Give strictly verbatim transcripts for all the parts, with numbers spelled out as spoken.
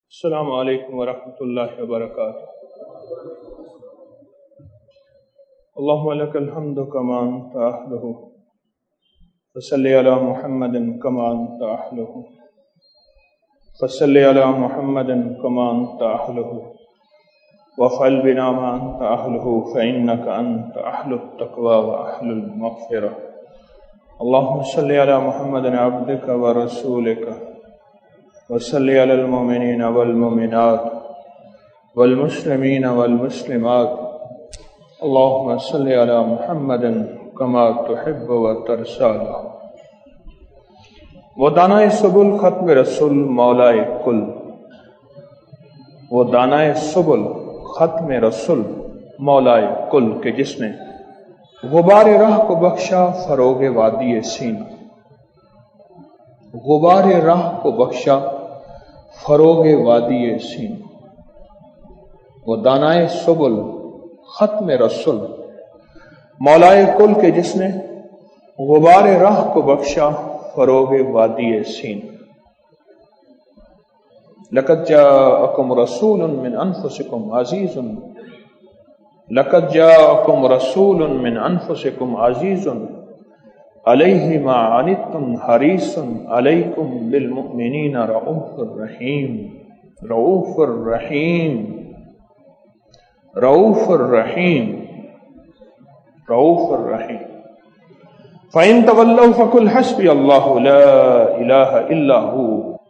السلام علیکم ورحمۃ اللہ وبرکاتہ۔ اللهم لك الحمد كما انت اهله فصل على محمد كما انت اهله فصل على محمد كما انت اهله وافعل بنا ما انت اهله فانك انت اهل التقوى واهل المغفرة۔ اللهم صل على محمد عبدك ورسولك وصل على المؤمنين والمؤمنات والمسلمين والمسلمات۔ اللهم صل على محمد كما تحب وترضى۔ وہ دانائے سبل ختم رسول مولائے کل، وہ دانائے سبل ختم رسول مولائے کل کہ جس نے غبار راہ کو بخشا فروغ وادی سینہ، غبار راہ کو بخشا فروغ وادی سین۔ وہ دانائے سبل ختم رسول مولائے کل کے جس نے غبار راہ کو بخشا فروغ وادی سین۔ لقد جاءکم رسول من انفسکم عزیز لقد جاءکم رسول من انفسکم عزیز علیہ ما عنتم حریص علیکم بالمؤمنین رؤوف الرحیم رؤوف الرحیم رؤوف الرحیم رؤوف الرحیم۔ فإن تولوا فقل حسبی اللہ لا الہ الا ہو۔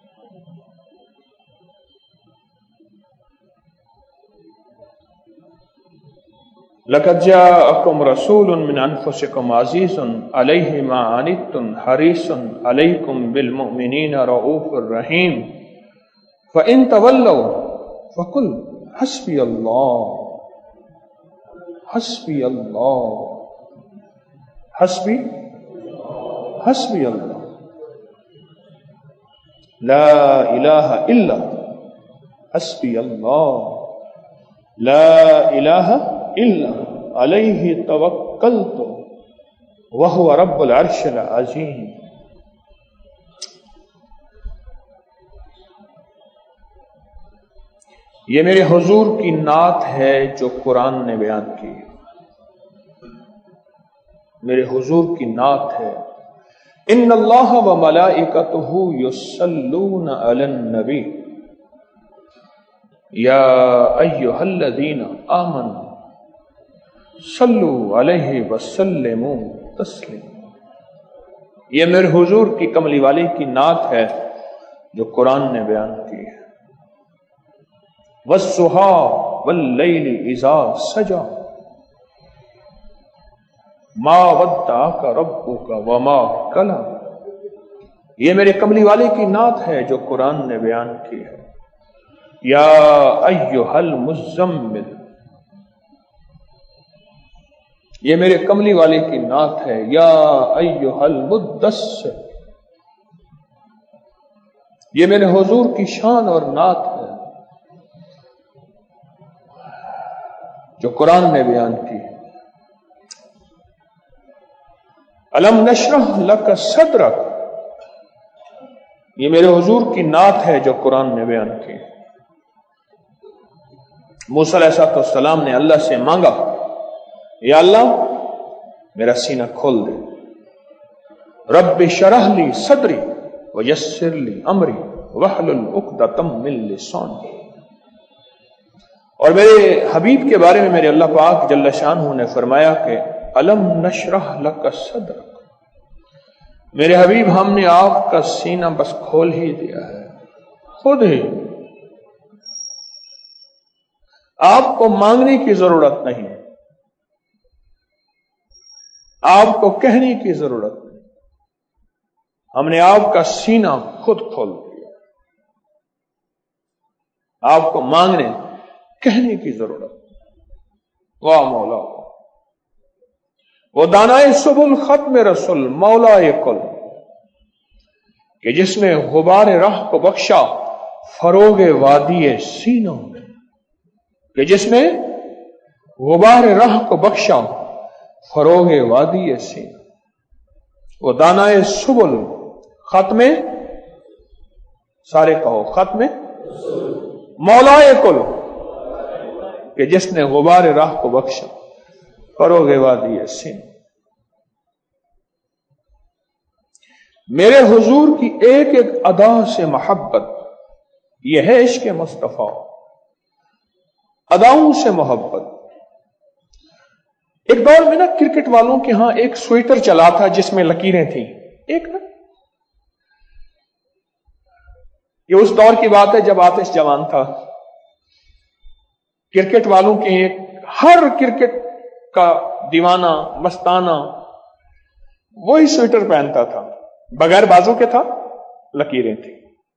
لقد جاءکم رسول من انفسکم عزیز علیہ ما عنتم حریص علیکم بالمؤمنین رؤوف الرحیم۔ فإن تولوا فقل حسبی اللہ حسبی اللہ حسبی حسبی اللہ لا الہ الا حسبی اللہ لا الہ الا علیہ توکلت وہو رب العرش العظیم۔ یہ میرے حضور کی نعت ہے جو قرآن نے بیان کی، میرے حضور کی نعت ہے۔ ان اللہ و ملائکتہ یصلون علی النبی یا ایھا الذین آمنوا صلو علیہ وسلموا تسلیما۔ یہ میرے حضور کی کملی والی کی نعت ہے جو قرآن نے بیان کی ہے۔ والضحیٰ واللیل اذا سجی ما ودعک ربک وما قلی۔ یہ میرے کملی والے کی نعت ہے جو قرآن نے بیان کی ہے۔ یا ایھا المزمل، یہ میرے کملی والے کی نعت ہے۔ یا ایھا المدثر، یہ میرے حضور کی شان اور نعت ہے جو قرآن نے بیان کی ہے۔ الم نشرح لک صدرک، یہ میرے حضور کی نعت ہے جو قرآن نے بیان کی ہے۔ موسیٰ علیہ السلام نے اللہ سے مانگا، یا اللہ میرا سینہ کھول دے۔ رب شرح لی صدری ویسر لی امری واحلل عقدۃ من لسانی۔ اور میرے حبیب کے بارے میں میرے اللہ پاک جل شانہ نے فرمایا کہ الم نشرح لک صدرک، میرے حبیب ہم نے آپ کا سینہ بس کھول ہی دیا ہے، خود ہی۔ آپ کو مانگنے کی ضرورت نہیں، آپ کو کہنے کی ضرورت نہیں، ہم نے آپ کا سینہ خود کھول دیا۔ آپ کو مانگنے کہنے کی ضرورت نہیں۔ واہ مولا، وہ دانائے سبل ختم رسول مولائے کل کہ جس نے غبار راہ کو بخشا فروغ وادی سینوں میں، کہ جس نے غبار راہ کو بخشا فروغ وادی سینہ۔ وہ دانائے سبل ختم، سارے کہو ختم मौलाए कुल کہ جس نے غبار راہ کو بخشا فروغ وادی سن. میرے حضور کی ایک ایک ادا سے محبت، یہ ہے عشق مصطفیٰ. اداؤں سے محبت. ایک دور میں نا کرکٹ والوں کے ہاں ایک سویٹر چلا تھا جس میں لکیریں تھیں. ایک نا یہ اس دور کی بات ہے جب آتش جوان تھا. کرکٹ والوں کے ایک ہر کرکٹ کا دیوانہ مستانہ وہی سویٹر پہنتا تھا، بغیر بازو کے تھا، لکیریں تھیں.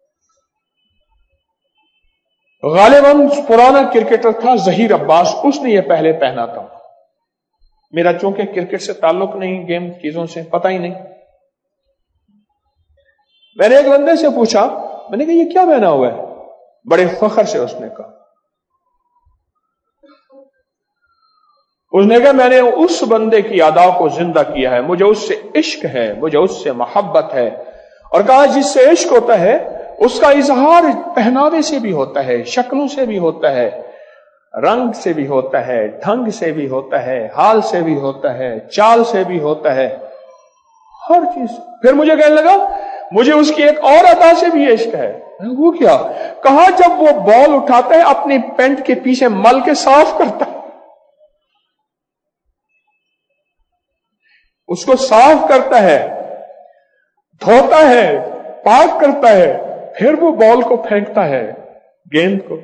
غالباً پرانا کرکٹر تھا ظہیر عباس، اس نے یہ پہلے پہنا تھا. میرا چونکہ کرکٹ سے تعلق نہیں، گیم چیزوں سے پتہ ہی نہیں. میں نے ایک بندے سے پوچھا، میں نے کہا یہ کیا پہنا ہوا ہے؟ بڑے فخر سے اس نے کہا اس نے کہا میں نے اس بندے کی ادا کو زندہ کیا ہے، مجھے اس سے عشق ہے، مجھے اس سے محبت ہے. اور کہا جس سے عشق ہوتا ہے اس کا اظہار پہناوے سے بھی ہوتا ہے، شکلوں سے بھی ہوتا ہے، رنگ سے بھی ہوتا ہے، ڈھنگ سے بھی ہوتا ہے، حال سے بھی ہوتا ہے، چال سے بھی ہوتا ہے، ہر چیز. پھر مجھے کہنے لگا مجھے اس کی ایک اور ادا سے بھی عشق ہے. وہ کیا؟ کہا جب وہ بال اٹھاتا ہے اپنی پینٹ کے پیچھے مل کے صاف کرتا ہے، اس کو صاف کرتا ہے، دھوتا ہے، پاک کرتا ہے، پھر وہ بال کو پھینکتا ہے، گیند کو.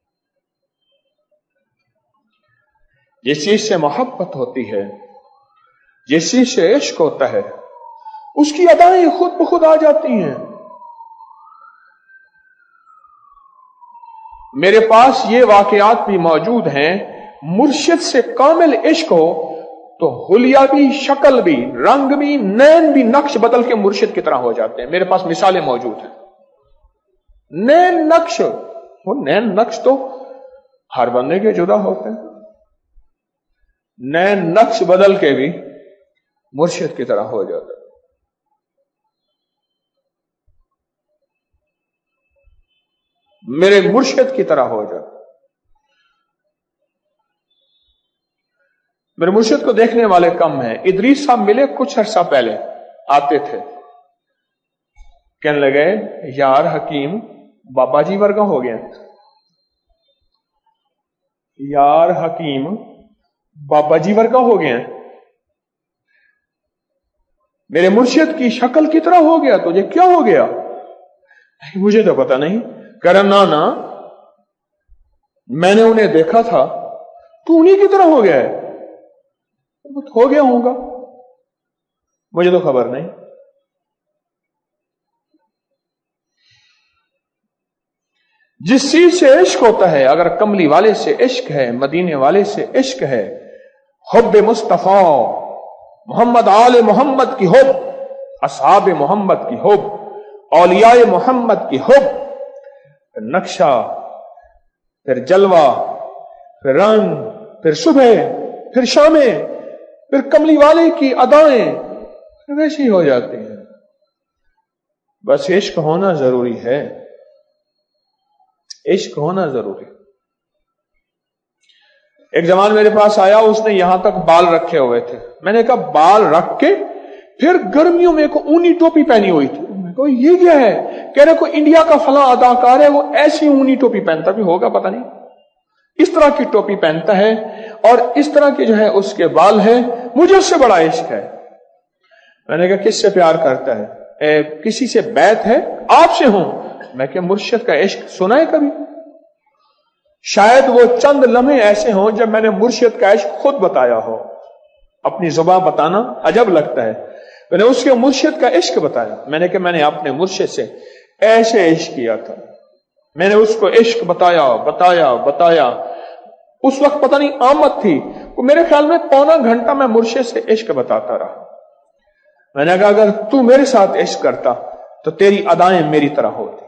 جس چیز سے محبت ہوتی ہے، جس چیز سے عشق ہوتا ہے، اس کی ادائیں خود بخود آ جاتی ہیں. میرے پاس یہ واقعات بھی موجود ہیں. مرشد سے کامل عشق ہو تو حلیہ بھی، شکل بھی، رنگ بھی، نین بھی نقش بدل کے مرشد کی طرح ہو جاتے ہیں. میرے پاس مثالیں موجود ہیں. نین نقش، وہ نین نقش تو ہر بندے کے جدا ہوتے ہیں. نین نقش بدل کے بھی مرشد کی طرح ہو جاتا ہے. میرے مرشد کی طرح ہو جاتا. میرے مرشد کو دیکھنے والے کم ہیں. ادریس صاحب ملے کچھ عرصہ پہلے، آتے تھے، کہنے لگے یار حکیم بابا جی ورگا ہو گیا. یار حکیم بابا جی ورگا ہو گیا، میرے مرشد کی شکل کی طرح ہو گیا. تجھے کیا ہو گیا؟ مجھے تو پتا نہیں. کرنا نا میں نے انہیں دیکھا تھا، تو انہی کی طرح ہو گیا ہے. ہو گیا ہوں گا، مجھے تو خبر نہیں. جس چیز سے عشق ہوتا ہے، اگر کملی والے سے عشق ہے، مدینے والے سے عشق ہے، حب مصطفیٰ، محمد آل محمد کی حب، اصحاب محمد کی حب، اولیاء محمد کی حب، پھر نقشہ، پھر جلوہ، پھر رنگ، پھر صبح، پھر شامیں، پھر کملی والے کی ادائیں ویسی ہو جاتی ہیں. بس عشق ہونا ضروری ہے، عشق ہونا ضروری. ایک جوان میرے پاس آیا، اس نے یہاں تک بال رکھے ہوئے تھے. میں نے کہا بال رکھ کے پھر گرمیوں میں ایک اونی ٹوپی پہنی ہوئی تھی. میں کہا یہ کیا ہے؟ کہہ رہے کوئی انڈیا کا فلاں اداکار ہے، وہ ایسی اونی ٹوپی پہنتا بھی ہوگا، پتہ نہیں اس طرح کی ٹوپی پہنتا ہے اور اس طرح کے جو ہے اس کے بال ہیں. مجھے اس سے بڑا عشق ہے. میں نے کہا کس سے پیار کرتا ہے؟ اے کسی سے بیعت ہے؟ آپ سے ہوں. میں کہ مرشد کا عشق سنا ہے کبھی؟ شاید وہ چند لمحے ایسے ہوں جب میں نے مرشد کا عشق خود بتایا ہو. اپنی زبان بتانا عجب لگتا ہے. میں نے اس کے مرشد کا عشق بتایا. میں نے کہ میں نے اپنے مرشد سے ایسے عشق کیا تھا. میں نے اس کو عشق بتایا بتایا بتایا. اس وقت پتہ نہیں آمد تھی، میرے خیال میں پونا گھنٹہ میں مرشد سے عشق بتاتا رہا. میں نے کہا اگر تو میرے ساتھ عشق کرتا تو تیری ادائیں میری طرح ہوتی،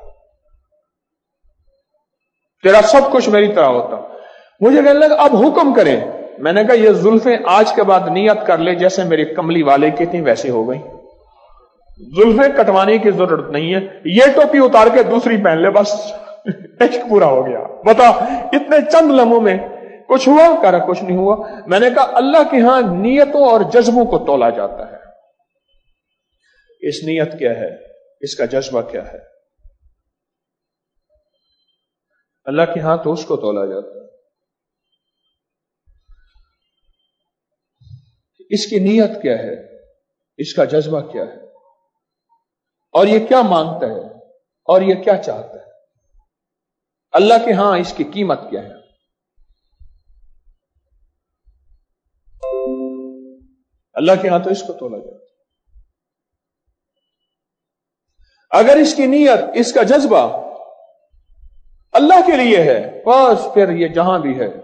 تیرا سب کچھ میری طرح ہوتا. مجھے کہنے لگا اب حکم کریں. میں نے کہا یہ زلفیں آج کے بعد نیت کر لے جیسے میری کملی والے کی تھی ویسے ہو گئی. زلفیں کٹوانے کی ضرورت نہیں ہے، یہ ٹوپی اتار کے دوسری پہن لے بس. عشق پورا ہو گیا. بتا اتنے چند لمحوں میں کچھ ہوا؟ کرا کچھ نہیں ہوا. میں نے کہا اللہ کے ہاں نیتوں اور جذبوں کو تولا جاتا ہے. اس نیت کیا ہے؟ اس کا جذبہ کیا ہے؟ اللہ کے ہاں تو اس کو تولا جاتا ہے. اس کی نیت کیا ہے؟ اس کا جذبہ کیا ہے؟ اور یہ کیا مانگتا ہے؟ اور یہ کیا چاہتا ہے؟ اللہ کے ہاں اس کی قیمت کیا ہے؟ اللہ کے ہاں تو اس کو تولا جاتا ہے. اگر اس کی نیت، اس کا جذبہ اللہ کے لیے ہے، بس پھر یہ جہاں بھی ہے.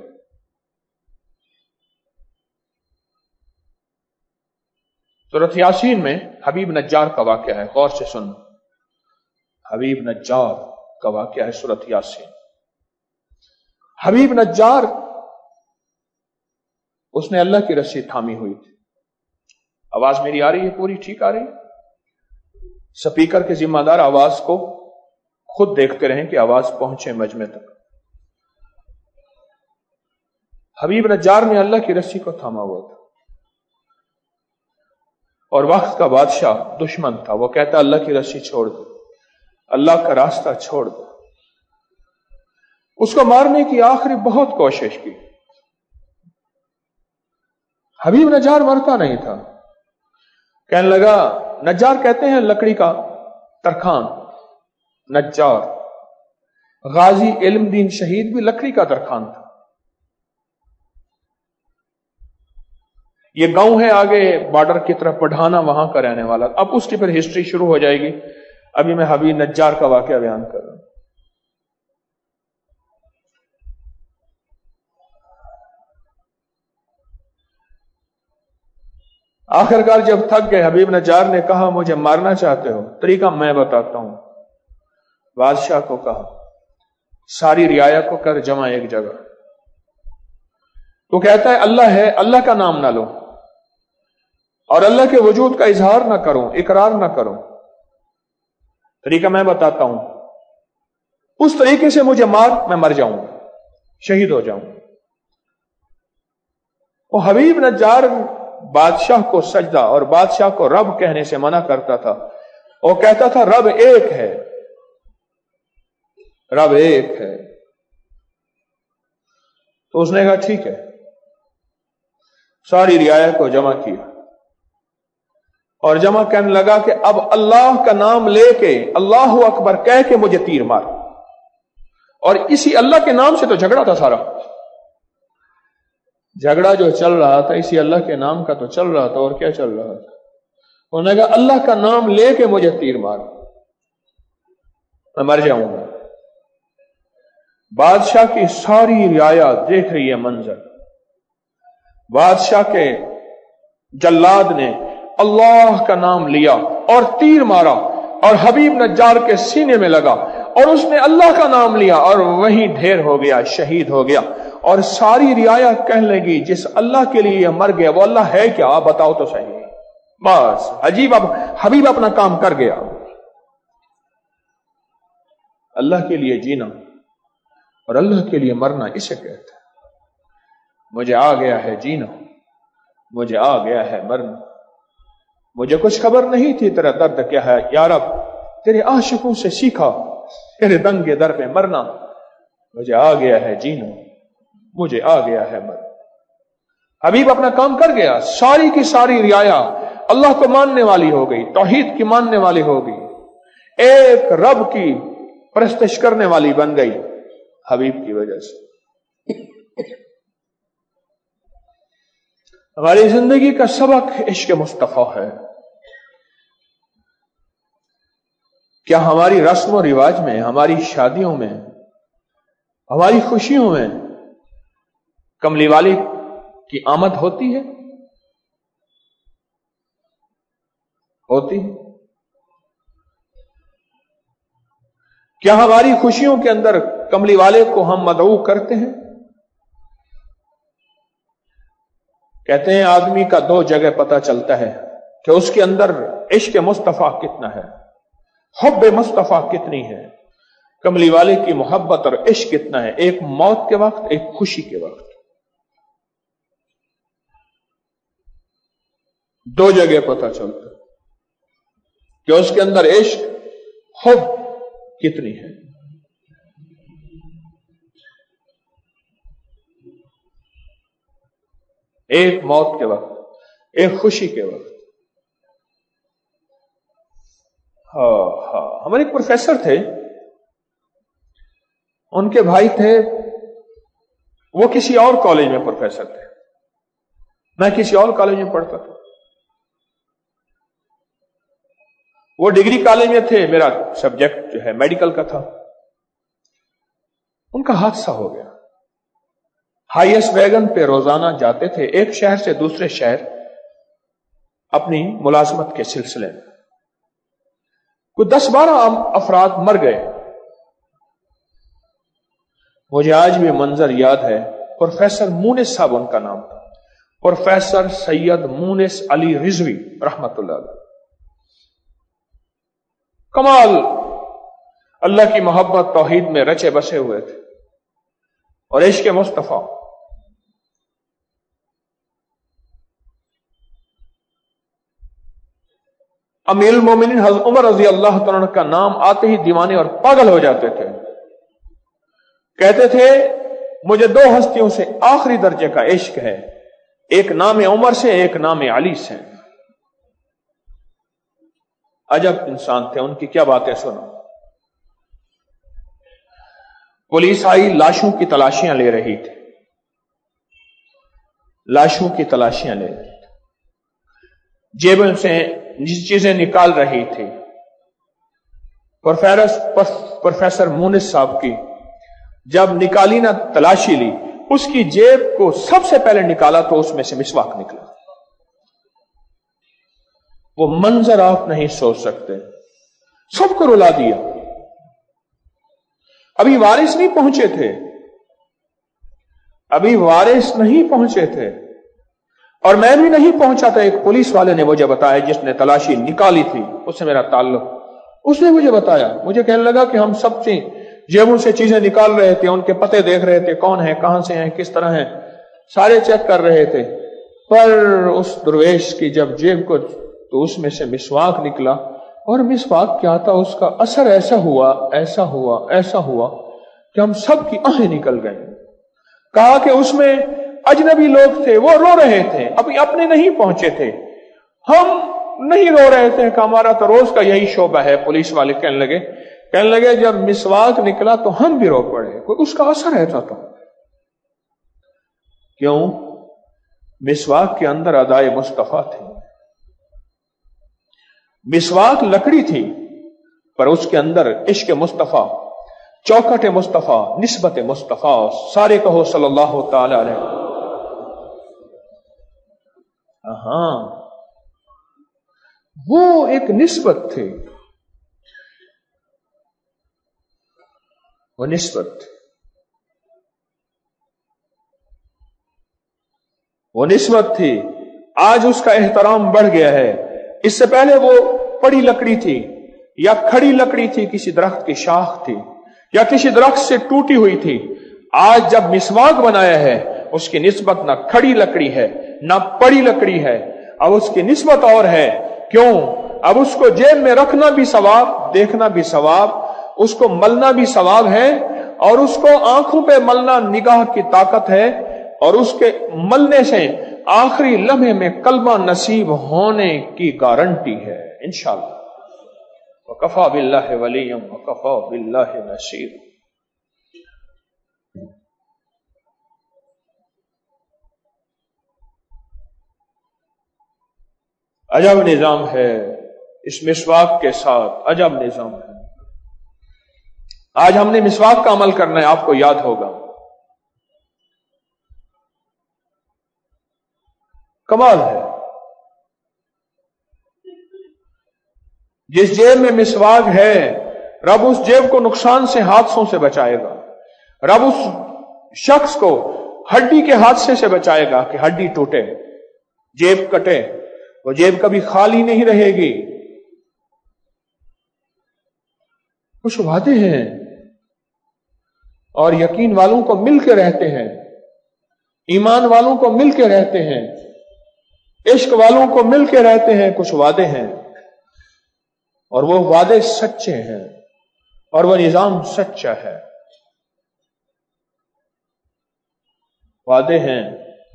سورۃ یاسین میں حبیب نجار کا واقعہ ہے، غور سے سن. حبیب نجار کا واقعہ ہے سورۃ یاسین. حبیب نجار، اس نے اللہ کی رسی تھامی ہوئی تھی. آواز میری آ رہی ہے؟ پوری ٹھیک آ رہی ہے؟ سپیکر کے ذمہ دار آواز کو خود دیکھتے رہیں کہ آواز پہنچے مجمع تک. حبیب نجار نے اللہ کی رسی کو تھاما ہوا تھا، اور وقت کا بادشاہ دشمن تھا. وہ کہتا اللہ کی رسی چھوڑ دو، اللہ کا راستہ چھوڑ دو. اس کو مارنے کی آخری بہت کوشش کی. حبیب نجار مرتا نہیں تھا. کہنے لگا، نجار کہتے ہیں لکڑی کا ترخان. نجار غازی علم دین شہید بھی لکڑی کا ترخان تھا. یہ گاؤں ہے آگے بارڈر کی طرف پڑھانا، وہاں کا رہنے والا. اب اس کی پھر ہسٹری شروع ہو جائے گی. ابھی میں حبیب نجار کا واقعہ بیان کر رہا ہوں. آخر کار جب تھک گئے، حبیب نجار نے کہا مجھے مارنا چاہتے ہو؟ طریقہ میں بتاتا ہوں. بادشاہ کو کہا ساری رعایا کو کر جمع ایک جگہ. تو کہتا ہے اللہ ہے، اللہ کا نام نہ لو اور اللہ کے وجود کا اظہار نہ کرو، اقرار نہ کرو. طریقہ میں بتاتا ہوں، اس طریقے سے مجھے مار، میں مر جاؤں گا، شہید ہو جاؤں. وہ حبیب نجار بادشاہ کو سجدہ اور بادشاہ کو رب کہنے سے منع کرتا تھا. وہ کہتا تھا رب ایک ہے، رب ایک ہے. تو اس نے کہا ٹھیک ہے. ساری رعایا کو جمع کیا اور جمع کہنے لگا کہ اب اللہ کا نام لے کے اللہ اکبر کہہ کے مجھے تیر مار. اور اسی اللہ کے نام سے تو جھگڑا تھا سارا. جھگڑا جو چل رہا تھا اسی اللہ کے نام کا تو چل رہا تھا. اور کیا چل رہا تھا؟ انہوں نے کہا اللہ کا نام لے کے مجھے تیر مار، میں مر جاؤں گا. بادشاہ کی ساری رعایا دیکھ رہی ہے منظر. بادشاہ کے جلاد نے اللہ کا نام لیا اور تیر مارا اور حبیب نجار کے سینے میں لگا اور اس نے اللہ کا نام لیا اور وہیں ڈھیر ہو گیا، شہید ہو گیا. اور ساری رعایا کہنے لگی جس اللہ کے لیے یہ مر گیا وہ اللہ ہے کیا؟ آپ بتاؤ تو صحیح. بس عجیب، اب حبیب اپنا کام کر گیا. اللہ کے لیے جینا اور اللہ کے لیے مرنا اسے کہتے ہیں. مجھے آ گیا ہے جینا، مجھے آ گیا ہے مرنا. مجھے کچھ خبر نہیں تھی تیرا درد کیا ہے یا رب، تیرے عاشقوں سے سیکھا تیرے دنگے در پہ مرنا. مجھے آ گیا ہے جینا، مجھے آ گیا ہے مرنا. حبیب اپنا کام کر گیا. ساری کی ساری رعایا اللہ کو ماننے والی ہو گئی، توحید کی ماننے والی ہو گئی، ایک رب کی پرستش کرنے والی بن گئی حبیب کی وجہ سے. ہماری زندگی کا سبق عشق مصطفیٰ ہے. کیا ہماری رسم و رواج میں، ہماری شادیوں میں، ہماری خوشیوں میں کملی والی کی آمد ہوتی ہے؟ ہوتی ہے. کیا ہماری خوشیوں کے اندر کملی والے کو ہم مدعو کرتے ہیں؟ کہتے ہیں آدمی کا دو جگہ پتہ چلتا ہے کہ اس کے اندر عشق مصطفیٰ کتنا ہے، حب مصطفیٰ کتنی ہے. کملی والے کی محبت اور عشق کتنا ہے، ایک موت کے وقت، ایک خوشی کے وقت، دو جگہ پتہ چلتا کہ اس کے اندر عشق، حب کتنی ہے۔ ایک موت کے وقت، ایک خوشی کے وقت۔ ہاں ہاں ہمارے ایک پروفیسر تھے، ان کے بھائی تھے، وہ کسی اور کالج میں پروفیسر تھے، میں کسی اور کالج میں پڑھتا تھا۔ وہ ڈگری کالج میں تھے، میرا سبجیکٹ جو ہے میڈیکل کا تھا۔ ان کا حادثہ ہو گیا۔ ہائیس ویگن پہ روزانہ جاتے تھے ایک شہر سے دوسرے شہر اپنی ملازمت کے سلسلے میں۔ کوئی دس بارہ افراد مر گئے۔ مجھے آج بھی منظر یاد ہے، پروفیسر مونس صاحب ان کا نام تھا، پروفیسر سید مونس علی رضوی رحمت اللہ علیہ۔ کمال اللہ کی محبت توحید میں رچے بسے ہوئے تھے اور عشق مصطفیٰ۔ امیر المومنین حضرت عمر رضی اللہ تعالیٰ عنہ کا نام آتے ہی دیوانے اور پاگل ہو جاتے تھے، کہتے تھے مجھے دو ہستیوں سے آخری درجے کا عشق ہے، ایک نام عمر سے، ایک نام علی سے۔ عجب انسان تھے، ان کی کیا باتیں سنو۔ پولیس آئی، لاشوں کی تلاشیاں لے رہی تھی، لاشوں کی تلاشیاں لے رہی تھی، جیبوں سے چیزیں نکال رہی تھی۔ پروفیسر مونس صاحب کی جب نکالی نہ تلاشی لی، اس کی جیب کو سب سے پہلے نکالا تو اس میں سے مسواک نکلا۔ وہ منظر آپ نہیں سوچ سکتے، سب کو رلا دیا۔ ابھی وارث نہیں پہنچے تھے، ابھی وارث نہیں پہنچے تھے، اور میں بھی نہیں پہنچا تھا۔ ایک پولیس والے نے مجھے بتایا، جس نے تلاشی نکالی تھی، اس سے میرا تعلق، اس نے مجھے بتایا، مجھے کہنے لگا کہ ہم سب سے جیبوں سے چیزیں نکال رہے تھے، ان کے پتے دیکھ رہے تھے، کون ہیں، کہاں سے ہیں، کس طرح ہیں، سارے چیک کر رہے تھے، پر اس درویش کی جب جیب کو تو اس میں سے مسواک نکلا، اور مسواک کیا تھا، اس کا اثر ایسا ہوا ایسا ہوا ایسا ہوا کہ ہم سب کی آنکھیں نکل گئیں۔ کہا کہ اس میں اجنبی لوگ تھے، وہ رو رہے تھے، ابھی اپنے نہیں پہنچے تھے، ہم نہیں رو رہے تھے، کہ ہمارا تو روز کا یہی شعبہ ہے۔ پولیس والے کہنے لگے کہنے لگے جب مسواک نکلا تو ہم بھی رو پڑے، کوئی اس کا اثر ایسا تھا۔ کیوں؟ مسواک کے اندر ادائے مصطفیٰ تھی۔ مسواک لکڑی تھی، پر اس کے اندر عشق مصطفیٰ، چوکھٹ مصطفیٰ، نسبت مصطفیٰ، سارے کہو صلی اللہ تعالی علیہ۔ ہاں، وہ ایک نسبت تھی، وہ نسبت تھی، وہ نسبت تھی۔ آج اس کا احترام بڑھ گیا ہے، اس سے پہلے وہ پڑی لکڑی تھی، یا کھڑی لکڑی تھی، کسی درخت کی شاخ تھی، یا کسی درخت سے ٹوٹی ہوئی تھی۔ آج جب مسواک بنایا ہے، اس کی نسبت نہ کھڑی لکڑی ہے نہ پڑی لکڑی ہے، اب اس کی نسبت اور ہے۔ کیوں؟ اب اس کو جیب میں رکھنا بھی ثواب، دیکھنا بھی ثواب، اس کو ملنا بھی ثواب ہے، اور اس کو آنکھوں پہ ملنا نگاہ کی طاقت ہے، اور اس کے ملنے سے آخری لمحے میں کلمہ نصیب ہونے کی گارنٹی ہے انشاءاللہ۔ وَكَفَى بِاللَّهِ وَلِيًّا وَكَفَى بِاللَّهِ نَصِيرًا۔ عجب نظام ہے اس مسواک کے ساتھ، عجب نظام ہے۔ آج ہم نے مسواک کا عمل کرنا ہے، آپ کو یاد ہوگا، کمال ہے۔ جس جیب میں مسواک ہے، رب اس جیب کو نقصان سے، حادثوں سے بچائے گا۔ رب اس شخص کو ہڈی کے حادثے سے بچائے گا کہ ہڈی ٹوٹے، جیب کٹے، وہ جیب کبھی خالی نہیں رہے گی۔ کچھ وعدے ہیں اور یقین والوں کو مل کے رہتے ہیں، ایمان والوں کو مل کے رہتے ہیں، عشق والوں کو مل کے رہتے ہیں. کچھ وعدے ہیں اور وہ وعدے سچے ہیں اور وہ نظام سچا ہے. وعدے ہیں.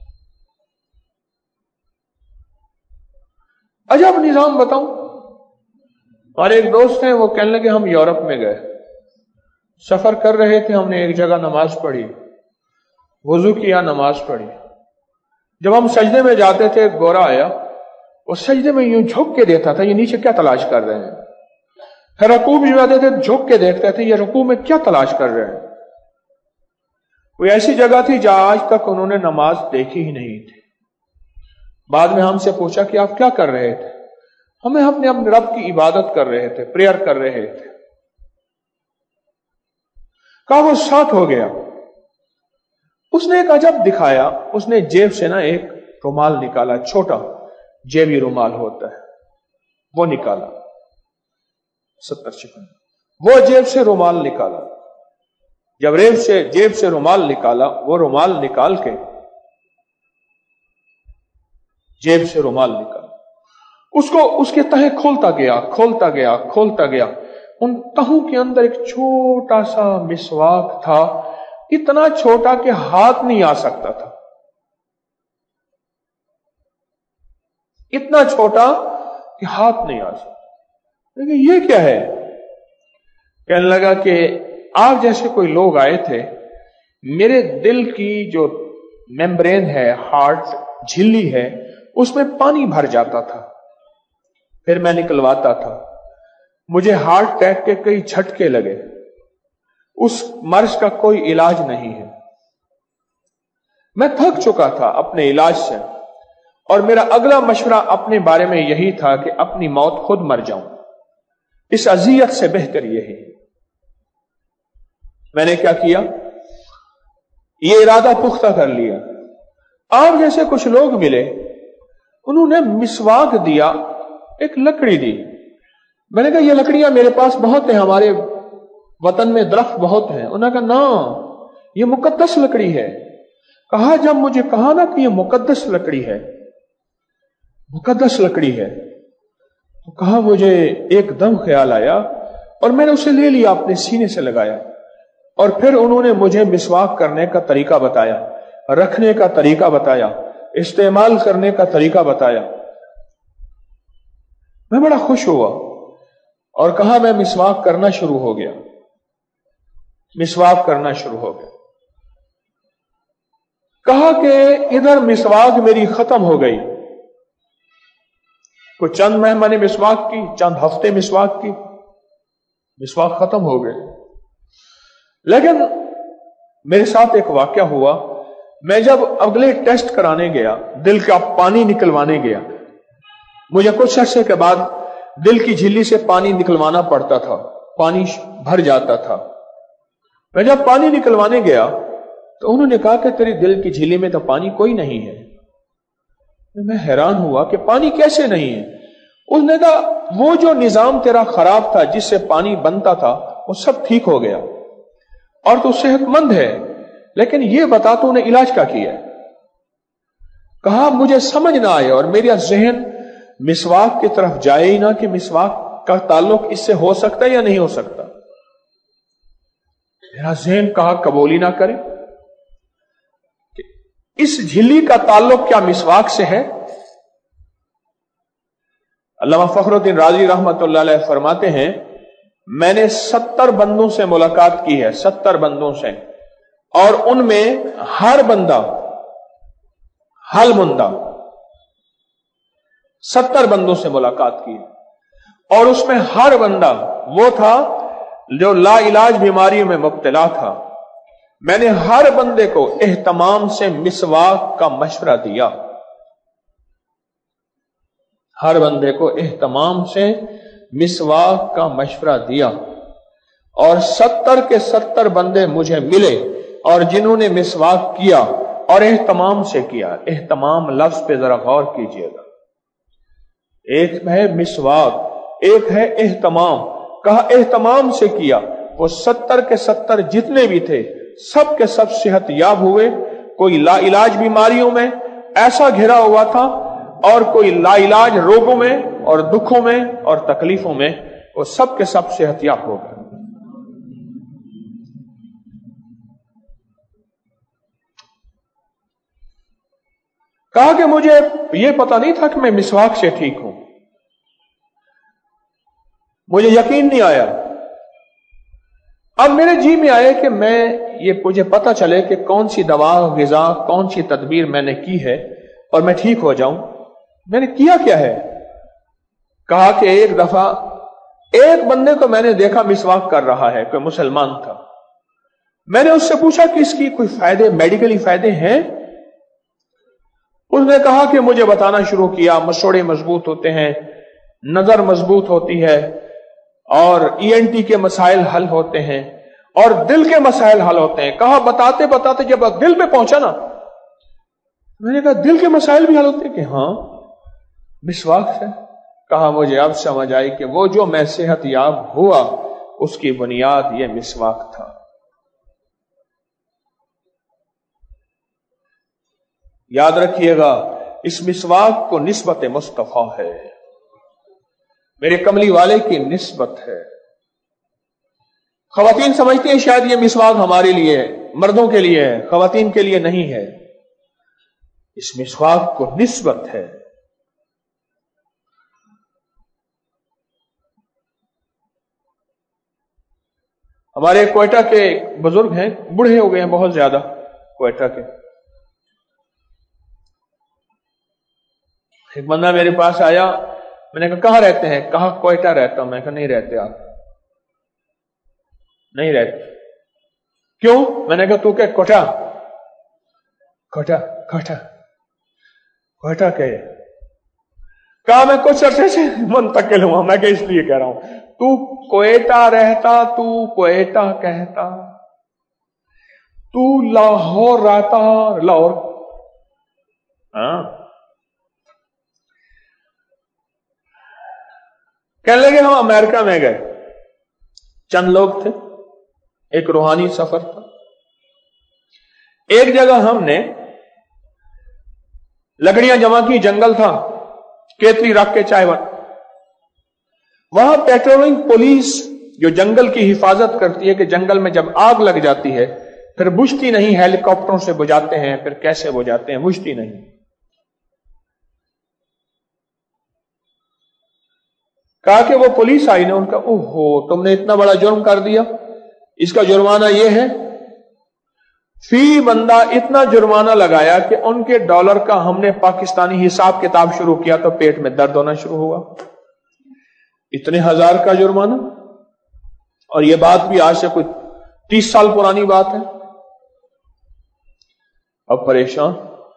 عجب نظام بتاؤں. اور ایک دوست ہیں، وہ کہنے لگے ہم یورپ میں گئے، سفر کر رہے تھے، ہم نے ایک جگہ نماز پڑھی، وضو کیا، نماز پڑھی. جب ہم سجدے میں جاتے تھے ایک گورا آیا، وہ سجدے میں یوں جھک کے دیکھتا تھا یہ نیچے کیا تلاش کر رہے ہیں. پھر رکوع بھی جاتے تھے جھک کے دیکھتے تھے یہ رکوع میں کیا تلاش کر رہے ہیں. کوئی ایسی جگہ تھی جہاں آج تک انہوں نے نماز دیکھی ہی نہیں تھی. بعد میں ہم سے پوچھا کہ آپ کیا کر رہے تھے؟ ہمیں اپنے اپنے رب کی عبادت کر رہے تھے، پریئر کر رہے تھے. کہا وہ ساتھ ہو گیا. اس نے ایک عجب دکھایا. اس نے جیب سے نا ایک رومال نکالا، چھوٹا جیبی رومال ہوتا ہے، وہ نکالا. ستر چکن وہ جیب سے رومال نکالا. جب ریب سے جیب سے رومال نکالا، وہ رومال نکال کے جیب سے رومال نکالا، اس کو اس کے تہے کھولتا گیا کھولتا گیا کھولتا گیا. ان تہوں کے اندر ایک چھوٹا سا مسواک تھا، اتنا چھوٹا کہ ہاتھ نہیں آ سکتا تھا، اتنا چھوٹا کہ ہاتھ نہیں آ سکتا. لیکن یہ کیا ہے؟ کہنے لگا کہ آپ جیسے کوئی لوگ آئے تھے، میرے دل کی جو میمبرین ہے، ہارٹ جھلی ہے، اس میں پانی بھر جاتا تھا، پھر میں نکلواتا تھا. مجھے ہارٹ اٹیک کے کئی جھٹکے لگے، اس مرض کا کوئی علاج نہیں ہے. میں تھک چکا تھا اپنے علاج سے، اور میرا اگلا مشورہ اپنے بارے میں یہی تھا کہ اپنی موت خود مر جاؤں، اس اذیت سے بہتر یہی. میں نے کیا کیا؟ یہ ارادہ پختہ کر لیا. آپ جیسے کچھ لوگ ملے، انہوں نے مسواک دیا، ایک لکڑی دی. میں نے کہا یہ لکڑیاں میرے پاس بہت ہیں، ہمارے وطن میں درخت بہت ہیں. انہوں نے کہا نا، یہ مقدس لکڑی ہے. کہا جب مجھے کہا نا کہ یہ مقدس لکڑی ہے، مقدس لکڑی ہے، تو کہا مجھے ایک دم خیال آیا اور میں نے اسے لے لیا، اپنے سینے سے لگایا. اور پھر انہوں نے مجھے مسواک کرنے کا طریقہ بتایا، رکھنے کا طریقہ بتایا، استعمال کرنے کا طریقہ بتایا. میں بڑا خوش ہوا اور کہا میں مسواک کرنا شروع ہو گیا مسواک کرنا شروع ہو گیا. کہا کہ ادھر مسواک میری ختم ہو گئی. کوئی چند ماہ میں نے مسواک کی، چند ہفتے مسواک کی، مسواک ختم ہو گئے. لیکن میرے ساتھ ایک واقعہ ہوا. میں جب اگلے ٹیسٹ کرانے گیا، دل کا پانی نکلوانے گیا، مجھے کچھ عرصے کے بعد دل کی جھلی سے پانی نکلوانا پڑتا تھا، پانی بھر جاتا تھا. میں جب پانی نکلوانے گیا تو انہوں نے کہا کہ تیری دل کی جھلی میں تو پانی کوئی نہیں ہے. میں حیران ہوا کہ پانی کیسے نہیں ہے. اس نے کہا وہ جو نظام تیرا خراب تھا، جس سے پانی بنتا تھا، وہ سب ٹھیک ہو گیا اور تو صحت مند ہے. لیکن یہ بتا تو نے علاج کا کیا ہے؟ کہا مجھے سمجھ نہ آئے اور میرا ذہن مسواک کی طرف جائے ہی نہ کہ مسواک کا تعلق اس سے ہو سکتا ہے یا نہیں ہو سکتا. میرا ذہن کہا قبول ہی نہ کرے کہ اس جھلی کا تعلق کیا مسواک سے ہے. علامہ فخر الدین رازی رحمت اللہ علیہ فرماتے ہیں میں نے ستر بندوں سے ملاقات کی ہے، ستر بندوں سے، اور ان میں ہر بندہ حل مندہ ستر بندوں سے ملاقات کی، اور اس میں ہر بندہ وہ تھا جو لا علاج بیماری میں مبتلا تھا. میں نے ہر بندے کو اہتمام سے مسواک کا مشورہ دیا، ہر بندے کو اہتمام سے مسواک کا مشورہ دیا، اور ستر کے ستر بندے مجھے ملے اور جنہوں نے مسواک کیا اور اہتمام سے کیا. اہتمام لفظ پہ ذرا غور کیجیے گا. ایک ہے مسواک، ایک ہے اہتمام. کہا اہتمام سے کیا. وہ ستر کے ستر جتنے بھی تھے सब کے سب صحت یاب ہوئے. کوئی لا علاج بیماریوں میں ایسا گھرا ہوا تھا اور کوئی لا علاج روگوں میں اور دکھوں میں اور تکلیفوں میں، وہ سب کے سب صحت یاب ہو گئے. کہا کہ مجھے یہ پتا نہیں تھا کہ میں مسواک سے ٹھیک ہوں، مجھے یقین نہیں آیا. اب میرے جی میں آئے کہ میں یہ مجھے پتا چلے کہ کون سی دوا غذا کون سی تدبیر میں نے کی ہے اور میں ٹھیک ہو جاؤں. میں نے کیا کیا ہے؟ کہا کہ ایک دفعہ ایک بندے کو میں نے دیکھا مسواک کر رہا ہے، کوئی مسلمان تھا. میں نے اس سے پوچھا کہ اس کی کوئی فائدے میڈیکلی فائدے ہیں؟ اس نے کہا کہ مجھے بتانا شروع کیا، مسوڑے مضبوط ہوتے ہیں، نظر مضبوط ہوتی ہے، اور ای این ٹی کے مسائل حل ہوتے ہیں، اور دل کے مسائل حل ہوتے ہیں. کہا بتاتے بتاتے جب دل پہ پہنچا نا، میں نے کہا دل کے مسائل بھی حل ہوتے ہیں؟ کہ ہاں مسواک سے. کہا مجھے اب سمجھ آئی کہ وہ جو میں صحت یاب ہوا اس کی بنیاد یہ مسواک تھا. یاد رکھیے گا اس مسواک کو نسبت مصطفیٰ ہے، میرے کملی والے کی نسبت ہے. خواتین سمجھتی ہیں شاید یہ مسواک ہمارے لیے ہے، مردوں کے لیے ہے، خواتین کے لیے نہیں ہے. اس مسواک کو نسبت ہے. ہمارے کوئٹہ کے بزرگ ہیں، بوڑھے ہو گئے ہیں بہت زیادہ کوئٹہ کے. ایک بندہ میرے پاس آیا، میں نے کہا کہاں رہتے ہیں؟ کہا کوئٹہ رہتا ہوں. میں نے کہا نہیں رہتے آپ، نہیں رہتے. کیوں؟ میں نے کہا تو کہ کوٹا کوٹا کوٹا کوئٹہ کے. کہا میں کچھ عرصے سے منتقل ہوا. میں کہ اس لیے کہہ رہا ہوں تو کوئٹہ رہتا، تو کوئٹہ کہتا، تو لاہور رہتا، لاہور. ہاں کہنے لگے ہم امریکہ میں گئے، چند لوگ تھے، ایک روحانی سفر تھا. ایک جگہ ہم نے لکڑیاں جمع کی، جنگل تھا، کیتری رکھ کے چائے بن. وہاں پیٹرولنگ پولیس جو جنگل کی حفاظت کرتی ہے کہ جنگل میں جب آگ لگ جاتی ہے پھر بجھتی نہیں، ہیلی کاپٹروں سے بجھاتے ہیں، پھر کیسے بجھاتے ہیں، بجھتی نہیں. کہا کہ وہ پولیس آئی نے ان کا اوہو تم نے اتنا بڑا جرم کر دیا، اس کا جرمانہ یہ ہے. فی بندہ اتنا جرمانہ لگایا کہ ان کے ڈالر کا ہم نے پاکستانی حساب کتاب شروع کیا تو پیٹ میں درد ہونا شروع ہوا. اتنے ہزار کا جرمانہ، اور یہ بات بھی آج سے کوئی تیس سال پرانی بات ہے. اب پریشان.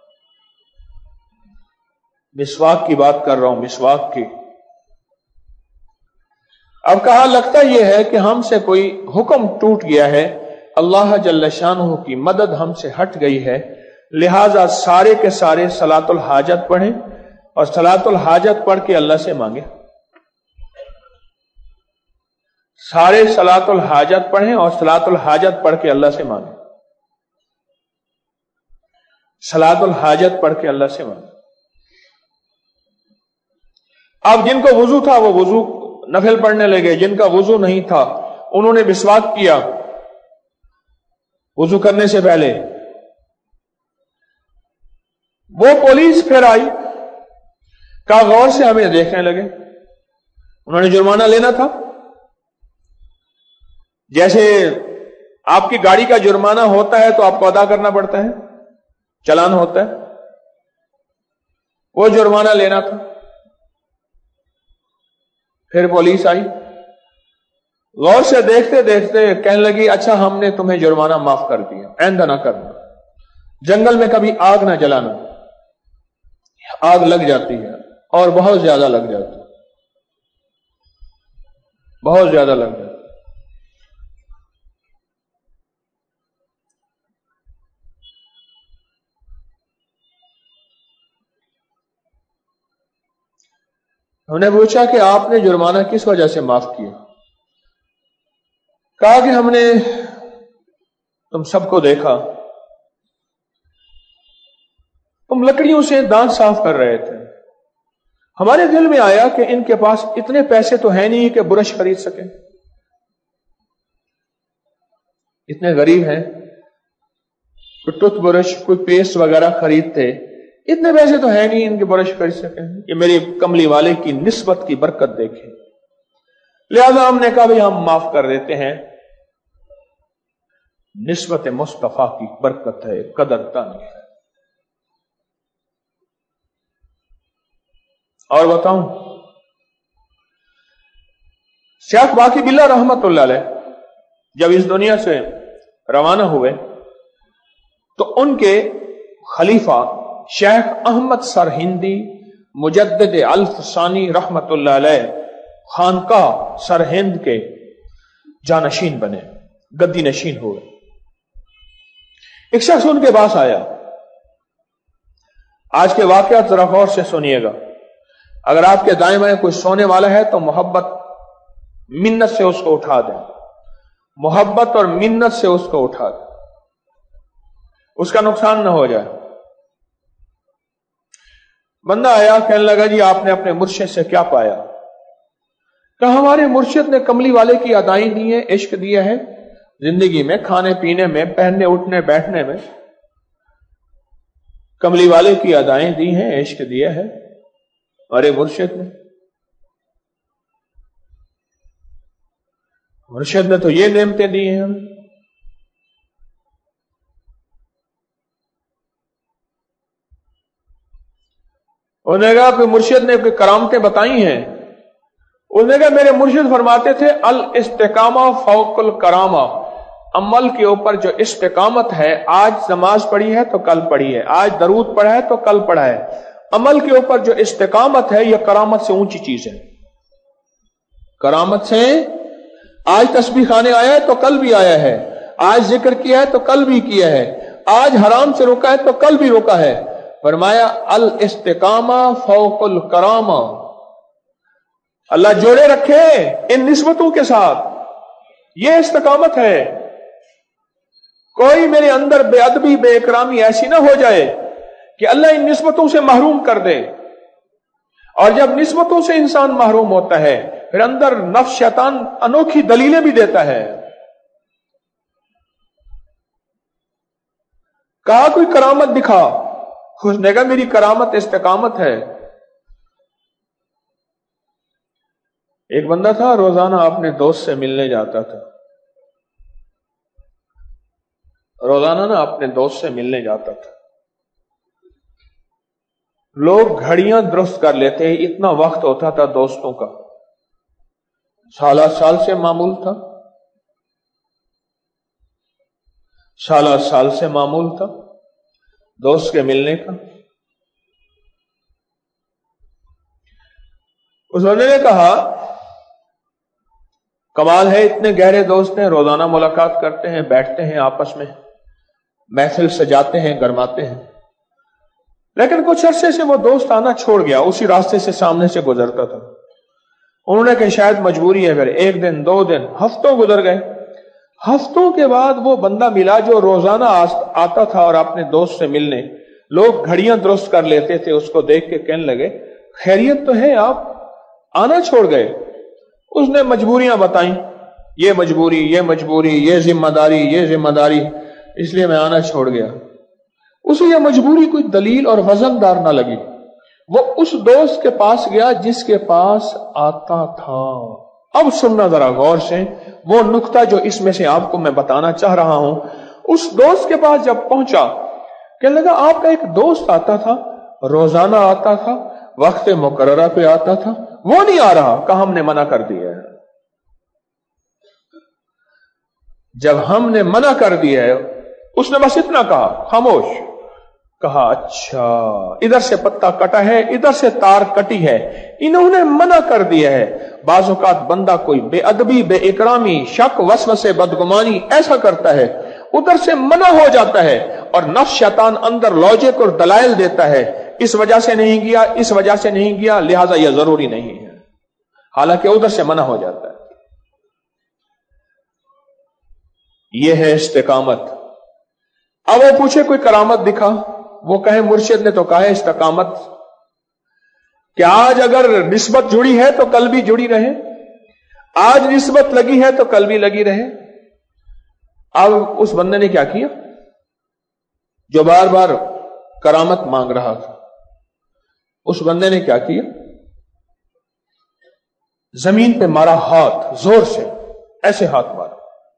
مسواک کی بات کر رہا ہوں، مسواک کی. اب کہا لگتا یہ ہے کہ ہم سے کوئی حکم ٹوٹ گیا ہے، اللہ جل شانہ کی مدد ہم سے ہٹ گئی ہے، لہذا سارے کے سارے صلاۃ الحاجت پڑھیں اور صلاۃ الحاجت پڑھ کے اللہ سے مانگیں. سارے صلاۃ الحاجت پڑھیں اور صلاۃ الحاجت پڑھ کے اللہ سے مانگیں. صلاۃ الحاجت پڑھ کے اللہ سے مانگیں. اب جن کو وضو تھا وہ وضو نفل پڑھنے لگے، جن کا وضو نہیں تھا انہوں نے مسواک کیا وضو کرنے سے پہلے. وہ پولیس پھر آئی، کہا غور سے ہمیں دیکھنے لگے. انہوں نے جرمانہ لینا تھا، جیسے آپ کی گاڑی کا جرمانہ ہوتا ہے تو آپ کو ادا کرنا پڑتا ہے، چلان ہوتا ہے، وہ جرمانہ لینا تھا. پھر پولیس آئی، غور سے دیکھتے دیکھتے کہنے لگی اچھا ہم نے تمہیں جرمانہ معاف کر دیا، آئندہ نہ کرنا، جنگل میں کبھی آگ نہ جلانا. آگ لگ جاتی ہے اور بہت زیادہ لگ جاتی ہے، بہت زیادہ لگ جاتی ہے. ہم نے پوچھا کہ آپ نے جرمانہ کس وجہ سے معاف کیا؟ کہا کہ ہم نے تم سب کو دیکھا، تم لکڑیوں سے دانت صاف کر رہے تھے، ہمارے دل میں آیا کہ ان کے پاس اتنے پیسے تو ہیں نہیں کہ برش خرید سکیں، اتنے غریب ہیں، کوئی ٹوتھ برش کوئی پیسٹ وغیرہ خریدتے، اتنے پیسے تو ہے نہیں ان کے برش خرید سکیں، یہ میری کملی والے کی نسبت کی برکت دیکھیں، لہذا ہم نے کہا بھی ہم معاف کر دیتے ہیں، نسبت مصطفیٰ کی برکت ہے، قدر دانی ہے۔ اور بتاؤں، شیخ باقی باللہ رحمت اللہ علیہ جب اس دنیا سے روانہ ہوئے تو ان کے خلیفہ شیخ احمد سرہندی مجدد الف ثانی رحمت اللہ علیہ خانقاہ سرہند کے جانشین بنے، گدی نشین ہوئے۔ ایک شخص ان کے پاس آیا، آج کے واقعات ذرا غور سے سنیے گا، اگر آپ کے دائیں بائیں کوئی سونے والا ہے تو محبت منت سے اس کو اٹھا دیں، محبت اور منت سے اس کو اٹھا دیں، اس کا نقصان نہ ہو جائے۔ بندہ آیا، کہنے لگا جی آپ نے اپنے مرشد سے کیا پایا؟ کہا ہمارے مرشد نے کملی والے کی ادائیں دی ہیں، عشق دیا ہے، زندگی میں کھانے پینے میں پہننے اٹھنے بیٹھنے میں کملی والے کی ادائیں دی ہیں، عشق دیا ہے ہمارے مرشد نے۔ مرشد نے تو یہ نعمتیں دی ہیں ہمیں۔ انہوں نے کہا کہ مرشد نے کوئی کرامتیں بتائی ہیں؟ انہوں نے کہا میرے مرشد فرماتے تھے الاستقامہ فوق الکرامہ، عمل کے اوپر جو استقامت ہے، آج نماز پڑھی ہے تو کل پڑھی ہے، آج درود پڑھا ہے تو کل پڑھا ہے، عمل کے اوپر جو استقامت ہے یہ کرامت سے اونچی چیز ہے۔ کرامت سے آج تسبیح خانے آیا ہے تو کل بھی آیا ہے، آج ذکر کیا ہے تو کل بھی کیا ہے، آج حرام سے روکا ہے تو کل بھی روکا ہے۔ فرمایا الاستقامہ فوق الکرامہ، اللہ جوڑے رکھے ان نسبتوں کے ساتھ، یہ استقامت ہے۔ کوئی میرے اندر بے ادبی بے اکرامی ایسی نہ ہو جائے کہ اللہ ان نسبتوں سے محروم کر دے، اور جب نسبتوں سے انسان محروم ہوتا ہے پھر اندر نفس شیطان انوکھی دلیلیں بھی دیتا ہے۔ کہا کوئی کرامت دکھا، اس نے کہا میری کرامت استقامت ہے۔ ایک بندہ تھا روزانہ اپنے دوست سے ملنے جاتا تھا، روزانہ نا اپنے دوست سے ملنے جاتا تھا، لوگ گھڑیاں درست کر لیتے، اتنا وقت ہوتا تھا دوستوں کا، سالہ سال سے معمول تھا، سالہ سال سے معمول تھا دوست کے ملنے کا۔ اس بندے نے کہا کمال ہے، اتنے گہرے دوست ہیں، روزانہ ملاقات کرتے ہیں، بیٹھتے ہیں آپس میں، محفل سجاتے ہیں، گرماتے ہیں، لیکن کچھ عرصے سے وہ دوست آنا چھوڑ گیا، اسی راستے سے سامنے سے گزرتا تھا۔ انہوں نے کہ شاید مجبوری ہے، پھر ایک دن دو دن ہفتوں گزر گئے، ہفتوں کے بعد وہ بندہ ملا جو روزانہ آتا تھا اور اپنے دوست سے ملنے، لوگ گھڑیاں درست کر لیتے تھے، اس کو دیکھ کے کہنے لگے خیریت تو ہے، آپ آنا چھوڑ گئے؟ اس نے مجبوریاں بتائیں، یہ مجبوری یہ مجبوری یہ ذمہ داری یہ ذمہ داری، اس لیے میں آنا چھوڑ گیا۔ اسے یہ مجبوری کوئی دلیل اور وزن دار نہ لگی، وہ اس دوست کے پاس گیا جس کے پاس آتا تھا۔ اب سننا ذرا غور سے وہ نقطہ جو اس میں سے آپ کو میں بتانا چاہ رہا ہوں۔ اس دوست کے پاس جب پہنچا، کہنے لگا آپ کا ایک دوست آتا تھا، روزانہ آتا تھا، وقت مقررہ پہ آتا تھا، وہ نہیں آ رہا، کہ ہم نے منع کر دیا ہے۔ جب ہم نے منع کر دیا ہے، اس نے بس اتنا کہا، خاموش۔ کہا اچھا، ادھر سے پتا کٹا ہے، ادھر سے تار کٹی ہے، انہوں نے منع کر دیا ہے۔ بعض اوقات بندہ کوئی بے ادبی بے اکرامی شک وسوسے بدگمانی ایسا کرتا ہے، ادھر سے منع ہو جاتا ہے، اور نفس شیطان اندر لاجک اور دلائل دیتا ہے، اس وجہ سے نہیں گیا اس وجہ سے نہیں گیا لہذا یہ ضروری نہیں ہے، حالانکہ ادھر سے منع ہو جاتا ہے۔ یہ ہے استقامت۔ अब वो पूछे कोई करामत दिखा, वो कहे मुर्शिद ने तो कहा है इस्तकामत, कि आज अगर निस्बत जुड़ी है तो कल भी जुड़ी रहे, आज निस्बत लगी है तो कल भी लगी रहे। अब उस बंदे ने क्या किया, जो बार बार करामत मांग रहा था, उस बंदे ने क्या किया, जमीन पे मारा हाथ, जोर से ऐसे हाथ मारा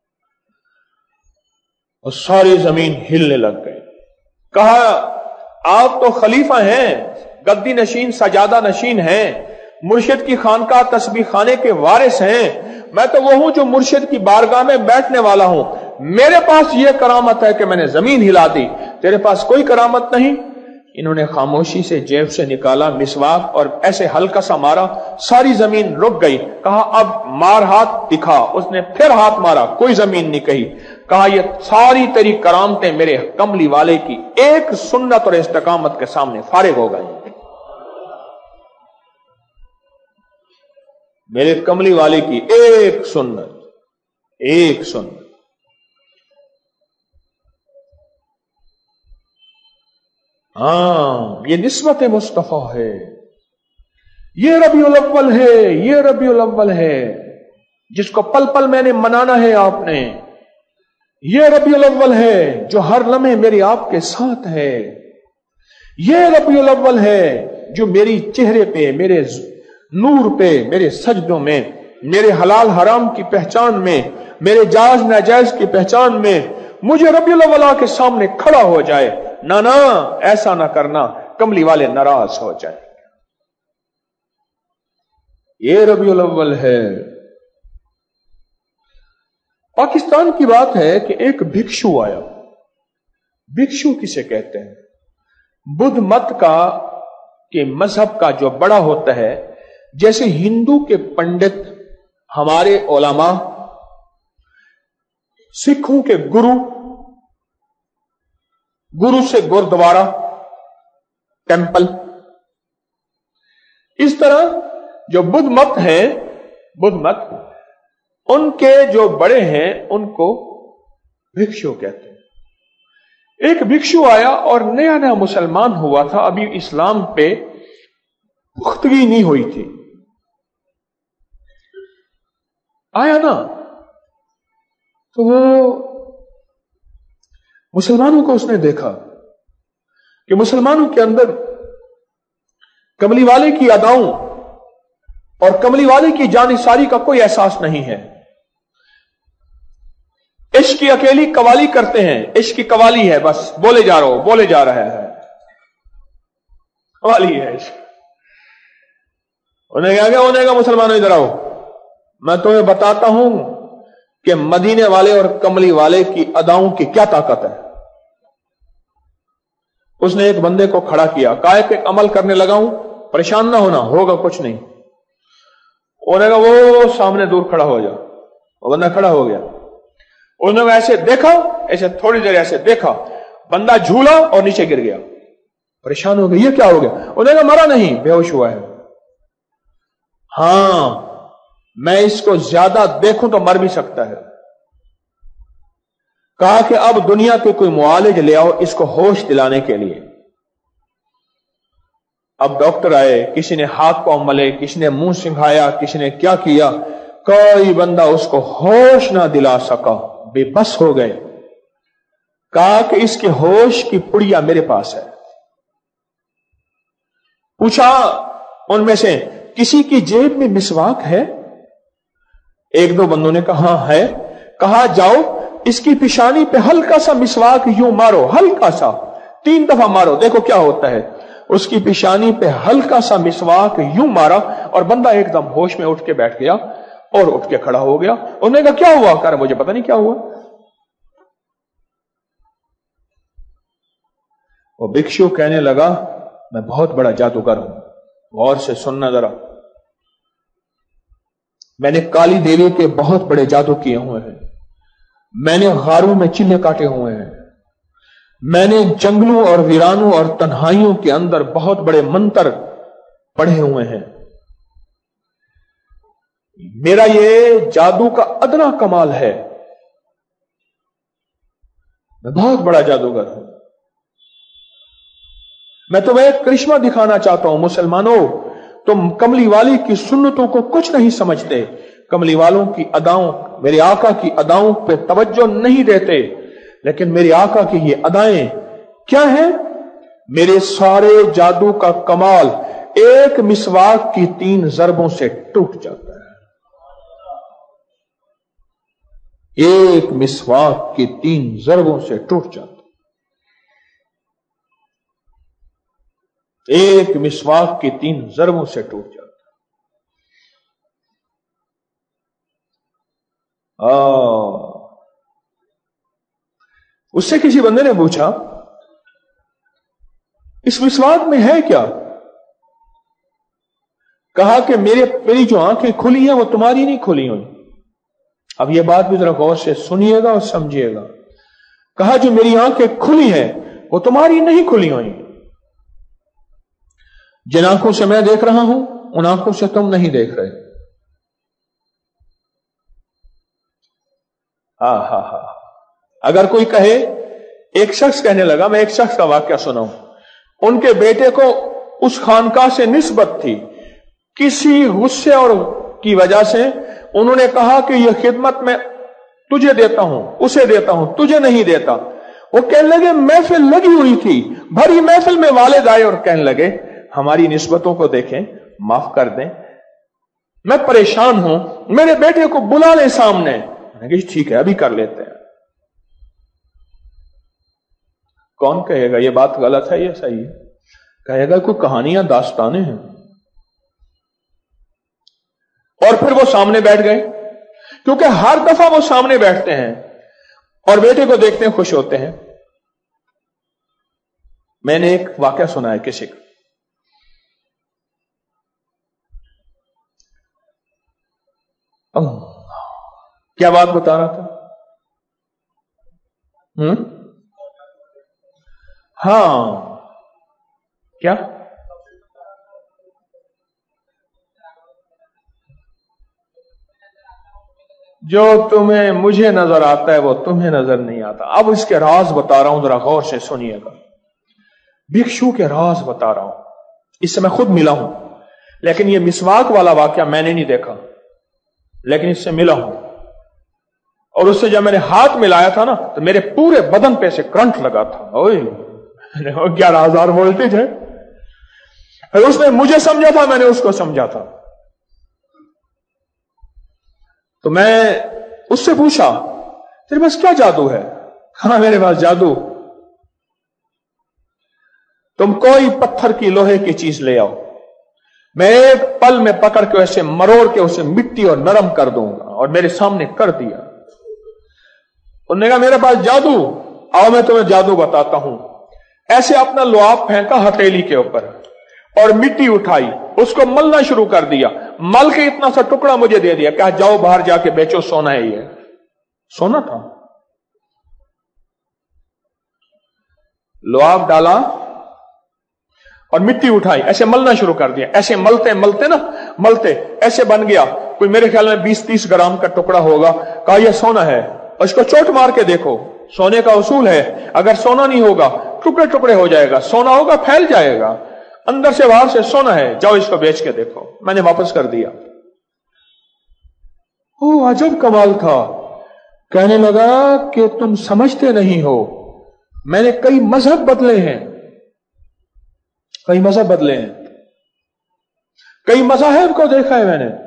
और सारी जमीन हिलने लग गई। कहा आप तो खलीफा हैं, गद्दी नशीन, सजादा नशीन हैं, मुर्शिद की खानका तस्बीह खाने के वारिस हैं, मैं तो वो हूं जो मुर्शिद की बारगाह में बैठने वाला हूं, मेरे पास ये करामत है कि मैंने जमीन हिला दी, तेरे पास कोई करामत नहीं। इन्होंने खामोशी से जेब से निकाला मिसवाक और ऐसे हल्का सा मारा, सारी जमीन रुक गई। कहा अब मार हाथ दिखा, उसने फिर हाथ मारा, कोई जमीन नहीं कही। कहा ये सारी तेरी करामतें मेरे कमली वाले की एक सुन्नत और इस्तकामत के सामने फारिग हो गई, मेरे कमली वाले की एक सुन्नत, एक सुन्नत। हाँ, ये निस्बत मुस्तफा है, ये रबीउल अव्वल है, ये रबीउल अव्वल है जिसको पल पल मैंने मनाना है आपने, ये रबीउल अव्वल है जो हर लम्हे मेरे आपके साथ है, ये रबीउल अव्वल है जो मेरी चेहरे पे, मेरे नूर पे, मेरे सजदों में, मेरे हलाल हराम की पहचान में, मेरे जायज नाजायज की पहचान में मुझे रबीउल अव्वल के सामने खड़ा हो जाए। ना ना, ऐसा ना करना, कमली वाले नाराज हो जाए। ये रबीउल अव्वल है। पाकिस्तान की बात है कि एक भिक्षु आया। भिक्षु किसे कहते हैं? बुद्ध मत का के मजहब का जो बड़ा होता है, जैसे हिंदू के पंडित, हमारे उलमा, सिखों के गुरु, गुरु से गुरुद्वारा, टेंपल, इस तरह जो बुद्ध मत है, बुद्ध मत, उनके जो बड़े हैं उनको भिक्षु कहते हैं। एक भिक्षु आया और नया नया मुसलमान हुआ था, अभी इस्लाम पे पुख्तगी नहीं हुई थी। आया ना, तो वो मुसलमानों को उसने देखा कि मुसलमानों के अंदर कमली वाले की अदाओं और कमली वाले की जानिसारी का कोई एहसास नहीं है। इश्क की अकेली कवाली करते हैं, इश्क की कवाली है, बस बोले जा रहा हो, बोले जा रहा है, कवाली है इश्क। उन्हें क्या क्या उन्हें कहा मुसलमानों इधर आओ, मैं तुम्हें बताता हूं कि मदीने वाले और कमली वाले की अदाओं की क्या ताकत है। उसने एक बंदे को खड़ा किया, काहे पे अमल करने लगा हूं, परेशान ना होना, होगा कुछ नहीं। उन्होंने कहा वो सामने दूर खड़ा हो जा। वो बंदा खड़ा हो गया। उन्होंने ऐसे देखा, ऐसे थोड़ी देर ऐसे देखा, बंदा झूला और नीचे गिर गया। परेशान हो गया, ये क्या हो गया? उन्होंने कहा मरा नहीं, बेहोश हुआ है। हां, मैं इसको ज्यादा देखूं तो मर भी सकता है। कहा कि अब दुनिया के कोई मुआलिज ले आओ इसको होश दिलाने के लिए। अब डॉक्टर आए, किसी ने हाथ पांव मले, किसी ने मुंह सिंघाया, किसी ने क्या किया, कोई बंदा उसको होश ना दिला सका, बेबस हो गए। कहा कि इसके होश की पुड़िया मेरे पास है। पूछा उनमें से किसी की जेब में मिसवाक है? एक दो बंदों ने कहा है। कहा जाओ इसकी पिशानी पे हल्का सा मिसवाक यूं मारो, हल्का सा, तीन दफा मारो, देखो क्या होता है। उसकी पिशानी पे हल्का सा मिसवाक यूं मारा और बंदा एकदम होश में उठ के बैठ गया और उठ के खड़ा हो गया। उन्होंने कहा क्या हुआ? कहा मुझे पता नहीं क्या हुआ। वो भिक्षु कहने लगा मैं बहुत बड़ा जादूगर हूं, गौर से सुनना जरा। मैंने काली देवी के बहुत बड़े जादू किए हुए हैं, मैंने गारों में चिल्ले काटे हुए हैं, मैंने जंगलों और वीरानों और तन्हाइयों के अंदर बहुत बड़े मंत्र पढ़े हुए हैं। मेरा ये जादू का अदना कमाल है میں بہت بڑا جادوگر ہوں. میں تمہیں ایک کرشمہ دکھانا چاہتا ہوں. مسلمانوں، تم کملی والی کی سنتوں کو کچھ نہیں سمجھتے، کملی والوں کی اداؤں، میرے آقا کی اداؤں پہ توجہ نہیں دیتے. لیکن میرے آقا کی یہ ادائیں کیا ہیں؟ میرے سارے جادو کا کمال ایک مسواک کی تین ضربوں سے ٹوٹ جاتا ہے. ایک مسواک کی تین ضربوں سے ٹوٹ جاتا ہے. ایک مسواک کی تین ضربوں سے ٹوٹ جاتا ہے. اس سے کسی بندے نے پوچھا اس مسواک میں ہے کیا؟ کہا کہ میرے میری جو آنکھیں کھلی ہیں وہ تمہاری نہیں کھلی ہوئی. اب یہ بات بھی ذرا غور سے سنیے گا اور سمجھیے گا. کہا جو میری آنکھیں کھلی ہیں وہ تمہاری نہیں کھلی ہوئی. جن آنکھوں سے میں دیکھ رہا ہوں ان آنکھوں سے تم نہیں دیکھ رہے. ہاں ہاں ہاں اگر کوئی کہے، ایک شخص کہنے لگا، میں ایک شخص کا واقعہ سناؤں. ان کے بیٹے کو اس خانقاہ سے نسبت تھی، کسی غصے اور کی وجہ سے انہوں نے کہا کہ یہ خدمت میں تجھے دیتا ہوں، اسے دیتا ہوں، تجھے نہیں دیتا. وہ کہنے لگے محفل لگی ہوئی تھی، بھری محفل میں والد آئے اور کہنے لگے ہماری نسبتوں کو دیکھیں، معاف کر دیں، میں پریشان ہوں، میرے بیٹے کو بلا لیں سامنے. میں کہ ٹھیک ہے ابھی کر لیتے ہیں. کون کہے گا یہ بات غلط ہے یہ صحیح ہے؟ کہے گا کوئی کہانیاں داستانیں ہیں. اور پھر وہ سامنے بیٹھ گئے، کیونکہ ہر دفعہ وہ سامنے بیٹھتے ہیں اور بیٹے کو دیکھتے ہیں خوش ہوتے ہیں. میں نے ایک واقعہ سنا ہے کسی کا. کیا بات بتا رہا تھا؟ ہم؟ ہاں کیا جو تمہیں مجھے نظر آتا ہے وہ تمہیں نظر نہیں آتا. اب اس کے راز بتا رہا ہوں، ذرا غور سے سنیے گا. بھکشو کے راز بتا رہا ہوں. اس سے میں خود ملا ہوں، لیکن یہ مسواک والا واقعہ میں نے نہیں دیکھا، لیکن اس سے ملا ہوں. اور اس سے جب میں نے ہاتھ ملایا تھا نا تو میرے پورے بدن پہ سے کرنٹ لگا تھا. اوئے گیارہ ہزار وولٹیج ہے. اس نے مجھے سمجھا تھا، میں نے اس کو سمجھا تھا. تو میں اس سے پوچھا تیرے پاس کیا جادو ہے؟ کہا میرے پاس جادو، تم کوئی پتھر کی لوہے کی چیز لے آؤ، میں ایک پل میں پکڑ کے اسے مروڑ کے اسے مٹی اور نرم کر دوں گا. اور میرے سامنے کر دیا. انہوں نے کہا میرے پاس جادو، آؤ میں تمہیں جادو بتاتا ہوں. ایسے اپنا لعاب پھینکا ہتھیلی کے اوپر اور مٹی اٹھائی، اس کو ملنا شروع کر دیا. مل کے اتنا سا ٹکڑا مجھے دے دیا، کہا جاؤ باہر جا کے بیچو، سونا ہے. یہ سونا تھا. لعاب ڈالا اور مٹی اٹھائی، ایسے ملنا شروع کر دیا. ایسے ملتے ملتے نا ملتے ایسے بن گیا، کوئی میرے خیال میں بیس تیس گرام کا ٹکڑا ہوگا. کہا یہ سونا ہے. اس کو چوٹ مار کے دیکھو. سونے کا اصول ہے اگر سونا نہیں ہوگا ٹکڑے ٹکڑے ہو جائے گا، سونا ہوگا پھیل جائے گا. اندر سے باہر سے سونا ہے، جاؤ اس کو بیچ کے دیکھو. میں نے واپس کر دیا. او عجب کمال تھا. کہنے لگا کہ تم سمجھتے نہیں ہو، میں نے کئی مذہب بدلے ہیں، کئی مذہب بدلے ہیں، کئی مذاہب کو دیکھا ہے میں نے،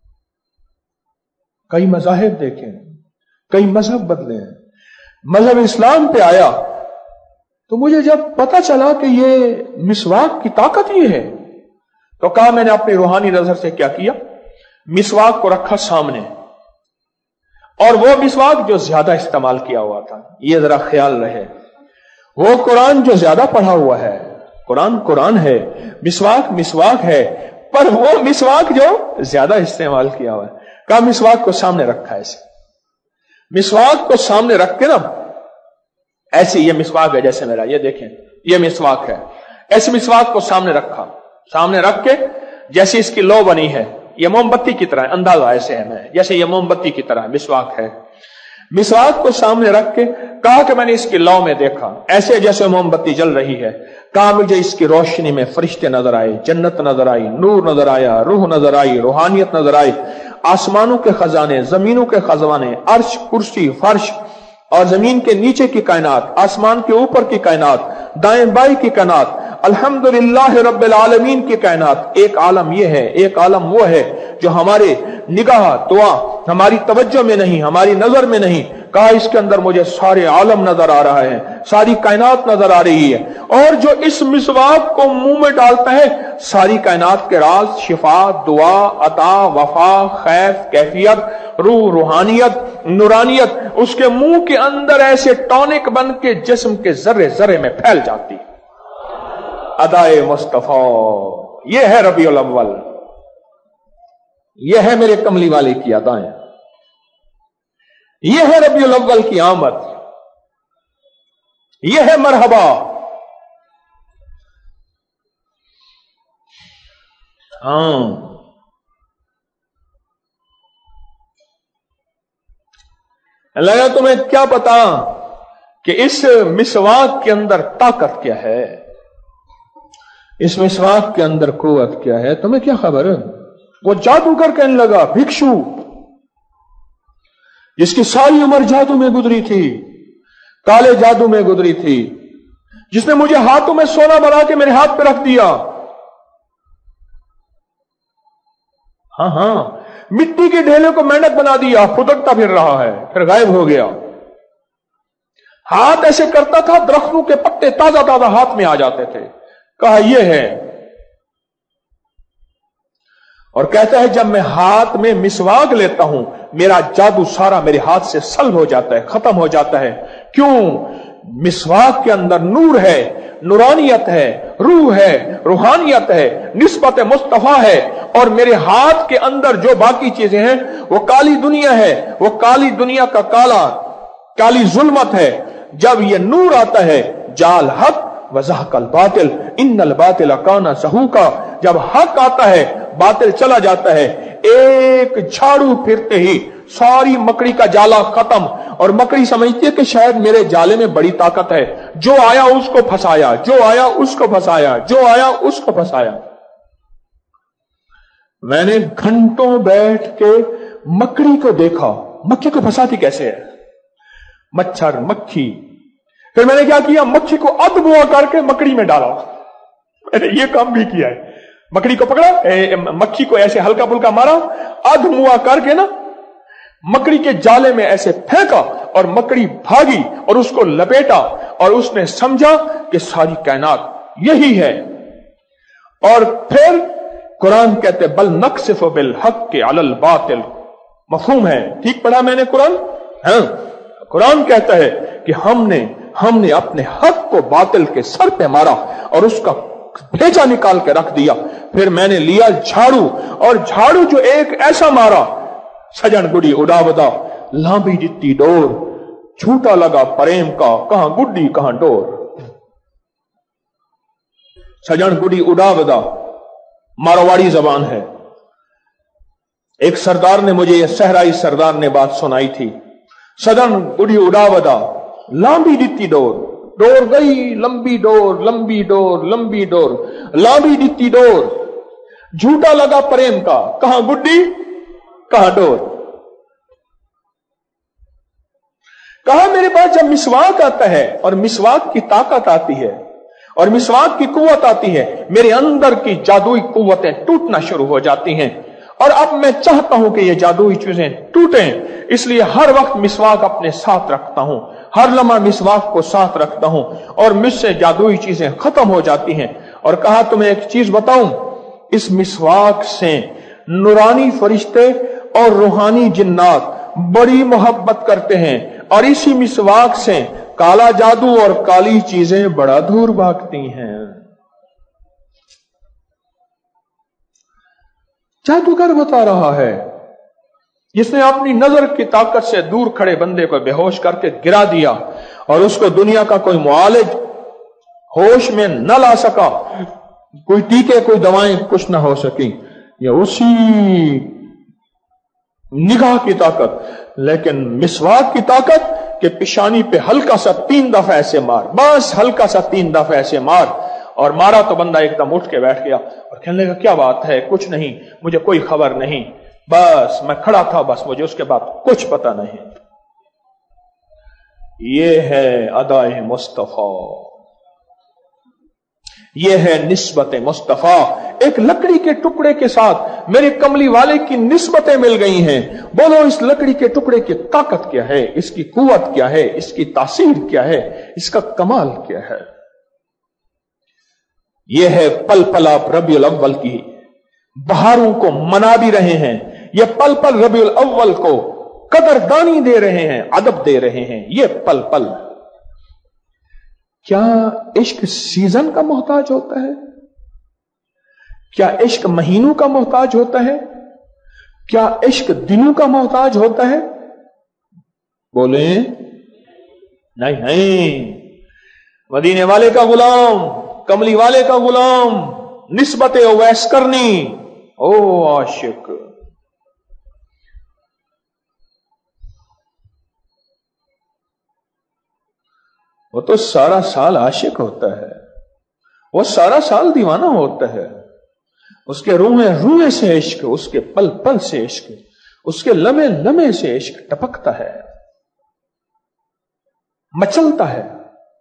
کئی مذاہب دیکھے، کئی مذہب بدلے ہیں. مذہب اسلام پہ آیا تو مجھے جب پتا چلا کہ یہ مسواک کی طاقت یہ ہے تو کہا میں نے اپنی روحانی نظر سے کیا کیا، مسواک کو رکھا سامنے، اور وہ مسواک جو زیادہ استعمال کیا ہوا تھا، یہ ذرا خیال رہے، وہ قرآن جو زیادہ پڑھا ہوا ہے، قرآن قرآن ہے، مسواک مسواک ہے، پر وہ مسواک جو زیادہ استعمال کیا ہوا ہے، کہا مسواک کو سامنے رکھا. ایسے مسواک کو سامنے رکھ کے نا، ایسے یہ مسواک ہے جیسے میرا، یہ دیکھیں یہ مسواک ہے، ایسے مسواک کو سامنے رکھا، سامنے رکھ کے جیسے اس کی لو بنی ہے، یہ موم بتی کی طرح ہے، اندازہ ایسے ہے میں جیسے یہ موم بتی کی طرح مسواک ہے. مسواک کو سامنے رکھ کے کہا کہ میں نے اس کی لو میں دیکھا ایسے جیسے موم بتی جل رہی ہے. کہا مجھے اس کی روشنی میں فرشتے نظر آئے, جنت نظر آئی, نور نظر آیا, روح نظر آئی, روحانیت نظر آئی, آسمانوں کے خزانے, زمینوں کے خزانے, عرش, کرسی, فرش اور زمین کے نیچے کی کائنات, آسمان کے اوپر کی کائنات, دائیں بائیں کی کائنات, الحمدللہ رب العالمین کی کائنات. ایک عالم یہ ہے, ایک عالم وہ ہے جو ہمارے نگاہ دعا ہماری توجہ میں نہیں, ہماری نظر میں نہیں. کہا اس کے اندر مجھے سارے عالم نظر آ رہا ہے, ساری کائنات نظر آ رہی ہے, اور جو اس مسواک کو منہ میں ڈالتا ہے ساری کائنات کے راز, شفا, دعا, عطا, وفا, خیر, کیفیت, روح, روحانیت, نورانیت اس کے منہ کے اندر ایسے ٹونک بن کے جسم کے ذرے ذرے میں پھیل جاتی. ادائے مصطفیٰ, یہ ہے ربیع الاول, یہ ہے میرے کملی والے کی ادائیں, یہ ہے ربیع الاول کی آمد, یہ ہے مرحبا. ہاں لگا تمہیں کیا پتا کہ اس مسواک کے اندر طاقت کیا ہے, اس مسواک کے اندر قوت کیا ہے, تمہیں کیا خبر؟ وہ جادوگر کہنے لگا, بھکشو جس کی ساری عمر جادو میں گزری تھی, کالے جادو میں گزری تھی, جس نے مجھے ہاتھوں میں سونا بنا کے میرے ہاتھ پہ رکھ دیا, ہاں ہاں مٹی کے ڈھیلے کو مینڈک بنا دیا, پھدکتا پھر رہا ہے, پھر غائب ہو گیا. ہاتھ ایسے کرتا تھا درختوں کے پتے تازہ تازہ ہاتھ میں آ جاتے تھے. کہا یہ ہے, اور کہتا ہے جب میں ہاتھ میں مسواک لیتا ہوں میرا جادو سارا میرے ہاتھ سے سلب ہو جاتا ہے, ختم ہو جاتا ہے. کیوں؟ مسواک کے اندر نور ہے, نورانیت ہے, روح ہے, روحانیت ہے, نسبت مصطفیٰ ہے, اور میرے ہاتھ کے اندر جو باقی چیزیں ہیں وہ کالی دنیا ہے, وہ کالی دنیا کا کالا, کالی ظلمت ہے. جب یہ نور آتا ہے جال حق وزحق الباطل ان الباطل کان زہوقا, جب حق آتا ہے باطل چلا جاتا ہے. ایک جھاڑو پھرتے ہی ساری مکڑی کا جالا ختم, اور مکڑی سمجھتی ہے کہ شاید میرے جالے میں بڑی طاقت ہے, جو آیا اس کو پھنسایا, جو آیا اس کو پھنسایا, جو آیا اس کو پھنسایا. میں نے گھنٹوں بیٹھ کے مکڑی کو دیکھا, مکھی کو پھنساتی کیسے ہے, مچھر مکھی. پھر میں نے کیا کیا, مکھی کو ادبوا کر کے مکڑی میں ڈالا. میں نے یہ کام بھی کیا ہے, مکڑی کو پکڑا, مکھی کو ایسے ہلکا پھلکا مارا, ادموا کر کے نا مکڑی کے جالے میں ایسے پھینکا, اور مکڑی بھاگی اور اس کو لپیٹا, اور اس نے سمجھا کہ ساری کائنات یہی ہے. اور پھر قرآن کہتے بل نقصف بالحق علی الباطل, مفہوم ہے, ٹھیک پڑھا میں نے قرآن؟ ہاں, قرآن کہتا ہے کہ ہم نے ہم نے اپنے حق کو باطل کے سر پہ مارا اور اس کا بھیجا نکال کے رکھ دیا. پھر میں نے لیا جھاڑو, اور جھاڑو جو ایک ایسا مارا, سجن گڑی اڑا بدا لانبی جتی ڈور, جھوٹا لگا پریم کا کہاں گڈی کہاں ڈور. سجن گڑی اڑا بدا مارواڑی زبان ہے. ایک سردار نے مجھے, یہ صحرائی سردار نے بات سنائی تھی. سجن گڑی اڑا بدا لانبی جتی ڈور, ڈور گئی لمبی ڈور, لمبی ڈور, لمبی ڈور, لانبی جتی ڈور, جھوٹا لگا پریم کا کہاں گڈی کہاں ڈور. کہا میرے پاس جب مسواک آتا ہے اور مسواک کی طاقت آتی ہے اور مسواک کی قوت آتی ہے, میرے اندر کی جادوئی قوتیں ٹوٹنا شروع ہو جاتی ہیں, اور اب میں چاہتا ہوں کہ یہ جادوئی چیزیں ٹوٹیں, اس لیے ہر وقت مسواک اپنے ساتھ رکھتا ہوں, ہر لمحہ مسواک کو ساتھ رکھتا ہوں, اور مجھ سے جادوئی چیزیں ختم ہو جاتی ہیں. اور کہا تمہیں ایک چیز بتاؤں, اس مسواک سے نورانی فرشتے اور روحانی جنات بڑی محبت کرتے ہیں, اور اسی مسواک سے کالا جادو اور کالی چیزیں بڑا دور بھاگتی ہیں. جادوگر بتا رہا ہے, جس نے اپنی نظر کی طاقت سے دور کھڑے بندے کو بے ہوش کر کے گرا دیا, اور اس کو دنیا کا کوئی معالج ہوش میں نہ لا سکا, کوئی ٹیکے کوئی دوائیں کچھ نہ ہو سکی. یہ اسی نگاہ کی طاقت, لیکن مسواک کی طاقت کہ پیشانی پہ ہلکا سا تین دفعہ ایسے مار، بس ہلکا سا تین دفعہ ایسے مار. اور مارا تو بندہ ایک دم اٹھ کے بیٹھ گیا اور کہنے لگا کیا بات ہے؟ کچھ نہیں، مجھے کوئی خبر نہیں، بس میں کھڑا تھا، بس مجھے اس کے بعد کچھ پتا نہیں. یہ ہے ادائے مصطفیٰ، یہ ہے نسبت مصطفیٰ. ایک لکڑی کے ٹکڑے کے ساتھ میرے کملی والے کی نسبتیں مل گئی ہیں. بولو اس لکڑی کے ٹکڑے کی طاقت کیا ہے، اس کی قوت کیا ہے، اس کی تاثیر کیا ہے، اس کا کمال کیا ہے. یہ ہے پل پل آپ ربیع الاول کی بہاروں کو منا بھی رہے ہیں، یہ پل پل ربیع الاول کو قدردانی دے رہے ہیں، ادب دے رہے ہیں. یہ پل پل کیا عشق سیزن کا محتاج ہوتا ہے؟ کیا عشق مہینوں کا محتاج ہوتا ہے؟ کیا عشق دنوں کا محتاج ہوتا ہے؟ بولیں نہیں نہیں. مدینے والے کا غلام، کملی والے کا غلام، نسبت اویس کرنی. او عاشق، وہ تو سارا سال عاشق ہوتا ہے، وہ سارا سال دیوانہ ہوتا ہے. اس کے روح روح سے عشق، اس کے پل پل سے عشق، اس کے لمحے لمحے سے عشق ٹپکتا ہے، مچلتا ہے.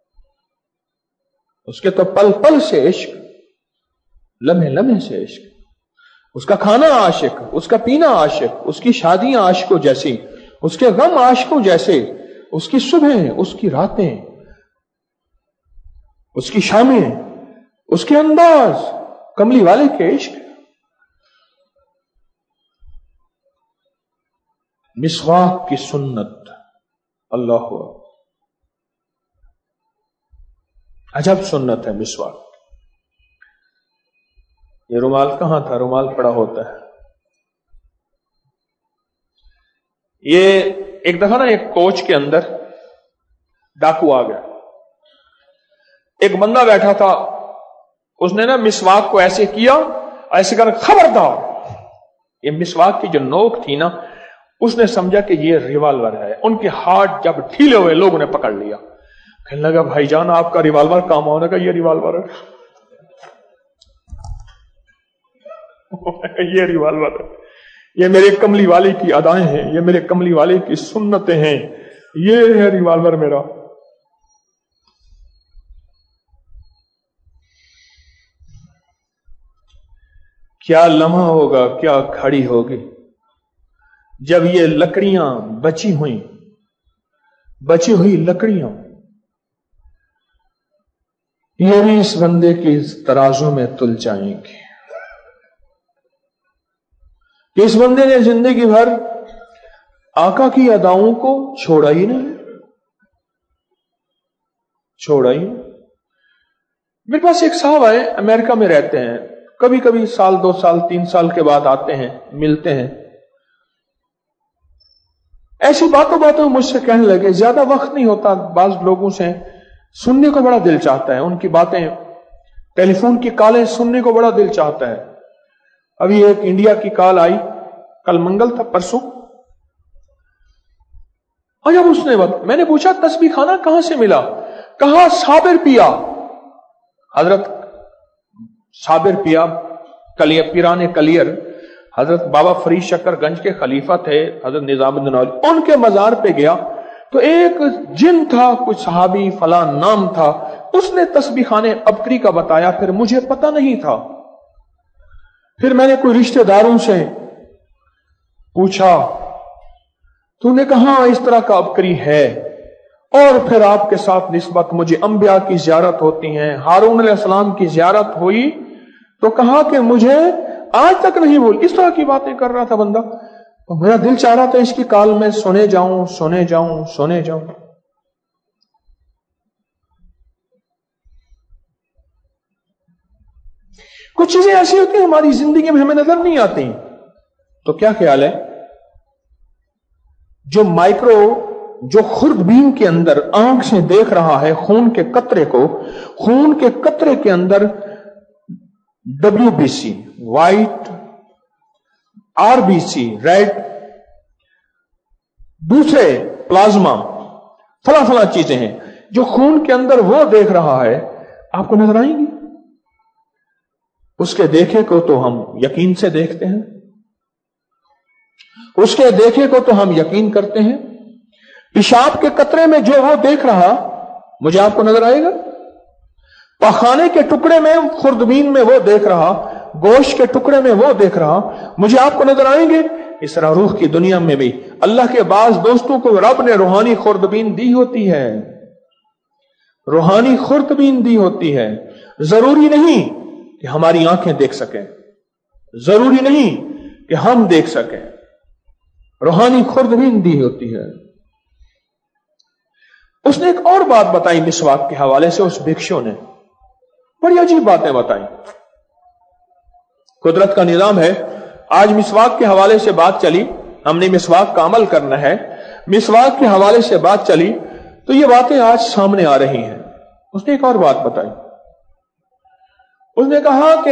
اس کے تو پل پل سے عشق، لمحے لمحے سے عشق. اس کا کھانا عاشق، اس کا پینا عاشق، اس کی شادیاں عاشقوں جیسی، اس کے غم عاشقوں جیسے، اس کی صبح، اس کی راتیں، اس کی شامیں، اس کے انداز، کملی والے کے عشق. مسواک کی سنت، اللہ عجب سنت ہے مسواک. یہ رومال کہاں تھا؟ رومال پڑا ہوتا ہے. یہ ایک دفعہ نا ایک کوچ کے اندر ڈاکو آ گیا. ایک بندہ بیٹھا تھا، اس نے نا مسواک کو ایسے کیا، ایسے کر خبردار. یہ مسواک کی جو نوک تھی نا، اس نے سمجھا کہ یہ ریوالور ہے. ان کے ہاتھ جب ڈھیلے ہوئے لوگوں نے پکڑ لیا. کہنے لگا بھائی جان آپ کا ریوالور کام ہونے کا، یہ ریوالور ہے. یہ ریوالور ہے، یہ میرے کملی والے کی ادائیں ہیں، یہ میرے کملی والے کی سنتیں ہیں، یہ ہے ریوالور میرا. کیا لمحہ ہوگا، کیا کھڑی ہوگی جب یہ لکڑیاں بچی ہوئی بچی ہوئی لکڑیاں یہ بھی اس بندے کی ترازو میں تل جائیں گی. کہ اس بندے نے زندگی بھر آقا کی اداؤں کو چھوڑا ہی نہیں، چھوڑا ہی. میرے پاس ایک صاحب آئے، امریکہ میں رہتے ہیں، کبھی کبھی سال دو سال تین سال کے بعد آتے ہیں، ملتے ہیں. ایسی باتوں باتوں مجھ سے کہنے لگے، زیادہ وقت نہیں ہوتا، بعض لوگوں سے سننے کو بڑا دل چاہتا ہے، ان کی باتیں، ٹیلی فون کی کالیں سننے کو بڑا دل چاہتا ہے. ابھی ایک انڈیا کی کال آئی، کل منگل تھا، پرسوں. اور جب اس نے بات میں نے پوچھا تسبیح خانہ کہاں سے ملا؟ کہاں صابر پیا، حضرت صابر پیا کلیئر، پیرانے کلیئر، حضرت بابا فرید شکر گنج کے خلیفہ تھے، حضرت نظام الدین اولیاء. ان کے مزار پہ گیا تو ایک جن تھا، کچھ صحابی فلاں نام تھا، اس نے تسبیح خانے ابکری کا بتایا. پھر مجھے پتہ نہیں تھا. پھر میں نے کوئی رشتہ داروں سے پوچھا تو نے کہا اس طرح کا ابکری ہے. اور پھر آپ کے ساتھ نسبت، مجھے انبیاء کی زیارت ہوتی ہیں، ہارون علیہ السلام کی زیارت ہوئی تو کہا کہ مجھے آج تک نہیں بول. اس طرح کی باتیں کر رہا تھا بندہ. تو میرا دل چاہ رہا تھا اس کی کال میں سنے جاؤں سنے جاؤں سنے جاؤں. کچھ چیزیں ایسی ہوتی ہیں ہماری زندگی میں ہمیں نظر نہیں آتی. تو کیا خیال ہے، جو مائکرو، جو خوردبین کے اندر آنکھ سے دیکھ رہا ہے خون کے قطرے کو، خون کے قطرے کے اندر W B C white, R B C red, دوسرے پلازما، फला फला चीजें हैं जो खून के अंदर वो देख रहा है, आपको नजर आएंगी? उसके देखे को तो हम यकीन से देखते हैं, उसके देखे को तो हम यकीन करते हैं। पेशाब के कतरे में जो वो देख रहा, मुझे आपको नजर आएगा? पखाने के टुकड़े में, खुर्दबीन में वो देख रहा, गोश्त के टुकड़े में वो देख रहा, मुझे आपको नजर आएंगे? इस तरह रूह की दुनिया में भी अल्लाह के बाज दोस्तों को रब ने रूहानी खुर्दबीन दी होती है, रूहानी खुर्दबीन दी होती है। जरूरी नहीं कि हमारी आंखें देख सकें, जरूरी नहीं कि हम देख सकें, रूहानी खुर्दबीन दी होती है। उसने एक और बात बताई मिसवाक के हवाले से, उस भिक्षु ने बड़ी अजीब बातें बताई। कुदरत का निजाम है, आज मिसवाक के हवाले से बात चली, हमने मिसवाक का अमल करना है, मिसवाक के हवाले से बात चली तो ये बातें आज सामने आ रही हैं। उसने एक और बात बताई, उसने कहा कि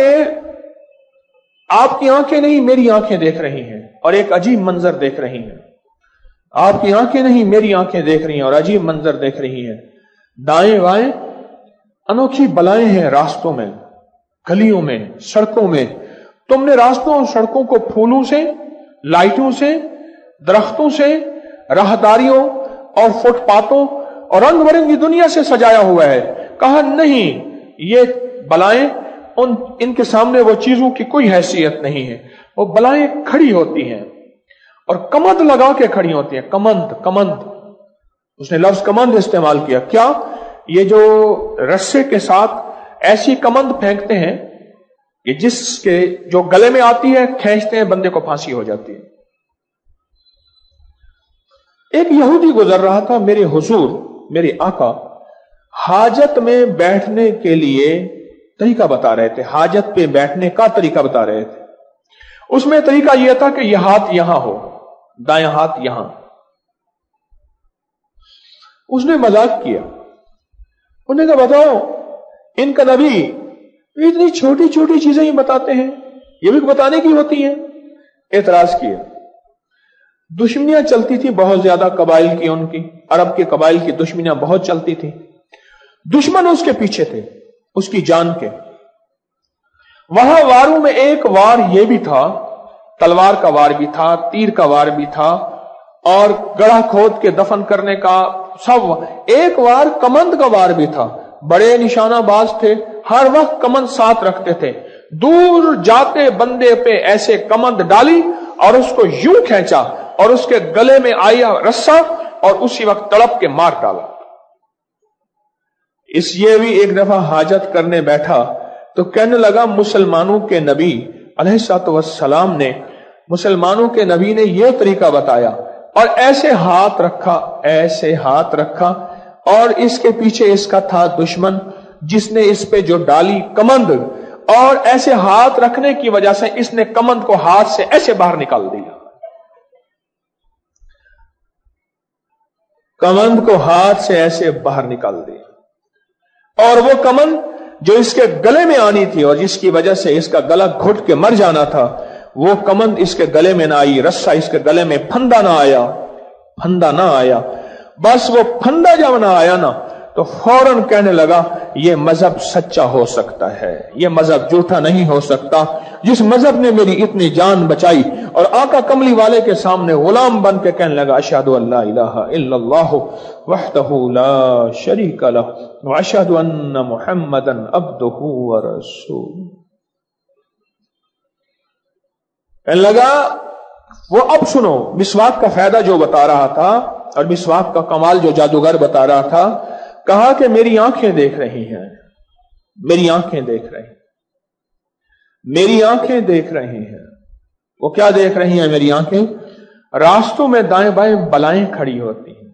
आपकी आंखें नहीं मेरी आंखें देख रही हैं और एक अजीब मंजर देख रही हैं। आपकी आंखें नहीं मेरी आंखें देख रही हैं और अजीब मंजर देख रही हैं। दाएं बाएं अनोखी बलाएं हैं, रास्तों में, गलियों में, सड़कों में। तुमने रास्तों और सड़कों को फूलों से, लाइटों से, दरख्तों से, राहदारियों और फुटपाथों और रंग बिरंगी दुनिया से सजाया हुआ है। कहा नहीं, ये बलाएं उन इनके सामने वो चीजों की कोई हैसियत नहीं है। वो बलाएं खड़ी होती हैं और कमंद लगा के खड़ी होती हैं। कमंद, कमंद, उसने लफ्ज कमंद इस्तेमाल किया। क्या? ये जो रस्से के साथ ऐसी कमंद फेंकते हैं कि जिसके जो गले में आती है, खींचते हैं, बंदे को फांसी हो जाती है। एक यहूदी गुजर रहा था, मेरे हुजूर, मेरे आका हाजत में बैठने के लिए तरीका बता रहे थे, हाजत पे बैठने का तरीका बता रहे थे। उसमें तरीका यह था कि यह हाथ यहां हो, दायां हाथ यहां। उसने मजाक किया, उन्होंने कहा बताओ इनका नबी इतनी छोटी छोटी चीजें ही बताते हैं, ये भी बताने की होती हैं। एतराज किया। दुश्मनियां चलती थी बहुत ज्यादा कबाइल की, उनकी अरब के कबाइल की दुश्मनियां बहुत चलती थी। दुश्मन उसके पीछे थे, उसकी जान के। वहां वारों में एक वार यह भी था, तलवार का वार भी था, तीर का वार भी था और गड़ा खोद के दफन करने का सब। एक वार कमंद का वार भी था। बड़े निशानाबाज थे, हर वक्त कमंद साथ रखते थे। दूर जाते बंदे पे ऐसे कमंद डाली और उसको यूं खींचा और उसके गले में आया रस्सा और उसी वक्त तड़प के मार डाला। इस ये भी एक दफा हाजत करने बैठा तो कहने लगा, मुसलमानों के नबी अलैहिस्सलातु वस्सलाम ने, मुसलमानों के नबी ने यह तरीका बताया और ऐसे हाथ रखा, ऐसे हाथ रखा और इसके पीछे इसका था दुश्मन जिसने इस पे जो डाली कमंद, और ऐसे हाथ रखने की वजह से इसने कमंद को हाथ से ऐसे बाहर निकाल दिया। कमंद को हाथ से ऐसे बाहर निकाल दिया और वो कमंद जो इसके गले में आनी थी और जिसकी वजह से इसका गला घुट के मर जाना था, वो कमंद इसके गले में ना आई, रस्सा इसके गले में, फंदा ना आया, फंदा ना आया। बस वो फंदा जब ना आया ना तो फौरन कहने लगा, ये मजहब सच्चा हो सकता है, ये मजहब झूठा नहीं हो सकता। जिस मजहब ने मेरी इतनी जान बचाई, और आका कमली वाले के सामने गुलाम बन के कहने लगा, अशहदु अल्ला इलाहा इल्लल्लाहु वहदहु ला शरीका लहु व अशहदु अन्ना मुहम्मदन अब्दुहु व रसूलुहु। कहने लगा, वो अब सुनो मिसवाक का फायदा जो बता रहा था और मिसवाक का कमाल जो जादूगर बता रहा था। कहा कि मेरी आंखें देख रही हैं, मेरी आंखें देख रही, मेरी आंखें देख रही हैं। वो क्या देख रही हैं मेरी आंखें? रास्तों में दाएं बाएं बलाएं खड़ी होती हैं,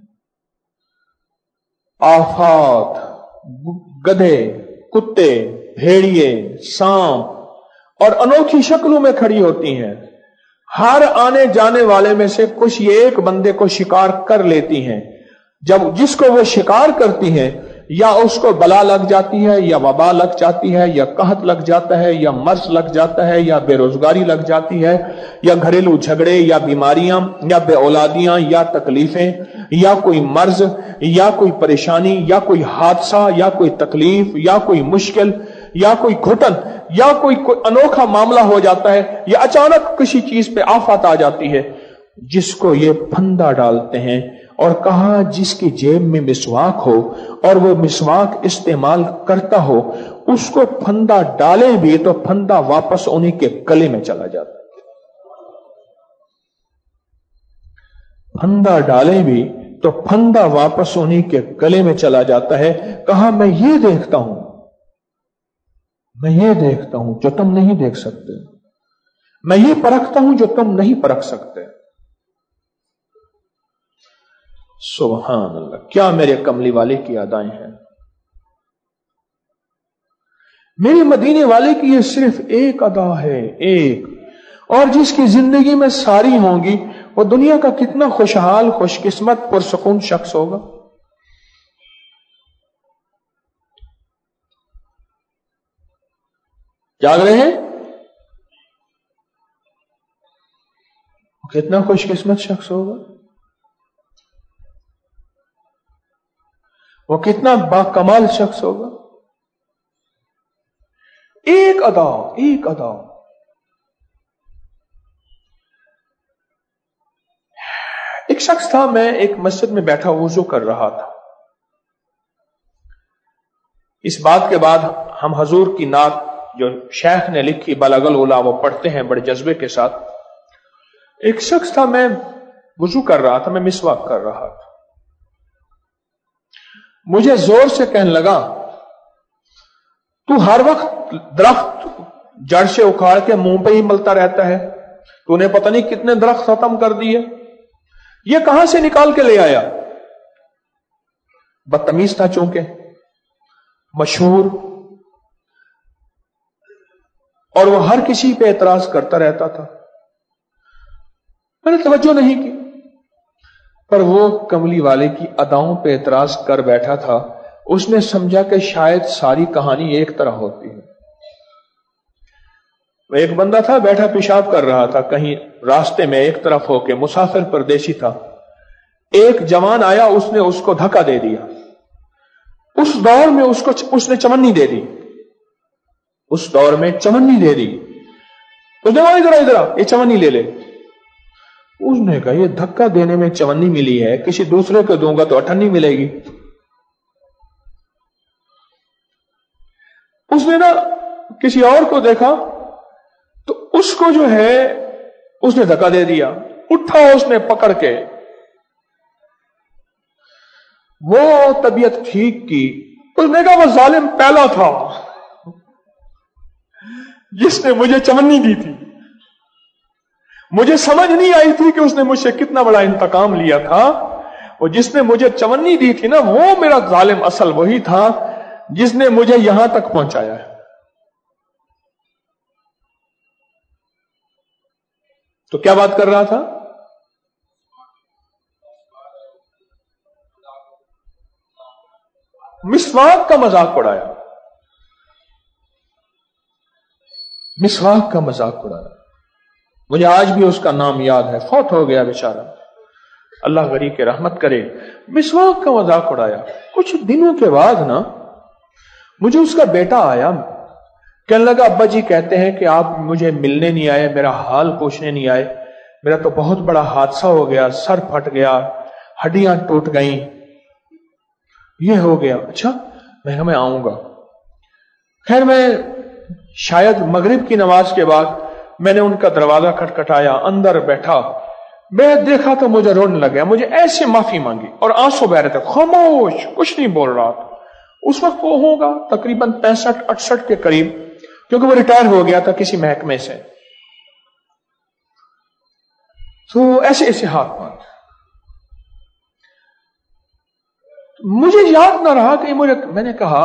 आफात, गधे, कुत्ते, भेड़िए, सांप और अनोखी शक्लों में खड़ी होती हैं। हर आने जाने वाले में से कुछ ये एक बंदे को शिकार कर लेती हैं। जब जिसको वो शिकार करती हैं یا اس کو بلا لگ جاتی ہے یا وبا لگ جاتی ہے یا قحط لگ جاتا ہے یا مرض لگ جاتا ہے یا بے روزگاری لگ جاتی ہے یا گھریلو جھگڑے یا بیماریاں یا بے اولادیاں یا تکلیفیں یا کوئی مرض یا کوئی پریشانی یا کوئی حادثہ یا کوئی تکلیف یا کوئی مشکل یا کوئی گھٹن یا کوئی, کوئی انوکھا معاملہ ہو جاتا ہے یا اچانک کسی چیز پہ آفت آ جاتی ہے، جس کو یہ پھندا ڈالتے ہیں، اور کہا جس کی جیب میں مسواک ہو اور وہ مسواک استعمال کرتا ہو، اس کو پھندا ڈالے بھی تو پھندا واپس انہیں کے گلے میں چلا جاتا ہے، پھندا ڈالے بھی تو پھندا واپس انہیں کے گلے میں چلا جاتا ہے۔ کہا میں یہ دیکھتا ہوں، میں یہ دیکھتا ہوں جو تم نہیں دیکھ سکتے، میں یہ پرکھتا ہوں جو تم نہیں پرکھ سکتے۔ سبحان اللہ، کیا میرے کملی والے کی ادائیں ہیں، میرے مدینے والے کی یہ صرف ایک ادا ہے، ایک، اور جس کی زندگی میں ساری ہوں گی وہ دنیا کا کتنا خوشحال، خوش قسمت، پرسکون شخص ہوگا۔ جاگ رہے ہیں؟ کتنا خوش قسمت شخص ہوگا، وہ کتنا باکمال شخص ہوگا۔ ایک ادا، ایک ادا۔ ایک شخص تھا، میں ایک مسجد میں بیٹھا وضو کر رہا تھا، اس بات کے بعد ہم حضور کی نعت جو شیخ نے لکھی بلغ العلا وہ پڑھتے ہیں بڑے جذبے کے ساتھ۔ ایک شخص تھا، میں وضو کر رہا تھا، میں مسواک کر رہا تھا، مجھے زور سے کہنے لگا تو ہر وقت درخت جڑ سے اکھاڑ کے منہ پہ ہی ملتا رہتا ہے، تو نے پتہ نہیں کتنے درخت ختم کر دیے، یہ کہاں سے نکال کے لے آیا؟ بدتمیز تھا چونکہ، مشہور، اور وہ ہر کسی پہ اعتراض کرتا رہتا تھا۔ میں نے توجہ نہیں کی، پر وہ کملی والے کی اداؤں پہ اعتراض کر بیٹھا تھا۔ اس نے سمجھا کہ شاید ساری کہانی ایک طرح ہوتی ہے۔ وہ ایک بندہ تھا، بیٹھا پیشاب کر رہا تھا کہیں راستے میں، ایک طرف ہو کے، مسافر پردیسی تھا۔ ایک جوان آیا، اس نے اس کو دھکا دے دیا، اس دور میں اس کو اس نے چمنی دے دی، اس دور میں چمنی دے دی، اس نے کہا ادھر ادھر یہ چمنی لے لے۔ اس نے کہا یہ دھکا دینے میں چمنی ملی ہے، کسی دوسرے کو دوں گا تو اٹھنی ملے گی۔ اس نے نا کسی اور کو دیکھا تو اس کو جو ہے اس نے دھکا دے دیا، اٹھا اس نے پکڑ کے، وہ طبیعت ٹھیک کی۔ اس نے کہا وہ ظالم پہلا تھا جس نے مجھے چمنی دی تھی، مجھے سمجھ نہیں آئی تھی کہ اس نے مجھ سے کتنا بڑا انتقام لیا تھا۔ اور جس نے مجھے چمنی دی تھی نا، وہ میرا ظالم اصل وہی تھا جس نے مجھے یہاں تک پہنچایا ہے۔ تو کیا بات کر رہا تھا؟ مسواک کا مذاق اڑایا، مسواک کا مذاق اڑایا۔ مجھے آج بھی اس کا نام یاد ہے، فوت ہو گیا بیچارہ، اللہ غری کے رحمت کرے۔ مسواک کا مذاق اڑایا۔ کچھ دنوں کے بعد نا مجھے اس کا بیٹا آیا، کہنے لگا ابا جی کہتے ہیں کہ آپ مجھے ملنے نہیں آئے، میرا حال پوچھنے نہیں آئے، میرا تو بہت بڑا حادثہ ہو گیا، سر پھٹ گیا، ہڈیاں ٹوٹ گئیں، یہ ہو گیا۔ اچھا، میں کہا میں آؤں گا۔ خیر میں شاید مغرب کی نماز کے بعد میں نے ان کا دروازہ کھٹکھٹایا، اندر بیٹھا، میں دیکھا تو مجھے رونے لگا، مجھے ایسے معافی مانگی اور آنسو بہ رہے تھے، خاموش، کچھ نہیں بول رہا تھا۔ اس وقت وہ ہوگا تقریباً پینسٹھ اٹھسٹھ کے قریب، کیونکہ وہ ریٹائر ہو گیا تھا کسی محکمے سے۔ تو ایسے ایسے ہاتھ باندھ، مجھے یاد نہ رہا کہ مجھے، میں نے کہا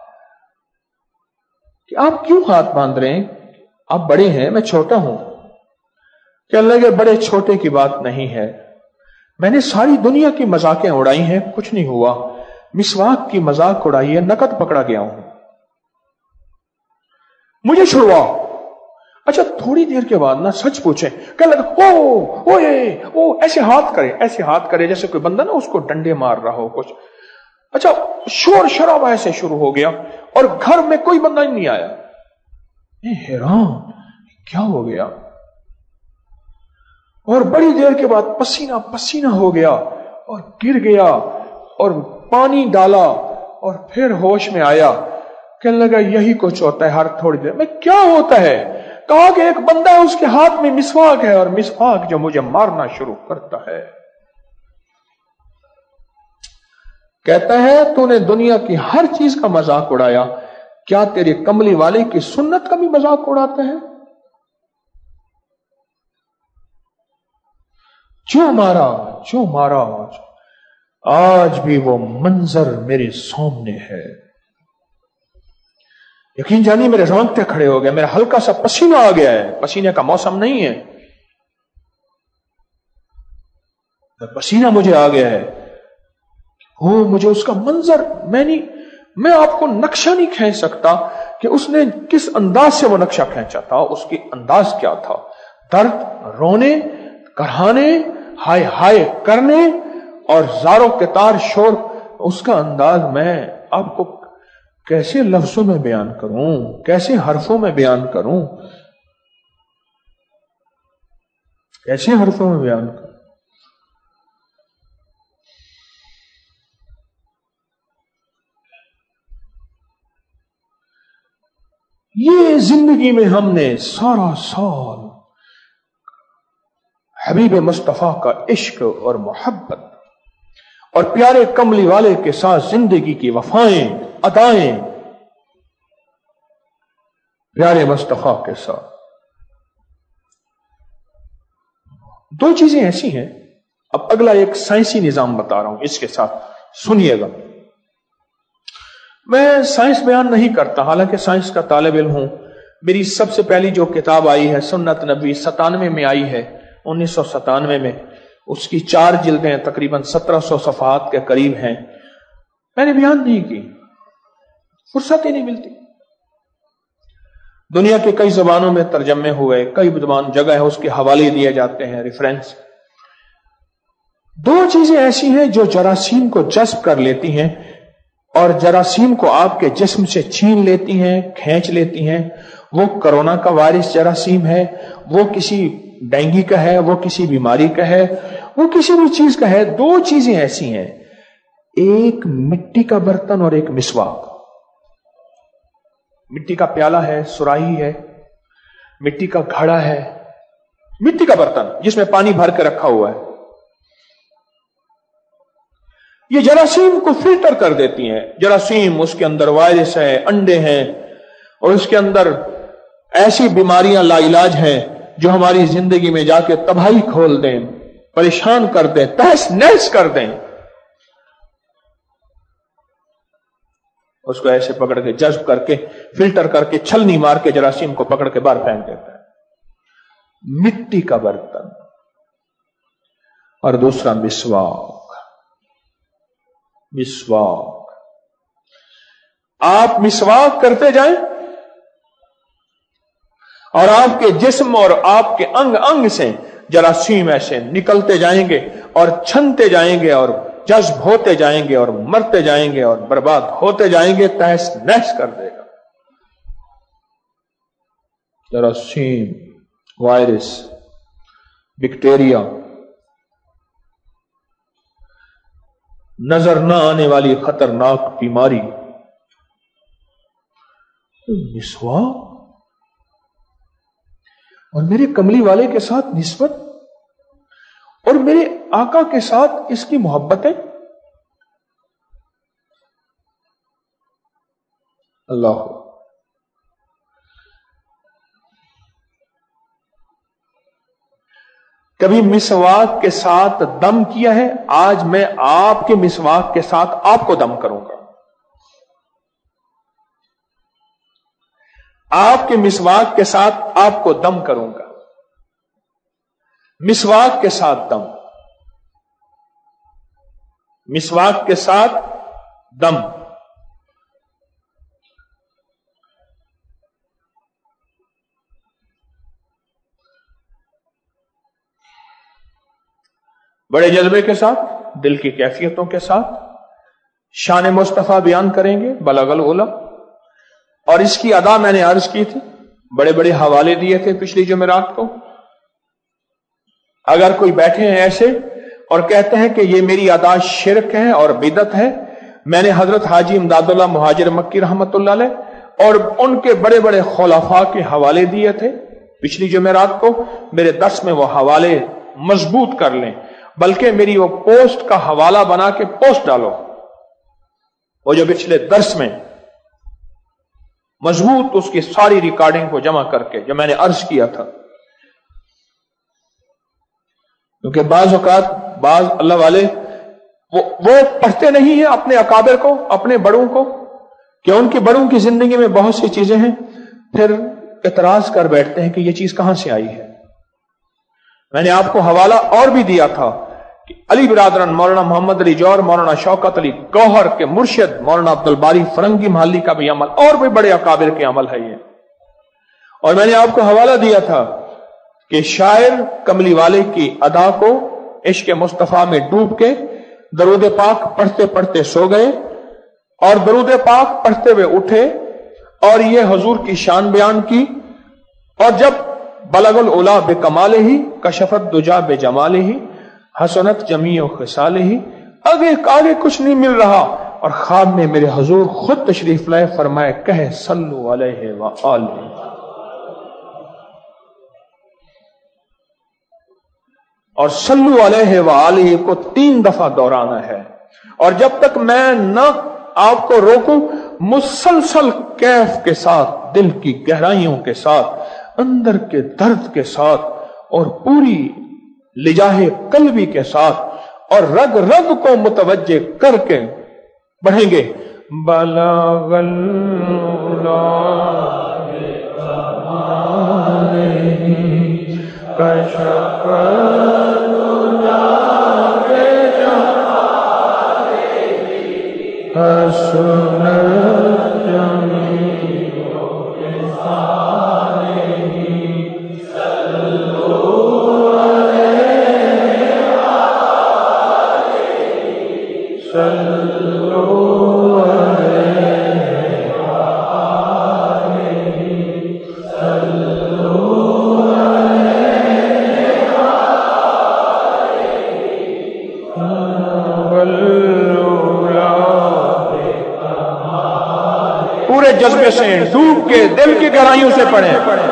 کہ آپ کیوں ہاتھ باندھ رہے ہیں، آپ بڑے ہیں، میں چھوٹا ہوں۔ کہنے لگے بڑے چھوٹے کی بات نہیں ہے، میں نے ساری دنیا کی مذاقیں اڑائی ہیں، کچھ نہیں ہوا، मिसवाक की मजाक उड़ाई है, नकद पकड़ा गया हूं, मुझे छुड़वाओ। अच्छा, थोड़ी देर के बाद ना सच पूछे, कहने लगा ओ ओ ये ओ, ऐसे हाथ करे, ऐसे हाथ करे जैसे कोई बंदा ना उसको डंडे मार रहा हो कुछ। अच्छा, शोर शराबा ऐसे शुरू हो गया और घर में कोई बंदा ही नहीं आया। हैरान, क्या हो गया? और बड़ी देर के बाद पसीना पसीना हो गया और गिर गया और पानी डाला और फिर होश में आया। कहने लगा यही कुछ होता है हर थोड़ी देर में। क्या होता है? कहा कि एक बंदा है, उसके हाथ में मिसवाक है और मिसवाक जो मुझे मारना शुरू करता है। कहता है तूने दुनिया की हर चीज का मजाक उड़ाया, क्या तेरे कमली वाले की सुन्नत का भी मजाक उड़ाता है? जो मारा जो मारा आज भी वो मंजर मेरे सामने है। यकीन जानिए मेरे रोंगटे खड़े हो गए, मेरा हल्का सा पसीना आ गया है। पसीने का मौसम नहीं है, पसीना मुझे आ गया है। ओ मुझे उसका मंजर, मैं नहीं मैं आपको नक्शा नहीं खींच सकता कि उसने किस अंदाज से वो नक्शा खींचा था, उसकी अंदाज क्या था। दर्द, रोने, कराने, हाय हाय करने और जारो के तार शोर, उसका अंदाज मैं आपको कैसे लफ्जों में बयान करूं, कैसे हरफों में बयान करूं, कैसे हरफों में बयान करूं। ये जिंदगी में हमने सारा साल हबीब मुस्तफा का इश्क और मोहब्बत और प्यारे कमली वाले के साथ जिंदगी की वफाएं, अदाएं, प्यारे मुस्तफा के साथ। दो चीजें ऐसी हैं, अब अगला एक साइंसी निजाम बता रहा हूं, इसके साथ सुनिएगा। मैं साइंस बयान नहीं करता, हालांकि साइंस का तालिब इल्म हूं। मेरी सबसे पहली जो किताब आई है सुन्नत नबी, सतानवे में आई है, उन्नीस सौ सतानवे में। उसकी चार जिल्दें तकरीबन सत्रह सौ सफहात के करीब हैं। मैंने बयान नहीं की, फुर्सत ही नहीं मिलती। दुनिया के कई जबानों में तर्जमे हुए, कई जबान जगह है उसके हवाले दिए जाते हैं, रेफरेंस। दो चीजें ऐसी हैं जो जरासीम को जज्ब कर लेती हैं और जरासीम को आपके जिस्म से छीन लेती हैं, खींच लेती हैं। वो कोरोना का वायरस जरासीम है, वो किसी डेंगू का है, वो किसी बीमारी का है, वो किसी भी चीज का है। दो चीजें ऐसी हैं, एक मिट्टी का बर्तन और एक मिसवाक। मिट्टी का प्याला है, सुराही है, मिट्टी का घड़ा है, मिट्टी का बर्तन जिसमें पानी भर के रखा हुआ है। ये जरासीम को फिल्टर कर देती हैं। जरासीम, उसके अंदर वायरस है, अंडे हैं और उसके अंदर ऐसी बीमारियां लाइलाज हैं जो हमारी जिंदगी में जाके तबाही खोल दें, परेशान कर दें, तहस नहस कर दें। उसको ऐसे पकड़ के जज्ब करके फिल्टर करके छलनी मार के जरासीम को पकड़ के बाहर फेंक देता है। मिट्टी का बर्तन। और दूसरा मिसवाक। मिसवाक, आप मिसवाक करते जाएं और आपके जिस्म और आपके अंग अंग से जरासीम ऐसे निकलते जाएंगे और छनते जाएंगे और जज्ब होते जाएंगे और मरते जाएंगे और बर्बाद होते जाएंगे, तहस नहस कर देगा। जरासीम, वायरस, बैक्टीरिया, नजर न आने वाली खतरनाक बीमारी। मिसवाक और मेरे कमली वाले के साथ निस्बत और मेरे आका के साथ इसकी मोहब्बतें। अल्लाह, कभी मिसवाक के साथ दम किया है? आज मैं आपके मिसवाक के साथ आपको दम करूंगा। आपके मिसवाक के साथ आपको दम करूंगा। मिसवाक के साथ दम, मिसवाक के साथ दम। बड़े जज्बे के साथ, दिल की कैफियतों के साथ शान मुस्तफा बयान करेंगे बलगल उला। और इसकी अदा मैंने अर्ज की थी, बड़े बड़े हवाले दिए थे पिछली जुमेरात को। अगर कोई बैठे हैं ऐसे और कहते हैं कि ये मेरी अदा शिरक है और बिदत है, मैंने हजरत हाजी इमदादुल्लाह मुहाजिर मक्की रहमतुल्लाह अलैह और उनके बड़े बड़े खुलाफा के हवाले दिए थे पिछली जुमेरात को। मेरे दर्स में वो हवाले मजबूत कर लें, बल्कि मेरी वो पोस्ट का हवाला बना के पोस्ट डालो, वो जो पिछले दर्स में मजबूत उसकी सारी रिकॉर्डिंग को जमा करके जो मैंने अर्ज किया था। क्योंकि बाज औकात बाज अल्लाह वाले वो वो पढ़ते नहीं है अपने अकाबिर को, अपने बड़ों को, कि उनके बड़ों की जिंदगी में बहुत सी चीजें हैं, फिर इतराज कर बैठते हैं कि ये चीज कहां से आई है। मैंने आपको हवाला और भी दिया था कि अली बिरादरन मौलाना मोहम्मद अली जौहर, मौलाना शौकत अली गौहर के मुर्शिद मौलाना अब्दुल बारी फरंगी महल्ली का भी अमल और भी बड़े अकाबिर के अमल है ये। और मैंने आपको हवाला दिया था कि शायर कमली वाले की अदा को इश्क मुस्तफा में डूब के दरूद पाक पढ़ते पढ़ते सो गए और दरूद पाक पढ़ते हुए उठे और ये हुजूर की शान बयान की। और जब बलगुल उला बेकमाल ही कशफत दुजा बेजमाल ही हसनत जमीओ खिसाल ही, आगे आगे कुछ नहीं मिल रहा। और ख्वाब में मेरे हुजूर खुद तशरीफ लाए, फरमाए कहे सल्लु अलैहि व आलिहि। और सल्लु अलैहि व आलिहि को तीन दफा दोहराना है। और जब तक मैं न आपको रोकूं, मुसलसल कैफ के साथ, दिल की गहराइयों के साथ, अंदर के दर्द के साथ और पूरी लिजाहे कल्बी के साथ और रग रग को मुतवज्जे करके बढ़ेंगे। बलगल उला जज्बे से डूब के दिल की गहराइयों से पढ़े।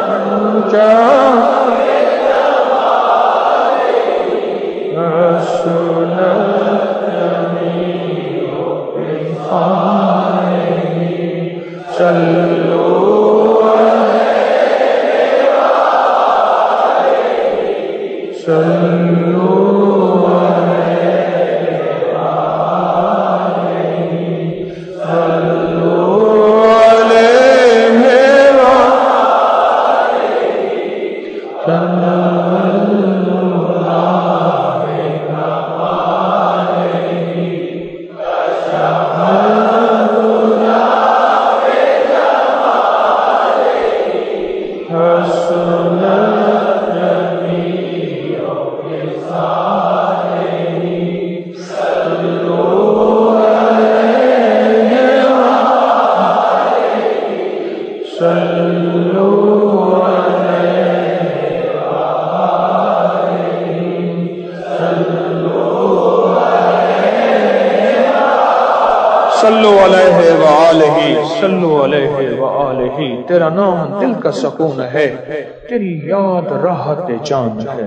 सल्लु अलैहि व आलिहि, सल्लु अलैहि व आलिहि। तेरा नाम दिल का सुकून है, तेरी याद राहत जान है।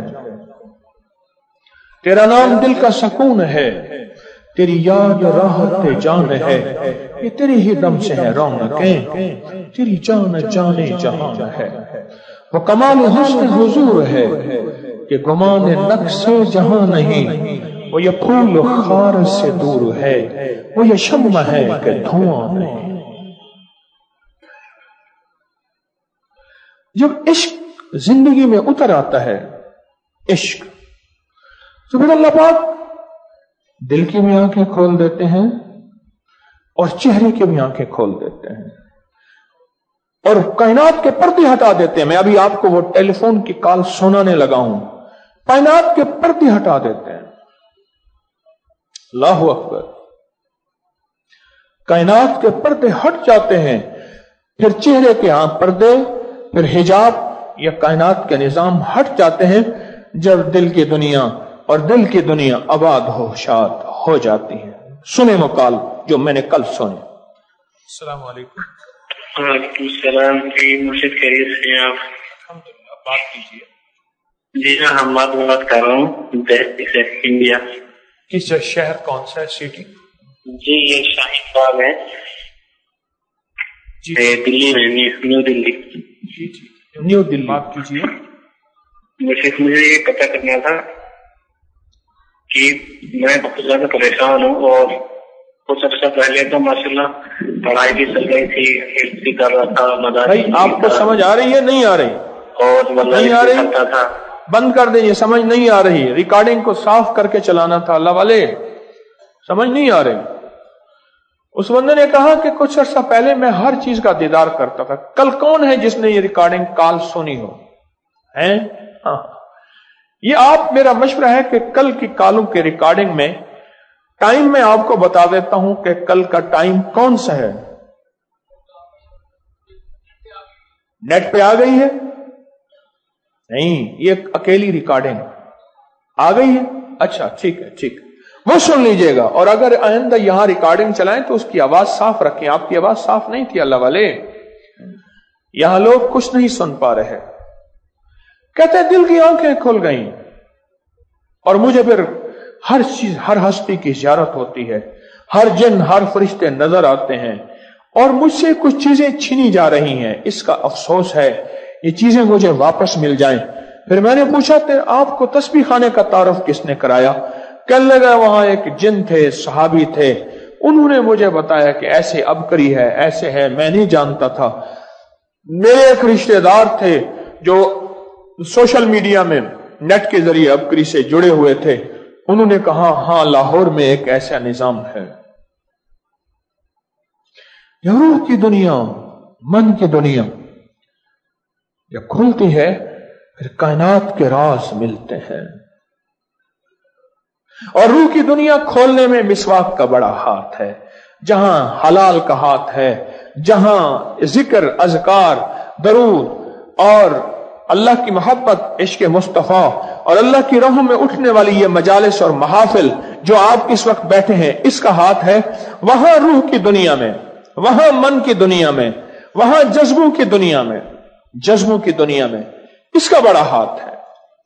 तेरा नाम दिल का सुकून है, तेरी याद राहत जान है। ये तेरी ही दम से है रौनकें, तेरी जान जाने जहान है। वो कमाल हुस्न हुजूर है कि गुमान नक्शे जहां नहीं। वो ये फूल खार से दूर है, वो ये शम्मा है कि धुआं नहीं। जब इश्क जिंदगी में उतर आता है, इश्क, तो फिर अल्लाह पाक दिल की भी आंखें खोल देते हैं اور چہرے کی بھی آنکھیں کھول دیتے ہیں اور کائنات کے پردے ہٹا دیتے ہیں. میں ابھی آپ کو وہ ٹیلی فون کی کال سنانے لگا ہوں. کائنات کے پردے ہٹا دیتے ہیں. اللہ اکبر. کائنات کے پردے ہٹ جاتے ہیں. پھر چہرے کے ہاں پردے، پھر حجاب یا کائنات کے نظام ہٹ جاتے ہیں جب دل کی دنیا اور دل کی دنیا آباد ہو شاد ہو جاتی ہے. سنیں وہ کال جو میں نے کل سنی. السلام علیکم. وعلیکم السلام. جی مرشد خیریت سے آپ؟ الحمدللہ. بات کیجیے. جی میں حماد بات کر رہا ہوں دہلی سے، انڈیا. کس شہر کون سا ہے؟ سٹی؟ جی یہ شاہین باغ ہے جی دلی میں، نیو دلی. جی جی نیو دلی. بات کیجیے. مرشد مجھے یہ پتہ کرنا تھا کہ میں بہت زیادہ پریشان ہوں اور کچھ عرصہ پہلے تو ماشاء اللہ پڑھائی بھی چل رہی تھی، حفظ بھی کر رہا تھا. بھائی آپ کو سمجھ آ رہی ہے نہیں آ رہی؟ اور نہیں آ رہی کرتا تھا. بند کر دیجیے. سمجھ نہیں آ رہی. ریکارڈنگ کو صاف کر کے چلانا تھا. اللہ والے سمجھ نہیں آ رہی. اس بندے نے کہا کہ کچھ عرصہ پہلے میں ہر چیز کا دیدار کرتا تھا. کل کون ہے جس نے یہ ریکارڈنگ کال سنی ہو؟ ہیں؟ ہاں. یہ آپ میرا مشورہ ہے کہ کل کی کالوں کے ریکارڈنگ میں ٹائم میں آپ کو بتا دیتا ہوں کہ کل کا ٹائم کون سا ہے. نیٹ پہ آ گئی ہے؟ نہیں، یہ اکیلی ریکارڈنگ آ گئی ہے. اچھا ٹھیک ہے ٹھیک ہے، وہ سن لیجئے گا. اور اگر آئندہ یہاں ریکارڈنگ چلائیں تو اس کی آواز صاف رکھیں. آپ کی آواز صاف نہیں تھی اللہ والے. یہاں لوگ کچھ نہیں سن پا رہے. کہتے ہیں دل کی آنکھیں کھل گئیں اور مجھے پھر ہر چیز، ہر ہستی کی زیارت ہوتی ہے. ہر جن، ہر فرشتے نظر آتے ہیں اور مجھ سے کچھ چیزیں چھینی جا رہی ہیں. اس کا افسوس ہے. یہ چیزیں مجھے واپس مل جائیں. پھر میں نے پوچھا کہ آپ کو تسبیح خانے کا تعارف کس نے کرایا؟ کہنے لگا وہاں ایک جن تھے، صحابی تھے، انہوں نے مجھے بتایا کہ ایسے ابکری ہے، ایسے ہے. میں نہیں جانتا تھا. میرے ایک رشتہ دار تھے جو سوشل میڈیا میں نیٹ کے ذریعے ابکری سے جڑے ہوئے تھے. انہوں نے کہا ہاں لاہور میں ایک ایسا نظام ہے. یہ روح کی دنیا، من کی دنیا جب کھلتی ہے پھر کائنات کے راز ملتے ہیں. اور روح کی دنیا کھولنے میں مسواک کا بڑا ہاتھ ہے. جہاں حلال کا ہاتھ ہے، جہاں ذکر، اذکار، درود اور اللہ کی محبت، عشق مصطفیٰ اور اللہ کی راہوں میں اٹھنے والی یہ مجالس اور محافل جو آپ اس وقت بیٹھے ہیں، اس کا ہاتھ ہے. وہاں روح کی دنیا میں، وہاں من کی دنیا میں، وہاں جذبوں کی دنیا میں، جذبوں کی دنیا میں اس کا بڑا ہاتھ ہے.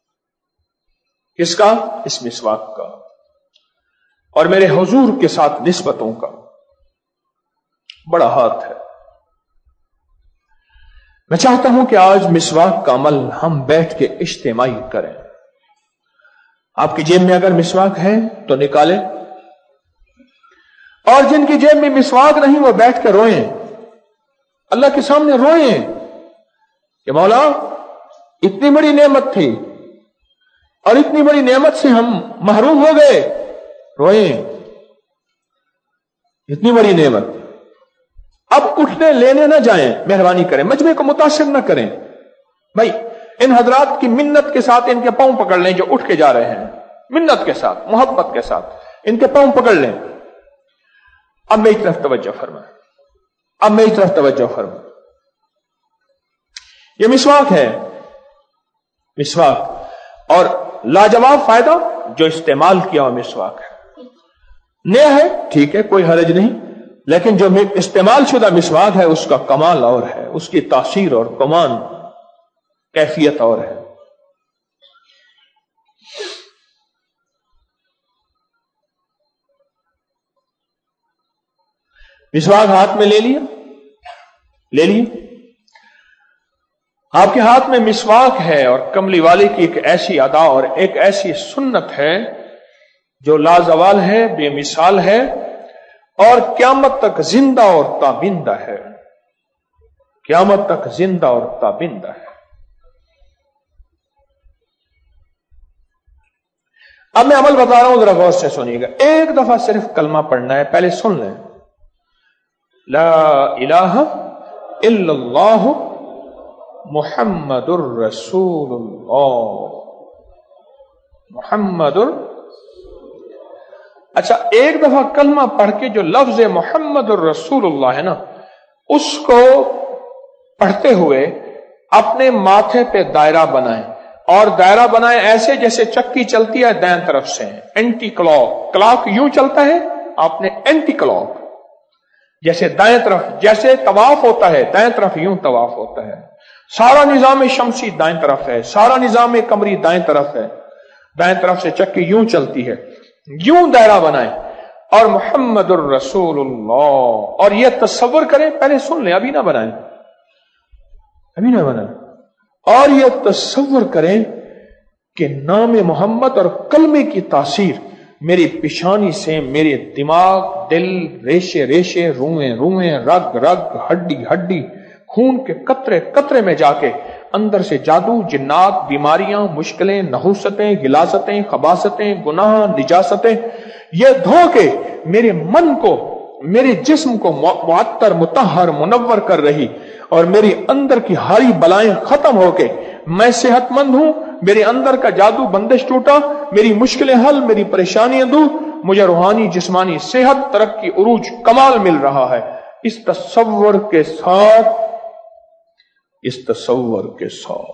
کس کا؟ اس مسواک کا اور میرے حضور کے ساتھ نسبتوں کا بڑا ہاتھ ہے. میں چاہتا ہوں کہ آج مسواک کا عمل ہم بیٹھ کے اجتماعی کریں. آپ کی جیب میں اگر مسواک ہے تو نکالیں، اور جن کی جیب میں مسواک نہیں وہ بیٹھ کے روئیں، اللہ کے سامنے روئیں کہ مولا اتنی بڑی نعمت تھی اور اتنی بڑی نعمت سے ہم محروم ہو گئے. روئیں، اتنی بڑی نعمت. اب اٹھنے لینے نہ جائیں، مہربانی کریں، مجمع کو متاثر نہ کریں. بھائی ان حضرات کی منت کے ساتھ ان کے پاؤں پکڑ لیں جو اٹھ کے جا رہے ہیں، منت کے ساتھ، محبت کے ساتھ ان کے پاؤں پکڑ لیں. اب میری طرف توجہ فرمائیں، اب میری طرف توجہ فرمائیں. یہ مسواک ہے، مسواک، اور لاجواب فائدہ جو استعمال کیا ہوا مسواک ہے. نیا ہے ٹھیک ہے، کوئی حرج نہیں، لیکن جو استعمال شدہ مسواک ہے اس کا کمال اور ہے، اس کی تاثیر اور کمان کیفیت اور ہے. مسواک ہاتھ میں لے لیا، لے لیا. آپ کے ہاتھ میں مسواک ہے اور کملی والے کی ایک ایسی ادا اور ایک ایسی سنت ہے جو لازوال ہے، بے مثال ہے اور قیامت تک زندہ اور تابندہ ہے. قیامت تک زندہ اور تابندہ ہے. اب میں عمل بتا رہا ہوں، ذرا غور سے سنیے گا. ایک دفعہ صرف کلمہ پڑھنا ہے، پہلے سن لیں. لا الہ الا اللہ محمد الرسول اللہ محمد ال... اچھا ایک دفعہ کلمہ پڑھ کے جو لفظ محمد الرسول اللہ ہے نا اس کو پڑھتے ہوئے اپنے ماتھے پہ دائرہ بنائیں اور دائرہ بنائیں ایسے جیسے چکی چلتی ہے دائیں طرف سے اینٹی کلاک کلاک یوں چلتا ہے آپ نے اینٹی کلاک جیسے دائیں طرف جیسے طواف ہوتا ہے دائیں طرف یوں طواف ہوتا ہے سارا نظام شمسی دائیں طرف ہے سارا نظام قمری دائیں طرف ہے دائیں طرف سے چکی یوں چلتی ہے یوں دائرہ بنائیں اور محمد الرسول اللہ اور یہ تصور کریں پہلے سن لیں ابھی نہ بنائیں ابھی نہ بنائیں اور یہ تصور کریں کہ نام محمد اور کلمے کی تاثیر میری پیشانی سے میرے دماغ دل ریشے ریشے روئیں روئیں رگ رگ ہڈی ہڈی خون کے قطرے قطرے میں جا کے اندر سے جادو جنات بیماریاں مشکلیں نحوستیں غلاظتیں خباثتیں گناہ نجاستیں یہ دھو کے میرے من کو میرے جسم کو معطر مطہر منور کر رہی اور میری اندر کی ہاری بلائیں ختم ہو کے میں صحت مند ہوں میرے اندر کا جادو بندش ٹوٹا میری مشکلیں حل میری پریشانیاں دور مجھے روحانی جسمانی صحت ترقی عروج کمال مل رہا ہے اس تصور کے ساتھ اس تصور کے ساتھ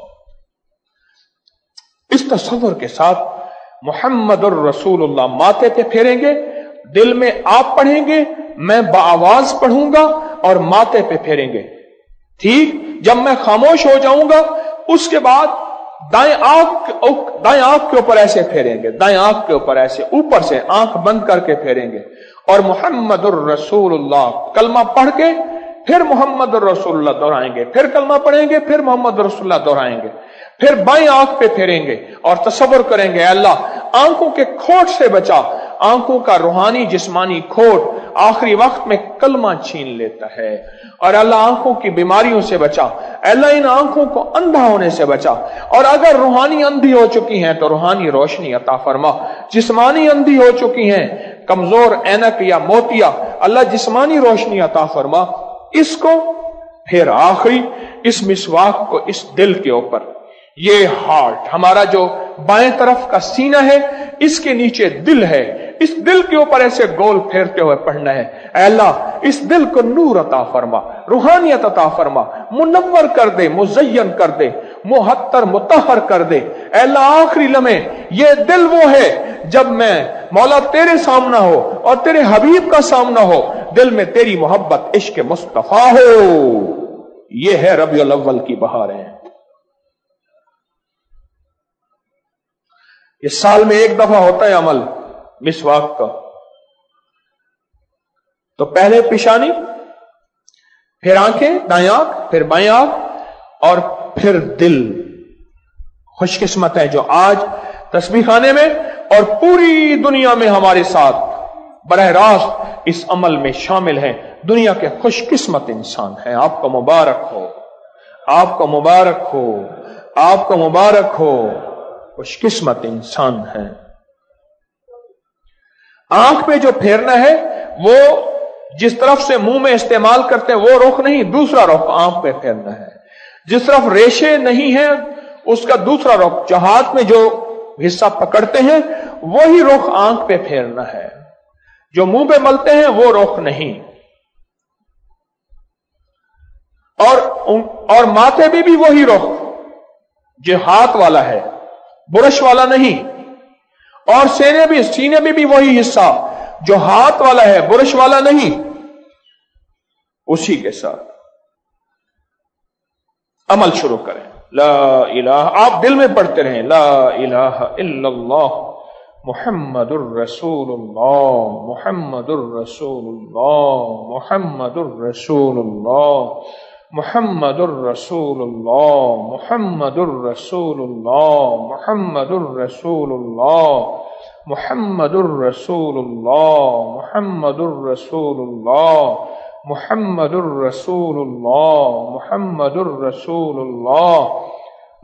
اس تصور کے ساتھ محمد الرسول اللہ ماتھے پہ پھیریں گے دل میں آپ پڑھیں گے میں بآواز پڑھوں گا اور ماتھے پہ پھیریں گے ٹھیک جب میں خاموش ہو جاؤں گا اس کے بعد دائیں آنکھ دائیں آنکھ کے اوپر ایسے پھیریں گے دائیں آنکھ کے اوپر ایسے اوپر سے آنکھ بند کر کے پھیریں گے اور محمد الرسول اللہ کلمہ پڑھ کے پھر محمد الرسول اللہ دہرائیں گے پھر کلمہ پڑھیں گے پھر محمد الرسول اللہ دہرائیں گے پھر بائیں آنکھ پہ پھیریں گے اور تصور کریں گے اللہ آنکھوں کے کھوٹ سے بچا آنکھوں کا روحانی جسمانی کھوٹ آخری وقت میں کلمہ چھین لیتا ہے اور اللہ آنکھوں کی بیماریوں سے بچا اللہ ان آنکھوں کو اندھا ہونے سے بچا اور اگر روحانی اندھی ہو چکی ہیں تو روحانی روشنی عطا فرما جسمانی اندھی ہو چکی ہیں کمزور اینک یا موتیا اللہ جسمانی روشنی عطا فرما اس کو پھر آخری اس مسواک کو اس دل کے اوپر یہ ہارٹ ہمارا جو بائیں طرف کا سینہ ہے اس کے نیچے دل ہے اس دل کے اوپر ایسے گول پھیرتے ہوئے پڑھنا ہے اے اللہ اس دل کو نور عطا فرما روحانیت عطا فرما منور کر دے مزین کر دے محتر مطہر کر دے اے اللہ آخری لمحے یہ دل وہ ہے جب میں مولا تیرے سامنا ہو اور تیرے حبیب کا سامنا ہو دل میں تیری محبت عشق مصطفیٰ ہو یہ ہے ربیع الاول کی بہاریں یہ سال میں ایک دفعہ ہوتا ہے عمل مسواک کا تو پہلے پیشانی پھر آنکھیں دائیں آنکھ پھر بائیں آنکھ اور پھر دل خوش قسمت ہے جو آج تسبیح خانے میں اور پوری دنیا میں ہمارے ساتھ براہ راست اس عمل میں شامل ہیں دنیا کے خوش قسمت انسان ہیں آپ کو مبارک ہو آپ کو مبارک ہو آپ کو مبارک ہو خوش قسمت انسان ہے آنکھ پہ جو پھیرنا ہے وہ جس طرف سے منہ میں استعمال کرتے ہیں وہ رخ نہیں دوسرا رخ آنکھ پہ پھیرنا ہے جس طرف ریشے نہیں ہیں اس کا دوسرا رخ جو ہاتھ میں جو حصہ پکڑتے ہیں وہی رخ آنکھ پہ پھیرنا ہے جو منہ پہ ملتے ہیں وہ رخ نہیں اور اور ماتھے پہ بھی وہی رخ جو ہاتھ والا ہے برش والا نہیں اور سینے بھی سینے میں بھی وہی حصہ جو ہاتھ والا ہے برش والا نہیں اسی کے ساتھ عمل شروع کریں لا الہ آپ دل میں پڑھتے رہیں لا الہ الا اللہ محمد الرسول اللہ محمد الرسول اللہ محمد الرسول اللہ محمد الرسول اللہ محمد الرسول اللہ محمد الرسول اللہ محمد الرسول اللہ محمد الرسول اللہ محمد الرسول اللہ محمد الرسول اللہ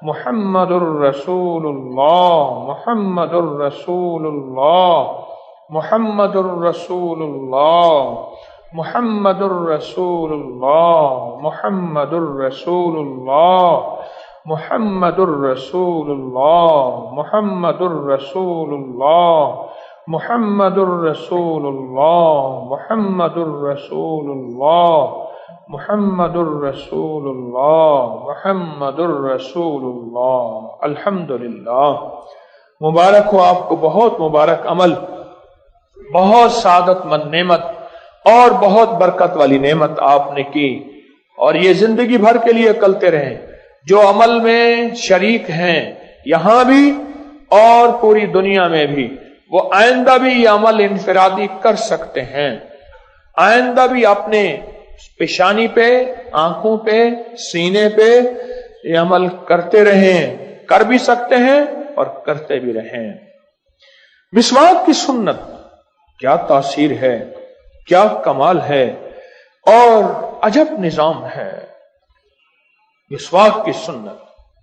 محمد الرسول اللہ محمد الرسول اللہ محمد الرسول اللہ محمد الرسول اللہ محمد الرسول اللہ محمد الرسول اللہ محمد الرسول اللہ محمد الرسول اللہ محمد الرسول اللہ محمد الرسول اللہ محمد الرسول اللہ الحمدللہ۔ مبارک ہو آپ کو، بہت مبارک عمل، بہت سعادت مند نعمت اور بہت برکت والی نعمت آپ نے کی، اور یہ زندگی بھر کے لیے کرتے رہیں۔ جو عمل میں شریک ہیں یہاں بھی اور پوری دنیا میں بھی، وہ آئندہ بھی یہ عمل انفرادی کر سکتے ہیں، آئندہ بھی اپنے پیشانی پہ، آنکھوں پہ، سینے پہ یہ عمل کرتے رہیں، کر بھی سکتے ہیں اور کرتے بھی رہیں۔ مسواک کی سنت کیا تاثیر ہے، کیا کمال ہے اور عجب نظام ہے مسواک کی سنت۔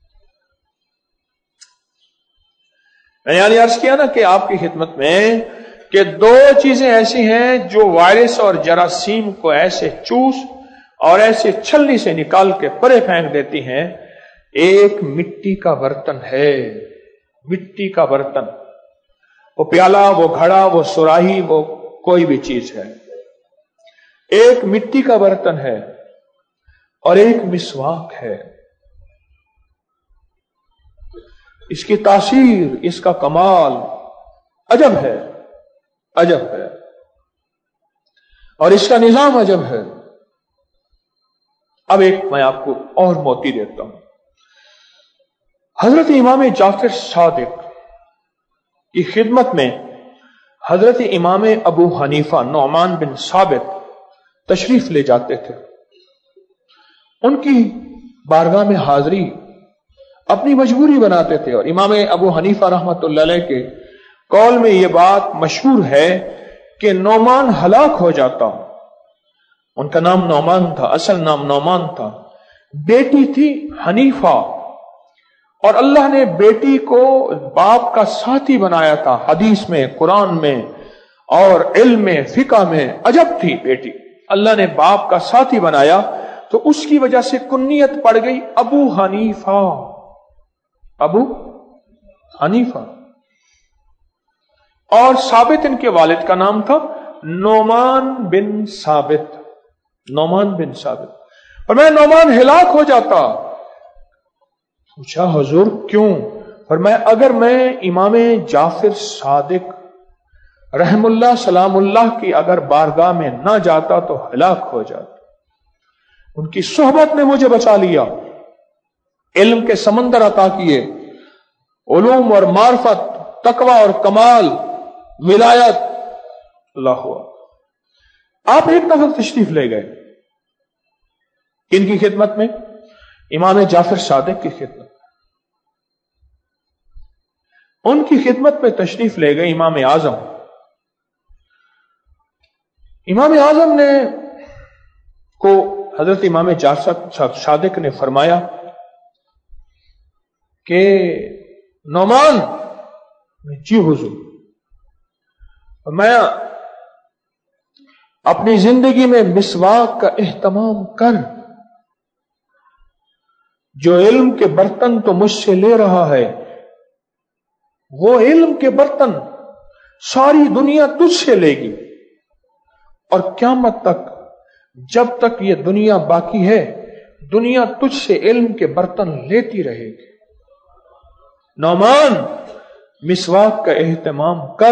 میں یعنی عرض کیا نا کہ آپ کی خدمت میں کہ دو چیزیں ایسی ہیں جو وائرس اور جراثیم کو ایسے چوس اور ایسے چھلنی سے نکال کے پرے پھینک دیتی ہیں۔ ایک مٹی کا برتن ہے، مٹی کا برتن، وہ پیالہ، وہ گھڑا، وہ سراہی، وہ کوئی بھی چیز ہے، ایک مٹی کا برتن ہے اور ایک مسواک ہے۔ اس کی تاثیر، اس کا کمال عجب ہے، عجب ہے، اور اس کا نظام عجب ہے۔ اب ایک میں آپ کو اور موتی دیتا ہوں۔ حضرت امام جعفر صادق کی خدمت میں حضرت امام ابو حنیفہ نعمان بن ثابت تشریف لے جاتے تھے۔ ان کی بارگاہ میں حاضری اپنی مجبوری بناتے تھے، اور امام ابو حنیفہ رحمت اللہ علیہ کے قول میں یہ بات مشہور ہے کہ نعمان ہلاک ہو جاتا، ان کا نام نعمان تھا، اصل نام نعمان تھا، بیٹی تھی حنیفہ، اور اللہ نے بیٹی کو باپ کا ساتھی بنایا تھا، حدیث میں، قرآن میں اور علم میں، فقہ میں عجب تھی بیٹی، اللہ نے باپ کا ساتھی بنایا، تو اس کی وجہ سے کنیت پڑ گئی ابو حنیفہ، ابو حنیفہ۔ اور ثابت ان کے والد کا نام تھا نعمان بن ثابت، نعمان بن ثابت۔ اور میں نعمان ہلاک ہو جاتا، پوچھا حضور کیوں؟ فرمایا اگر میں امام جعفر صادق رحم اللہ سلام اللہ کی اگر بارگاہ میں نہ جاتا تو ہلاک ہو جاتا۔ ان کی صحبت نے مجھے بچا لیا، علم کے سمندر عطا کیے، علوم اور معرفت، تقوی اور کمال، ولایت، اللہ ہوا۔ آپ ایک دفعہ تشریف لے گئے کن کی خدمت میں؟ امام جعفر صادق کی خدمت، ان کی خدمت میں تشریف لے گئے امام اعظم۔ امام اعظم نے کو حضرت امام جعفر صادق نے فرمایا کہ نعمان، جی حضور، میں اپنی زندگی میں مسواک کا اہتمام کر، جو علم کے برتن تو مجھ سے لے رہا ہے، وہ علم کے برتن ساری دنیا تجھ سے لے گی، اور قیامت تک جب تک یہ دنیا باقی ہے دنیا تجھ سے علم کے برتن لیتی رہے گی۔ نعمان، مسواک کا اہتمام کر،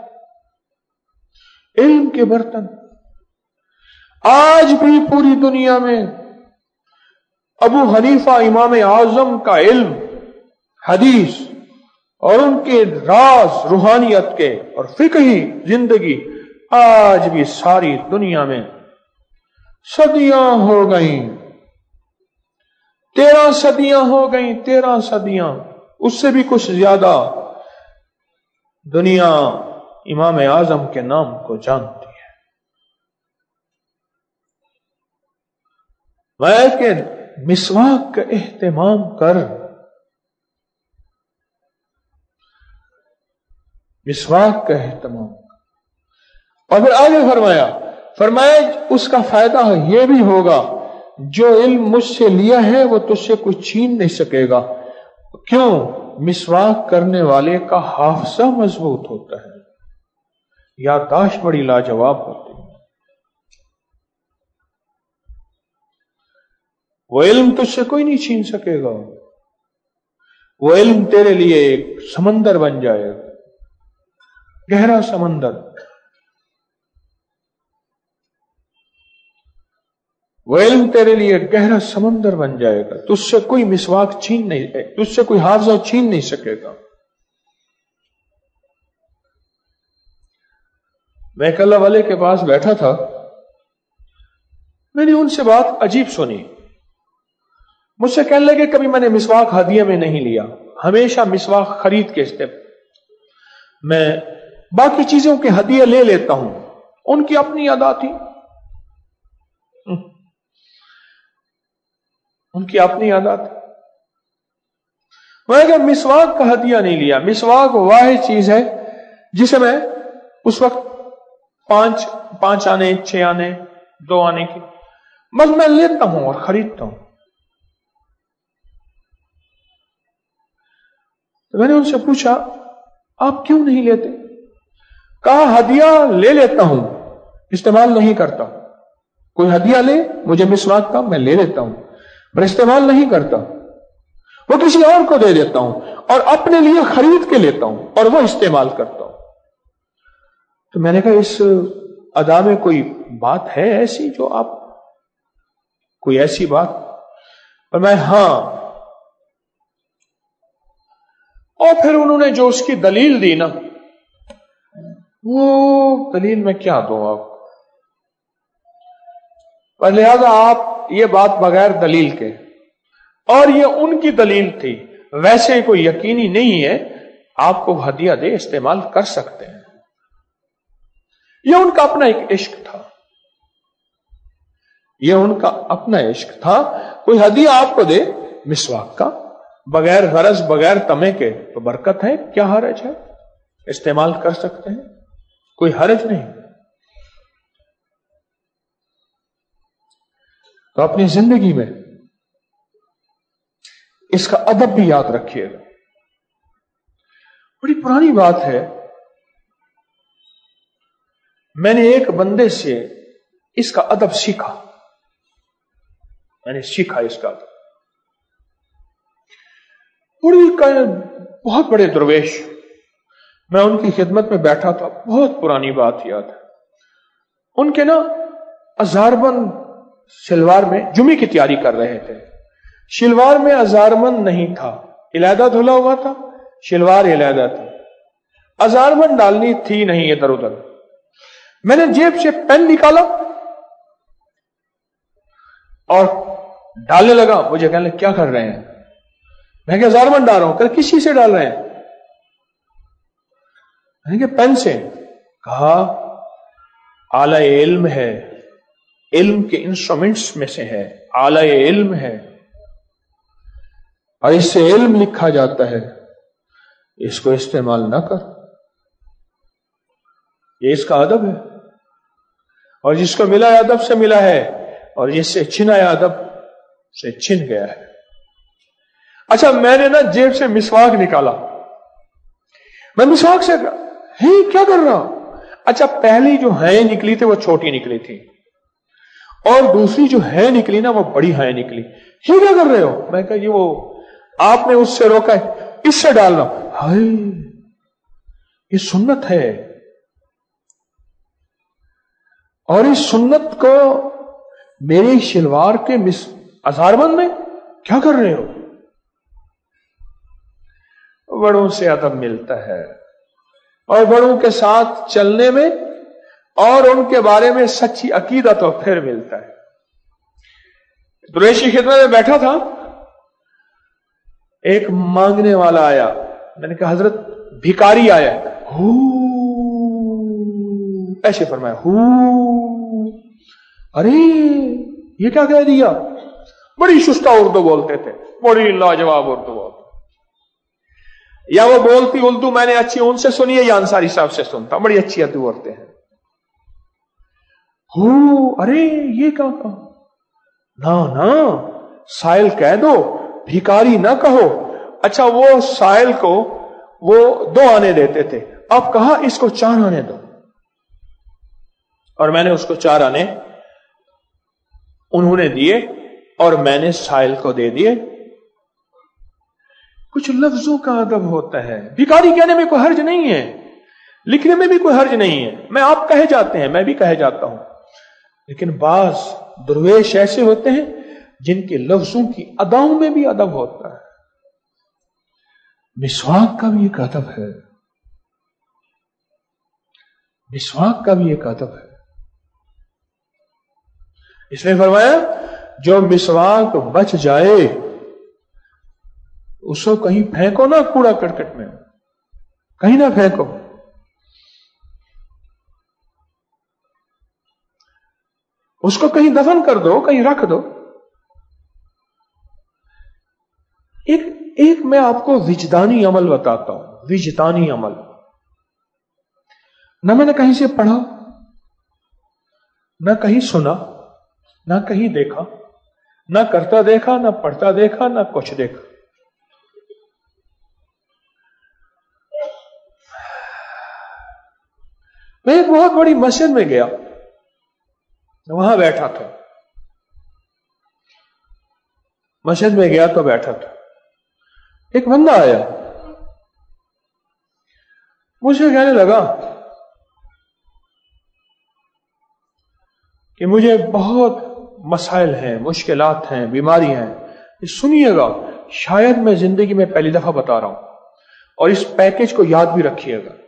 علم کے برتن آج بھی پوری دنیا میں ابو حنیفہ امام اعظم کا علم، حدیث اور ان کے راز روحانیت کے اور فقہی زندگی آج بھی ساری دنیا میں صدیاں ہو گئیں، تیرہ صدیاں ہو گئیں، تیرہ صدیاں، اس سے بھی کچھ زیادہ دنیا امام اعظم کے نام کو جانتی ہے۔ میں کہ مسواک کا اہتمام کر، مسواک کا اہتمام. اور پھر آگے فرمایا فرمایا اس کا فائدہ یہ بھی ہوگا جو علم مجھ سے لیا ہے وہ تجھ سے کوئی چھین نہیں سکے گا. کیوں؟ مسواک کرنے والے کا حافظہ مضبوط ہوتا ہے، یادداشت بڑی لاجواب ہوتی ہے. وہ علم تجھ سے کوئی نہیں چھین سکے گا. وہ علم تیرے لیے ایک سمندر بن جائے گا، گہرا سمندر. وہ علم تیرے لیے گہرا سمندر بن جائے گا. تجھ سے کوئی مسواک چھین نہیں، تجھ سے کوئی حافظہ چھین نہیں سکے گا. میں ایک اللہ والے کے پاس بیٹھا تھا، میں نے ان سے بات عجیب سنی. مجھ سے کہنے لگے کبھی میں نے مسواک ہدیے میں نہیں لیا، ہمیشہ مسواک خرید کے استعمال. میں باقی چیزوں کے ہدیے لے لیتا ہوں، ان کی اپنی ادا تھی، ان کی اپنی عادت. میں کہ مسواک کا ہدیہ نہیں لیا. مسواک واحد چیز ہے جسے میں اس وقت پانچ پانچ آنے چھ آنے دو آنے کی بس میں لیتا ہوں اور خریدتا ہوں. تو میں نے ان سے پوچھا آپ کیوں نہیں لیتے؟ کہا ہدیہ لے لیتا ہوں، استعمال نہیں کرتا. کوئی ہدیہ لے مجھے مسواک کا، میں لے لیتا ہوں پر استعمال نہیں کرتا. وہ کسی اور کو دے دیتا ہوں اور اپنے لیے خرید کے لیتا ہوں اور وہ استعمال کرتا ہوں. تو میں نے کہا اس ادا میں کوئی بات ہے ایسی جو آپ کوئی ایسی بات؟ اور میں ہاں. اور پھر انہوں نے جو اس کی دلیل دی نا، وہ دلیل میں کیا دوں آپ، اور لہذا آپ یہ بات بغیر دلیل کے، اور یہ ان کی دلیل تھی، ویسے کوئی یقینی نہیں ہے آپ کو ہدیہ دے استعمال کر سکتے ہیں. یہ ان کا اپنا ایک عشق تھا، یہ ان کا اپنا عشق تھا. کوئی ہدیہ آپ کو دے مسواک کا بغیر غرض بغیر تمے کے تو برکت ہے، کیا حرج ہے، استعمال کر سکتے ہیں، کوئی حرج نہیں. تو اپنی زندگی میں اس کا ادب بھی یاد رکھیے گا. بڑی پرانی بات ہے، میں نے ایک بندے سے اس کا ادب سیکھا، میں نے سیکھا اس کا ادب. بڑی بہت بڑے درویش، میں ان کی خدمت میں بیٹھا تھا، بہت پرانی بات یاد ہے. ان کے نا ہزاربند شلوار میں جمعے کی تیاری کر رہے تھے. شلوار میں ہزاربند نہیں تھا، علیحدہ دھلا ہوا تھا، شلوار علیحدہ تھی، ہزاربند ڈالنی تھی نہیں ادھر ادھر. میں نے جیب سے پین نکالا اور ڈالنے لگا. مجھے کہنے لگے کیا کر رہے ہیں؟ میں کہ ہزاربند ڈال رہا ہوں. کہ کسی سے ڈال رہے ہیں؟ میں کہ پین سے. کہا اعلی علم ہے، علم کے انسٹرومنٹس میں سے ہے، اعلی علم ہے اور اس سے علم لکھا جاتا ہے، اس کو استعمال نہ کر. یہ اس کا ادب ہے، اور جس کو ملا ادب سے ملا ہے اور جس سے چھنا ادب سے چھن گیا ہے. اچھا میں نے نا جیب سے مسواک نکالا، میں مسواک سے ہی کیا کر رہا. اچھا پہلی جو ہے نکلی تھی وہ چھوٹی نکلی تھی اور دوسری جو ہے نکلی نا وہ بڑی ہے نکلی. یہ کیا کر رہے ہو؟ میں کہا یہ وہ آپ نے اس سے روکا ہے، اس سے ڈال رہا ہوں. ہائے یہ سنت ہے، اور اس سنت کو میری شلوار کے ہزاربند میں کیا کر رہے ہو؟ بڑوں سے ادب ملتا ہے اور بڑوں کے ساتھ چلنے میں اور ان کے بارے میں سچی عقیدت تو پھر ملتا ہے. درویشی خدمت میں بیٹھا تھا، ایک مانگنے والا آیا. میں نے کہا حضرت بھکاری آیا. ہو ایسے فرمایا، ہو ارے یہ کیا کہہ دیا. بڑی شستہ اردو بولتے تھے، بڑی لاجواب اردو بولتے. یا وہ بولتی اردو میں نے اچھی ان سے سنی ہے یا انصاری صاحب سے سنتا، بڑی اچھی اردو عورتیں ہیں. ہو ارے یہ کیا کہا؟ نہ نہ سائل کہہ دو، بھیکاری نہ کہو. اچھا وہ سائل کو وہ دو آنے دیتے تھے، اب کہا اس کو چار آنے دو، اور میں نے اس کو چار آنے انہوں نے دیے اور میں نے سائل کو دے دیے. کچھ لفظوں کا ادب ہوتا ہے. بھیکاری کہنے میں کوئی حرج نہیں ہے، لکھنے میں بھی کوئی حرج نہیں ہے. میں آپ کہے جاتے ہیں، میں بھی کہے جاتا ہوں، لیکن بعض درویش ایسے ہوتے ہیں جن کے لفظوں کی اداؤں میں بھی ادب ہوتا ہے. مسواک کا بھی ایک ادب ہے، مسواک کا بھی ایک ادب ہے. اس نے فرمایا جو مسواک بچ جائے اس کو کہیں پھینکو نہ، کوڑا کرکٹ میں کہیں نہ پھینکو. اس کو کہیں دفن کر دو، کہیں رکھ دو. ایک ایک میں آپ کو وجدانی عمل بتاتا ہوں. وجدانی عمل نہ میں نے کہیں سے پڑھا، نہ کہیں سنا، نہ کہیں دیکھا، نہ کرتا دیکھا، نہ پڑھتا دیکھا، نہ کچھ دیکھا. میں ایک بہت بڑی مسجد میں گیا، وہاں بیٹھا تھا. مسجد میں گیا تو بیٹھا تھا. ایک بندہ آیا، مجھے کہنے لگا کہ مجھے بہت مسائل ہیں، مشکلات ہیں، بیماری ہیں. سنیے گا، شاید میں زندگی میں پہلی دفعہ بتا رہا ہوں، اور اس پیکج کو یاد بھی رکھیے گا.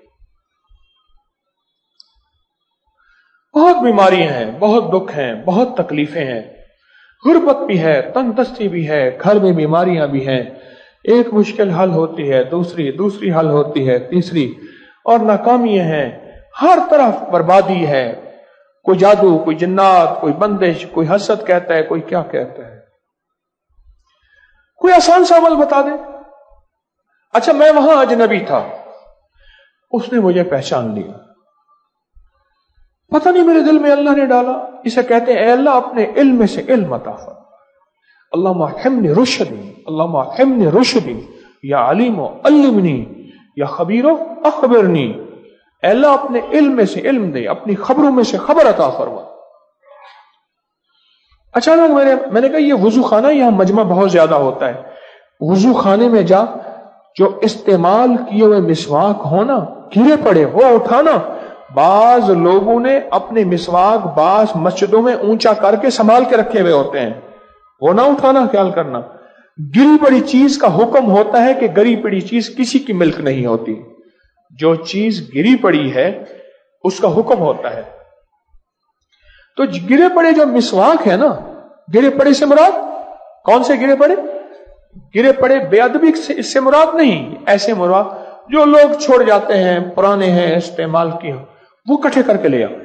بہت بیماریاں ہیں، بہت دکھ ہیں، بہت تکلیفیں ہیں، غربت بھی ہے، تنگ دستی بھی ہے، گھر میں بیماریاں بھی ہیں. ایک مشکل حل ہوتی ہے، دوسری دوسری حل ہوتی ہے، تیسری، اور ناکامیاں ہیں. ہر طرف بربادی ہے. کوئی جادو، کوئی جنات، کوئی بندش، کوئی حسد کہتا ہے، کوئی کیا کہتا ہے. کوئی آسان سا عمل بتا دے. اچھا میں وہاں اجنبی تھا، اس نے مجھے پہچان لیا. پتہ نہیں میرے دل میں اللہ نے ڈالا. اسے کہتے ہیں اے اللہ اپنے علم میں سے علم عطا فرما. اللہم احمنی رشدی، اللہم احمنی رشدی، یا علیم علمنی، یا خبیر اخبرنی. اے اللہ اپنے علم میں سے علم دے، اپنی خبروں میں سے خبر عطا فرما. اچانک میں نے میں نے کہا یہ وضو خانہ یہاں مجمع بہت زیادہ ہوتا ہے، وضو خانے میں جا، جو استعمال کیے ہوئے مسواک ہونا، گرے پڑے وہ اٹھانا. بعض لوگوں نے اپنے مسواک بعض مسجدوں میں اونچا کر کے سنبھال کے رکھے ہوئے ہوتے ہیں، وہ نہ اٹھانا، خیال کرنا. گری پڑی چیز کا حکم ہوتا ہے کہ گری پڑی چیز کسی کی ملک نہیں ہوتی. جو چیز گری پڑی ہے اس کا حکم ہوتا ہے. تو گرے پڑے جو مسواک ہے نا، گرے پڑے سے مراد کون سے گرے پڑے؟ گرے پڑے بے ادبی سے اس سے مراد نہیں، ایسے مراد جو لوگ چھوڑ جاتے ہیں، پرانے ہیں، استعمال کیے وہ کٹھے کر کے لے آؤ.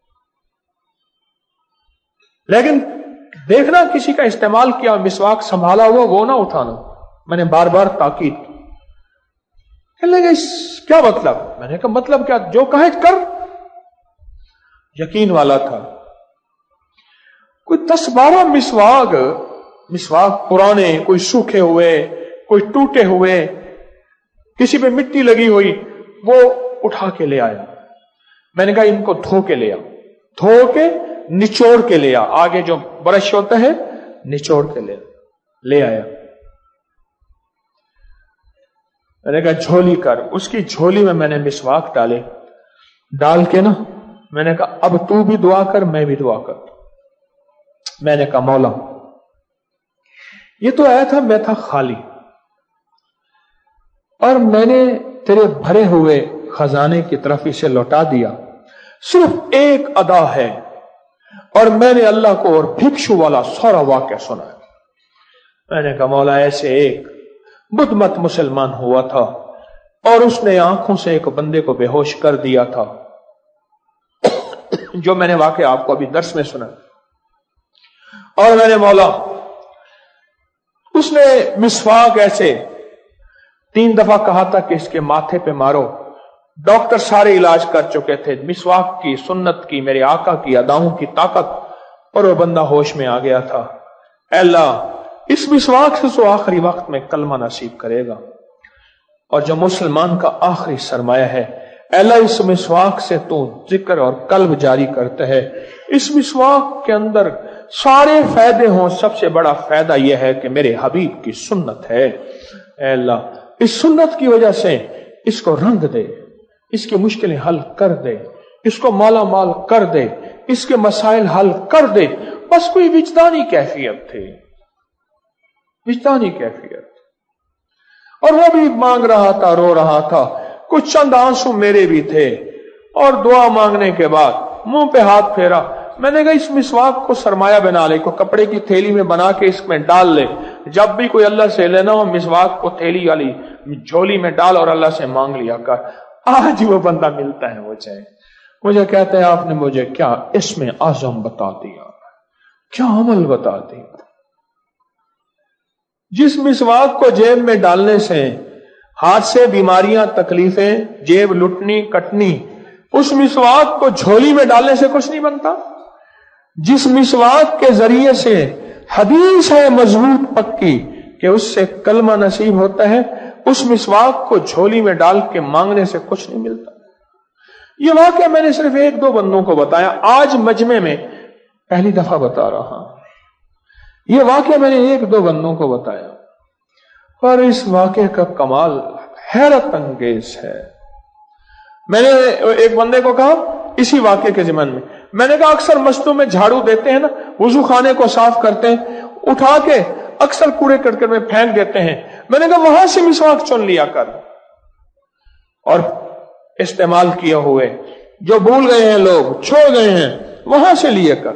لیکن دیکھنا کسی کا استعمال کیا مسواک سنبھالا ہوا وہ نہ اٹھانا. میں نے بار بار تاکید کی. کہنے لگے کیا مطلب؟ میں نے کہا مطلب کیا، جو کہے کر. یقین والا تھا. کوئی دس بارہ مسواک مسواک پرانے، کوئی سوکھے ہوئے، کوئی ٹوٹے ہوئے، کسی پہ مٹی لگی ہوئی، وہ اٹھا کے لے آیا. میں نے کہا ان کو دھو کے لے آ، دھو کے نچوڑ کے لے آ. آگے جو برش ہوتا ہے نچوڑ کے لے لے آیا. میں نے کہا جھولی کر. اس کی جھولی میں میں نے مسواک ڈالے. ڈال کے نا میں نے کہا اب تو بھی دعا کر، میں بھی دعا کر. میں نے کہا مولا یہ تو آیا تھا، میں تھا خالی، اور میں نے تیرے بھرے ہوئے خزانے کی طرف اسے لوٹا دیا. صرف ایک ادا ہے، اور میں نے اللہ کو اور بھکشو والا سارا واقعہ سنا. میں نے کہا مولا ایسے ایک بدھ مت مسلمان ہوا تھا، اور اس نے آنکھوں سے ایک بندے کو بے ہوش کر دیا تھا، جو میں نے واقعہ آپ کو ابھی درس میں سنا. اور میں نے مولا اس نے مسواک ایسے تین دفعہ کہا تھا کہ اس کے ماتھے پہ مارو، ڈاکٹر سارے علاج کر چکے تھے، مسواک کی سنت کی میرے آقا کی اداؤں کی طاقت، اور وہ بندہ ہوش میں آ گیا تھا۔ اے اللہ اس مسواک سے تو آخری وقت میں کلمہ نصیب کرے گا، اور جو مسلمان کا آخری سرمایہ ہے، اے اللہ اس مسواک سے تو ذکر اور قلب جاری کرتا ہے، اس مسواک کے اندر سارے فائدے ہوں، سب سے بڑا فائدہ یہ ہے کہ میرے حبیب کی سنت ہے۔ اے اللہ اس سنت کی وجہ سے اس کو رنگ دے، اس کی مشکلیں حل کر دے، اس کو مالا مال کر دے، اس کے مسائل حل کر دے۔ بس کوئی وجدانی کیفیت تھی، وجدانی کیفیت، اور وہ بھی مانگ رہا تھا، رو رہا تھا، کچھ چند آنسو میرے بھی تھے، اور دعا مانگنے کے بعد منہ پہ ہاتھ پھیرا۔ میں نے کہا اس مسواک کو سرمایہ بنا لے، کو کپڑے کی تھیلی میں بنا کے اس میں ڈال لے، جب بھی کوئی اللہ سے لینا ہو مسواک کو تھیلی والی جھولی میں ڈال اور اللہ سے مانگ لیا کر۔ آج وہ بندہ ملتا ہے مجھے مجھے کہتا ہے آپ نے مجھے کیا اسم اعظم بتا دیا، کیا عمل بتا دیا۔ جس مسواک کو جیب میں ڈالنے سے ہاتھ سے بیماریاں تکلیفیں جیب لٹنی کٹنی، اس مسواک کو جھولی میں ڈالنے سے کچھ نہیں بنتا۔ جس مسواک کے ذریعے سے حدیث ہے مضبوط پکی کہ اس سے کلمہ نصیب ہوتا ہے، اس مسواک کو جھولی میں ڈال کے مانگنے سے کچھ نہیں ملتا۔ یہ واقعہ میں نے صرف ایک دو بندوں کو بتایا، آج مجمع میں پہلی دفعہ بتا رہا ہوں۔ یہ واقعہ میں نے ایک دو بندوں کو بتایا، اور اس واقعے کا کمال حیرت انگیز ہے۔ میں نے ایک بندے کو کہا اسی واقعے کے ضمن میں، میں نے کہا اکثر مسجدوں میں جھاڑو دیتے ہیں نا، وضو خانے کو صاف کرتے ہیں، اٹھا کے اکثر کوڑے کرکٹ میں پھینک دیتے ہیں، میں نے کہا وہاں سے مسواک چن لیا کر، اور استعمال کیے ہوئے جو بھول گئے ہیں لوگ چھوڑ گئے ہیں وہاں سے لیے کر۔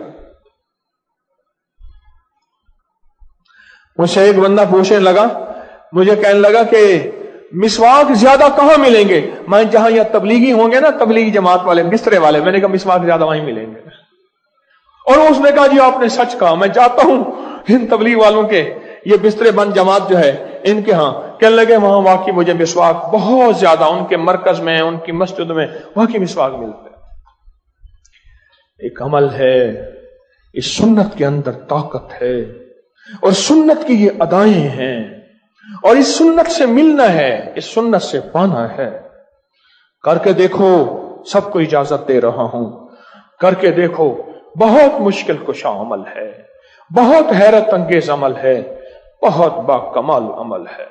مجھ سے ایک بندہ پوچھنے لگا، مجھے کہنے لگا کہ مسواک زیادہ کہاں ملیں گے؟ میں جہاں یہ تبلیغی ہوں گے نا، تبلیغی جماعت والے بسترے والے، میں نے کہا مسواک زیادہ وہیں ملیں گے۔ اور اس نے کہا جی آپ نے سچ کہا، میں جاتا ہوں ان تبلیغ والوں کے یہ بسترے بند جماعت جو ہے ان کے ہاں، کہنے لگے وہاں واقعی مجھے مسواک بہت زیادہ ان کے مرکز میں ان کی مسجد میں واقعی مسواک ملتے ہیں۔ ایک عمل ہے، اس سنت کے اندر طاقت ہے، اور سنت کی یہ ادائیں ہیں، اور اس سنت سے ملنا ہے، اس سنت سے پانا ہے۔ کر کے دیکھو، سب کو اجازت دے رہا ہوں، کر کے دیکھو، بہت مشکل کشا عمل ہے، بہت حیرت انگیز عمل ہے، بہت با کمال عمل ہے۔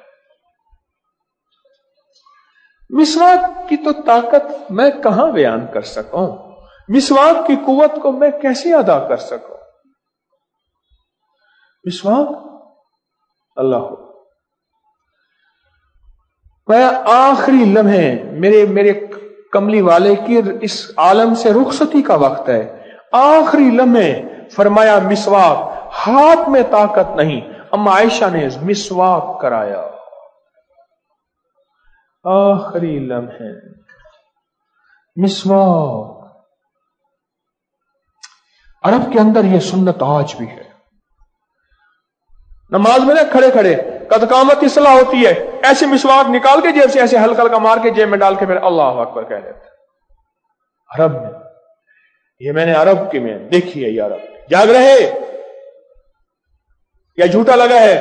مسواک کی تو طاقت میں کہاں بیان کر سکوں، مسواک کی قوت کو میں کیسے ادا کر سکوں۔ مسواک اللہ، میں آخری لمحے میرے میرے کملی والے کی اس عالم سے رخصتی کا وقت ہے، آخری لمحے فرمایا مسواک، ہاتھ میں طاقت نہیں، اما عائشہ نے مسواک کرایا، آخری لمحے مسواک۔ عرب کے اندر یہ سنت آج بھی ہے، نماز میں نہ کھڑے کھڑے قد قامت کی صلاح ہوتی ہے، ایسے مسواک نکال کے جیب سے ایسے ہلکا ہلکا مار کے جیب میں ڈال کے پھر اللہ اکبر کہہ دیتے۔ عرب میں یہ میں نے عرب کی میں دیکھی ہے، یہ عرب جاگ رہے یا جھوٹا لگا ہے،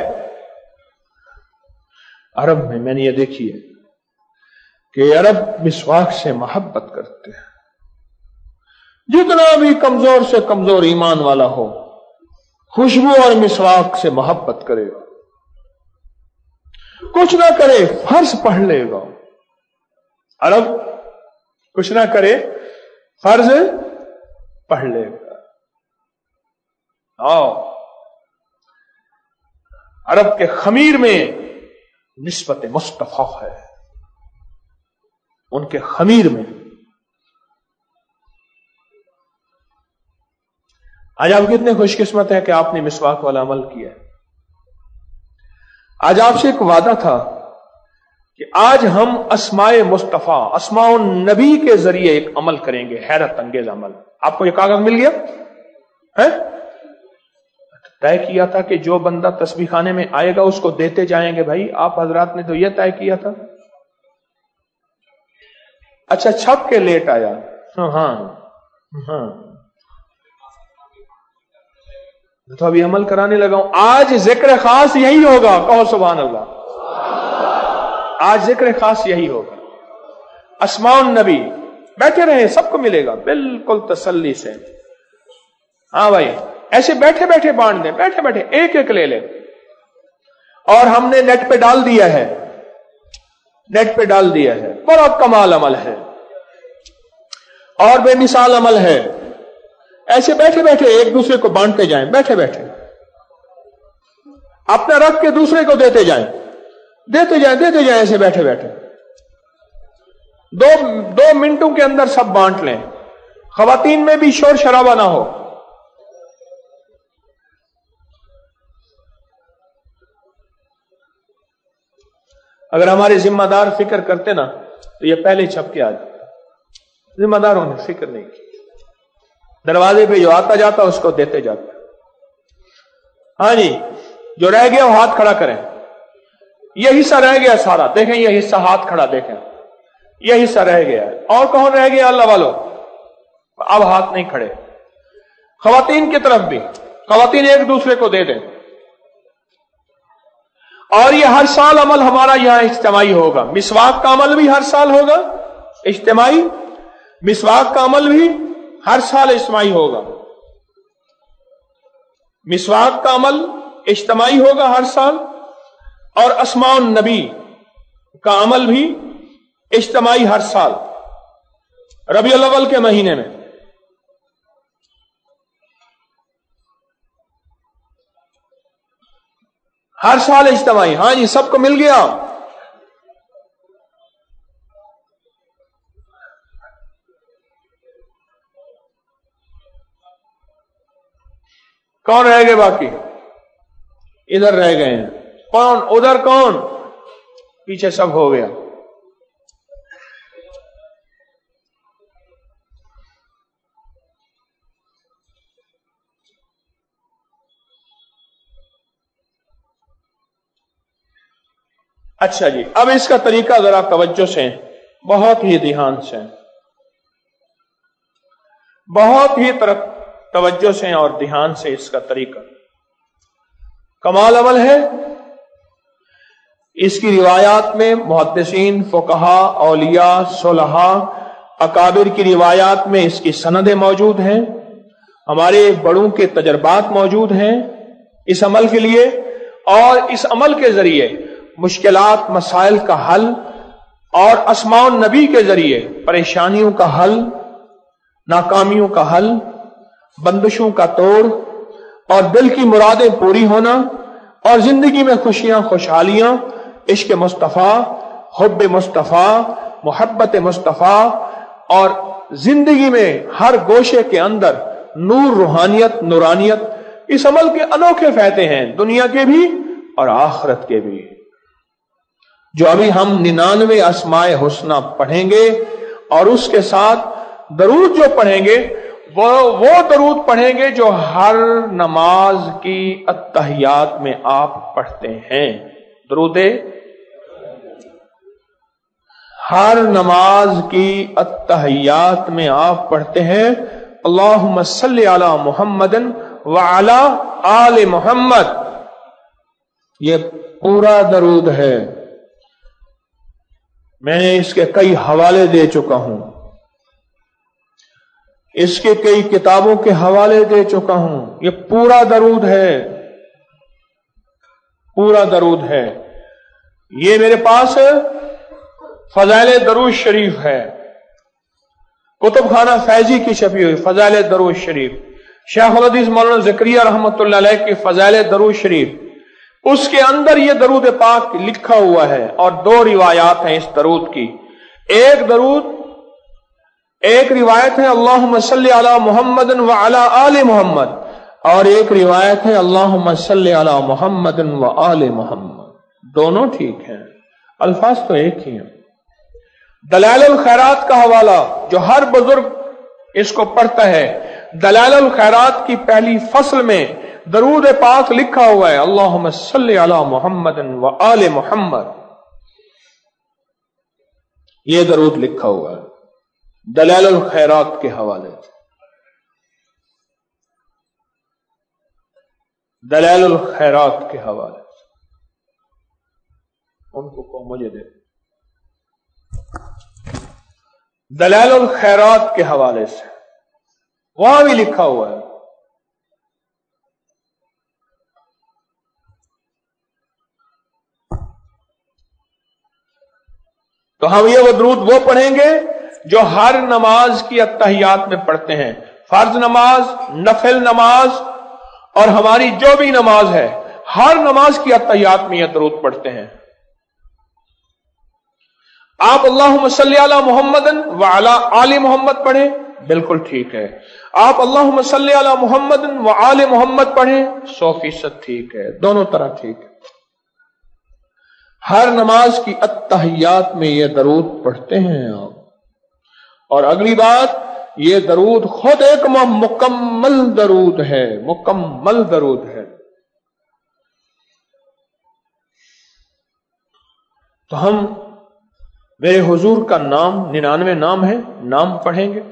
عرب میں میں نے یہ دیکھی ہے کہ عرب مسواک سے محبت کرتے ہیں، جتنا بھی کمزور سے کمزور ایمان والا ہو خوشبو اور مسواک سے محبت کرے گا، کچھ نہ کرے فرض پڑھ لے گا۔ عرب کچھ نہ کرے فرض پڑھ لے گا۔ آؤ، عرب کے خمیر میں نسبت مصطفیٰ ہے، ان کے خمیر میں۔ آج آپ کتنے خوش قسمت ہیں کہ آپ نے مسواک والا عمل کیا ہے۔ آج آپ سے ایک وعدہ تھا کہ آج ہم اسماء مصطفیٰ، اسماء النبی کے ذریعے ایک عمل کریں گے، حیرت انگیز عمل۔ آپ کو یہ کاغذ مل گیا ہے؟ طے کیا تھا کہ جو بندہ تسبیح خانے میں آئے گا اس کو دیتے جائیں گے. بھائی آپ حضرات نے تو یہ طے کیا تھا. اچھا چھپ کے لیٹ آیا. ہاں ہاں تو ابھی عمل کرانے لگا ہوں. آج ذکر خاص یہی ہوگا. کہو سبحان اللہ. آج ذکر خاص یہی ہوگا. اسماء النبی بیٹھے رہے, سب کو ملے گا بالکل تسلی سے. ہاں بھائی ایسے بیٹھے بیٹھے بانٹ دیں, بیٹھے بیٹھے ایک ایک لے لیں. اور ہم نے نیٹ پہ ڈال دیا ہے, نیٹ پہ ڈال دیا ہے. بڑا کمال عمل ہے اور بے مثال عمل ہے. ایسے بیٹھے بیٹھے ایک دوسرے کو بانٹتے جائیں, بیٹھے بیٹھے اپنا رکھ کے دوسرے کو دیتے جائیں, دیتے جائیں دیتے جائیں ایسے بیٹھے بیٹھے. دو دو منٹوں کے اندر سب بانٹ لیں. خواتین میں بھی شور شرابہ نہ ہو. اگر ہمارے ذمہ دار فکر کرتے نا تو یہ پہلے چھپ کے آ جاتا. ذمہ داروں نے فکر نہیں کی. دروازے پہ جو آتا جاتا اس کو دیتے جاتا. ہاں جی جو رہ گیا وہ ہاتھ کھڑا کریں. یہ حصہ رہ گیا سارا, دیکھیں یہ حصہ ہاتھ کھڑا دیکھیں, یہ حصہ رہ گیا. اور کون رہ گیا اللہ والو؟ اب ہاتھ نہیں کھڑے. خواتین کی طرف بھی, خواتین ایک دوسرے کو دے دیں. اور یہ ہر سال عمل ہمارا یہاں اجتماعی ہوگا. مسواک کا عمل بھی ہر سال ہوگا اجتماعی. مسواک کا عمل بھی ہر سال اجتماعی ہوگا. مسواک کا عمل اجتماعی ہوگا ہر سال. اور اسماء النبی کا عمل بھی اجتماعی ہر سال ربیع الاول کے مہینے میں. ہر سال اجتماعی. ہاں جی سب کو مل گیا. کون رہ گئے باقی؟ ادھر رہ گئے ہیں. کون ادھر؟ کون پیچھے؟ سب ہو گیا. اچھا جی اب اس کا طریقہ ذرا توجہ سے, بہت ہی دھیان سے, بہت ہی طرف توجہ سے اور دھیان سے اس کا طریقہ. کمال عمل ہے. اس کی روایات میں محدثین, فقہا, اولیاء, صلحاء, اکابر کی روایات میں اس کی سندیں موجود ہیں. ہمارے بڑوں کے تجربات موجود ہیں اس عمل کے لیے. اور اس عمل کے ذریعے مشکلات مسائل کا حل اور اسماء النبی کے ذریعے پریشانیوں کا حل, ناکامیوں کا حل, بندشوں کا توڑ اور دل کی مرادیں پوری ہونا اور زندگی میں خوشیاں خوشحالیاں, عشق مصطفیٰ, حب مصطفیٰ, محبت مصطفیٰ اور زندگی میں ہر گوشے کے اندر نور, روحانیت, نورانیت. اس عمل کے انوکھے فائدے ہیں دنیا کے بھی اور آخرت کے بھی. جو ابھی ہم ننانوے اسماء حسنہ پڑھیں گے اور اس کے ساتھ درود جو پڑھیں گے وہ وہ درود پڑھیں گے جو ہر نماز کی اتحیات میں آپ پڑھتے ہیں. درود ہر نماز کی اتحیات میں آپ پڑھتے ہیں اللہم صلی علی محمد وعلی آل محمد. یہ پورا درود ہے. میں نے اس کے کئی حوالے دے چکا ہوں, اس کے کئی کتابوں کے حوالے دے چکا ہوں. یہ پورا درود ہے, پورا درود ہے. یہ میرے پاس فضائل درود شریف ہے, کتب خانہ فیضی کی چھپی ہوئی فضائل درود شریف, شیخ الحدیث مولانا زکریا رحمۃ اللہ علیہ کی فضائل درود شریف. اس کے اندر یہ درود پاک لکھا ہوا ہے اور دو روایات ہیں اس درود کی. ایک درود ایک روایت ہے اللہم صلی علی محمد وعلی آل محمد, اور ایک روایت ہے اللہم صلی علی محمد وآل محمد. دونوں ٹھیک ہیں, الفاظ تو ایک ہی ہیں. دلائل الخیرات کا حوالہ جو ہر بزرگ اس کو پڑھتا ہے, دلائل الخیرات کی پہلی فصل میں درود پاک لکھا ہوا ہے اللہم صلی علی محمد و آل محمد، یہ درود لکھا ہوا ہے دلائل الخیرات کے حوالے سے، دلائل الخیرات کے حوالے سے ان کو کو مجھے دے دلائل الخیرات کے حوالے سے وہاں بھی لکھا ہوا ہے۔ تو ہم یہ وہ درود وہ پڑھیں گے جو ہر نماز کی اتحیات میں پڑھتے ہیں، فرض نماز، نفل نماز اور ہماری جو بھی نماز ہے، ہر نماز کی اتحیات میں یہ درود پڑھتے ہیں۔ آپ اللہم صلی علی محمد وعلی آل محمد پڑھیں، بالکل ٹھیک ہے۔ آپ اللہم صلی علی محمد وعلی محمد پڑھیں، سو فیصد ٹھیک ہے، دونوں طرح ٹھیک ہے۔ ہر نماز کی اتحیات میں یہ درود پڑھتے ہیں آپ۔ اور اگلی بات، یہ درود خود ایک مکمل درود ہے، مکمل درود ہے۔ تو ہم میرے حضور کا نام ننانوے نام ہے، نام پڑھیں گے،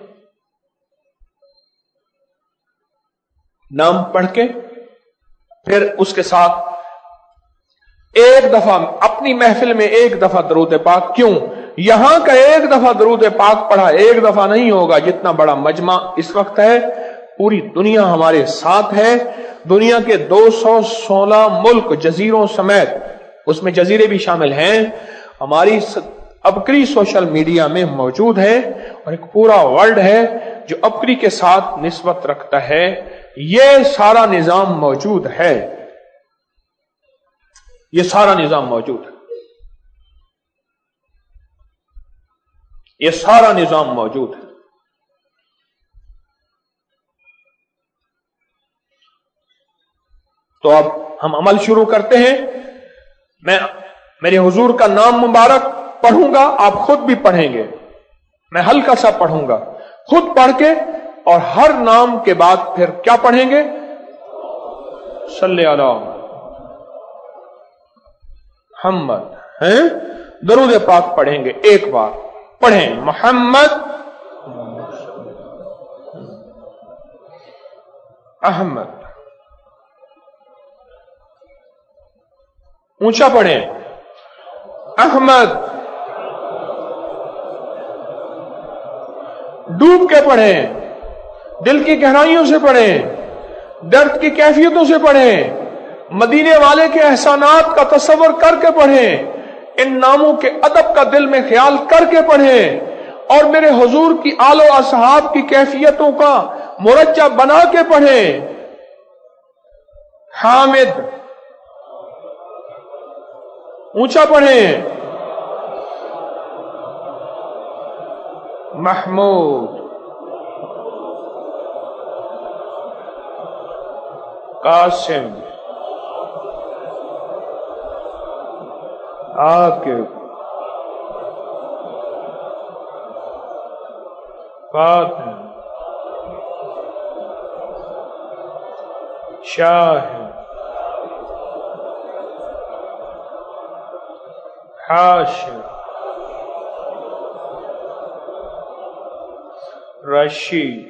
نام پڑھ کے پھر اس کے ساتھ ایک دفعہ اپنی محفل میں ایک دفعہ درود پاک، کیوں یہاں کا ایک دفعہ درود پاک پڑھا ایک دفعہ نہیں ہوگا، جتنا بڑا مجمع اس وقت ہے، پوری دنیا ہمارے ساتھ ہے، دنیا کے دو سو سولہ ملک جزیروں سمیت، اس میں جزیرے بھی شامل ہیں، ہماری ابکری سوشل میڈیا میں موجود ہے، اور ایک پورا ورلڈ ہے جو ابکری کے ساتھ نسبت رکھتا ہے۔ یہ سارا نظام موجود ہے، یہ سارا نظام موجود ہے، یہ سارا نظام موجود ہے۔ تو اب ہم عمل شروع کرتے ہیں۔ میں میرے حضور کا نام مبارک پڑھوں گا، آپ خود بھی پڑھیں گے، میں ہلکا سا پڑھوں گا، خود پڑھ کے، اور ہر نام کے بعد پھر کیا پڑھیں گے؟ صلی علی محمد، ہیں درود پاک پڑھیں گے۔ ایک بار پڑھیں، محمد احمد، اونچا پڑھیں، احمد، ڈوب کے پڑھیں، دل کی گہرائیوں سے پڑھیں، درد کی کیفیتوں سے پڑھیں، مدینے والے کے احسانات کا تصور کر کے پڑھیں، ان ناموں کے ادب کا دل میں خیال کر کے پڑھیں، اور میرے حضور کی آل و اصحاب کی کیفیتوں کا مرجع بنا کے پڑھیں۔ حامد، اونچا پڑھیں، محمود، قاسم، عاقب، فاطم، شاہد، حاشر، رشید،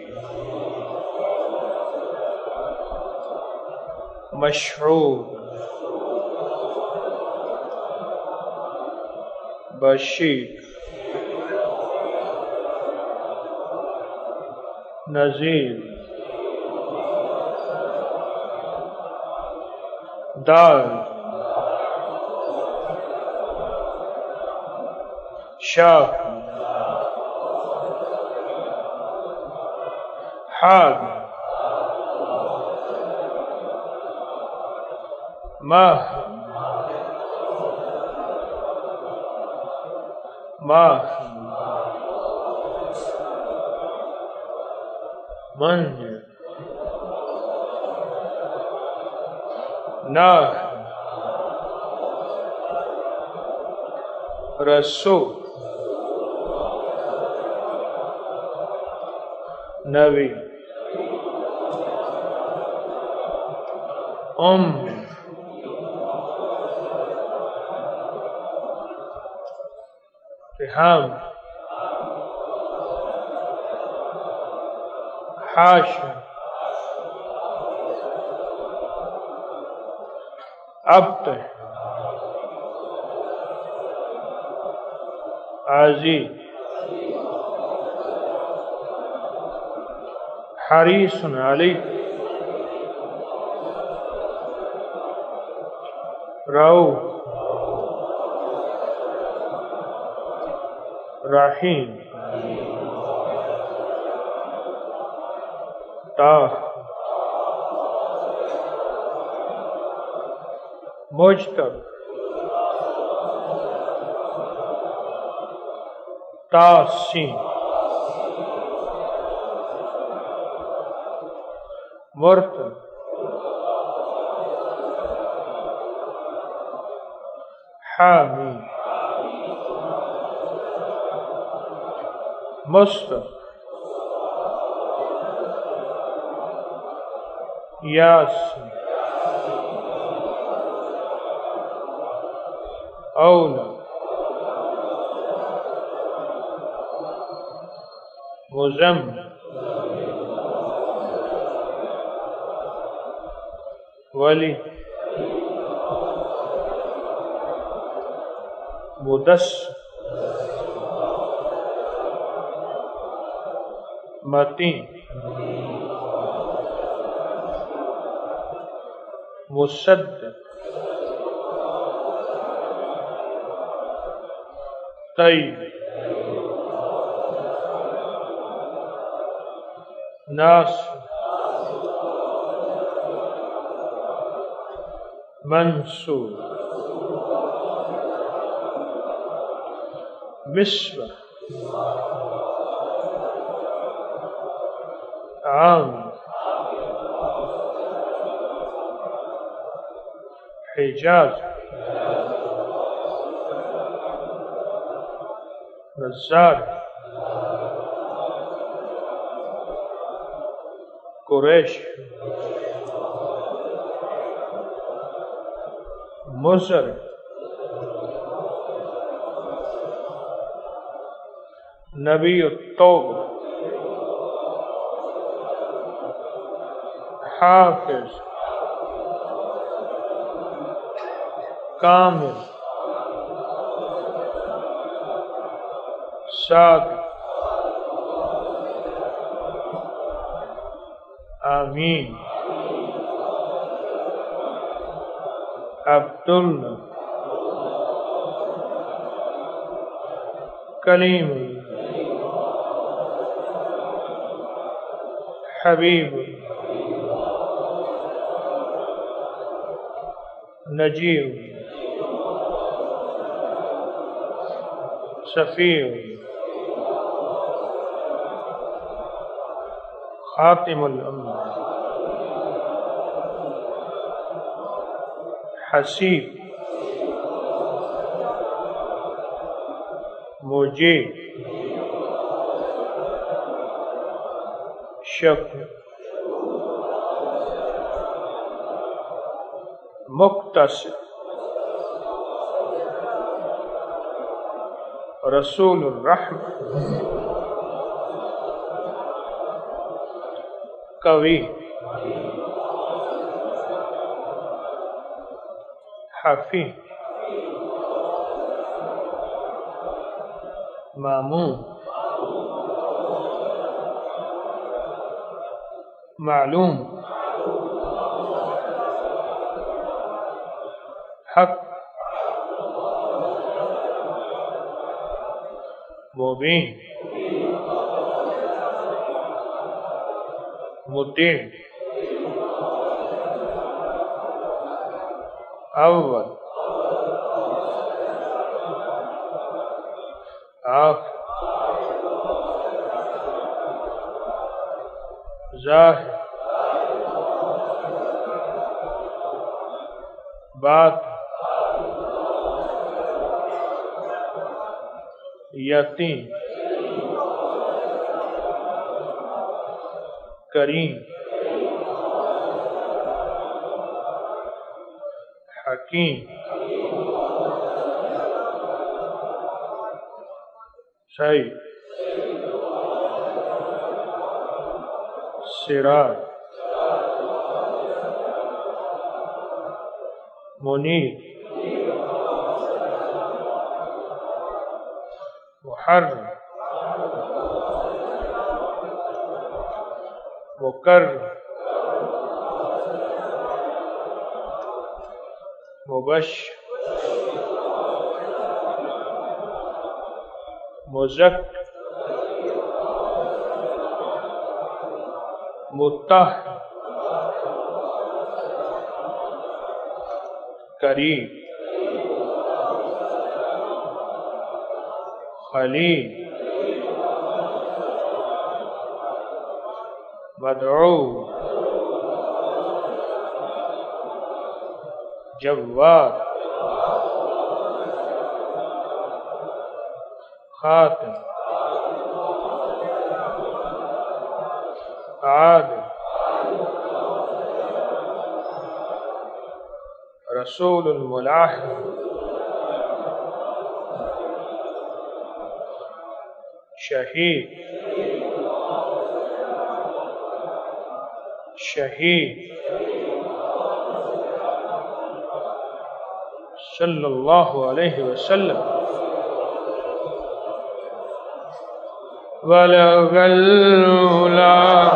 مشہور، بشیر، نذیر، دال، شاہ، حاد، ماہ، ماہ، منجر، ناہ، رسول، نبی، ام رحام حاشا ابتر عزیز حریص علیک رؤوف رحیم طاہر مجتبی تاسین مرتب حامی مصطفی یاسین اولا مزمل ولی مدثر متین مصدق طیب ناصر منصور مصباح عامر حجاز نزار قریش مزر نبی التوبہ حافظ کامل صادق آمین عبداللہ کلیم حبیب نجیب شفیع خاتم الانبیاء حسیب مجیب شفیع مقتصد رسول الرحمہ قوی حفیظ مامون معلوم حق مبین مطیع اول آخر ظاہر باطن یتیم کریم حکیم صحیح سراج منیر محرم مکرم مبشر مزک مطہر کریم خلیل مدعو جواد خاتم عادل رسول الملاحم شہید شہید صلی اللہ علیہ وسلم بلغ العلا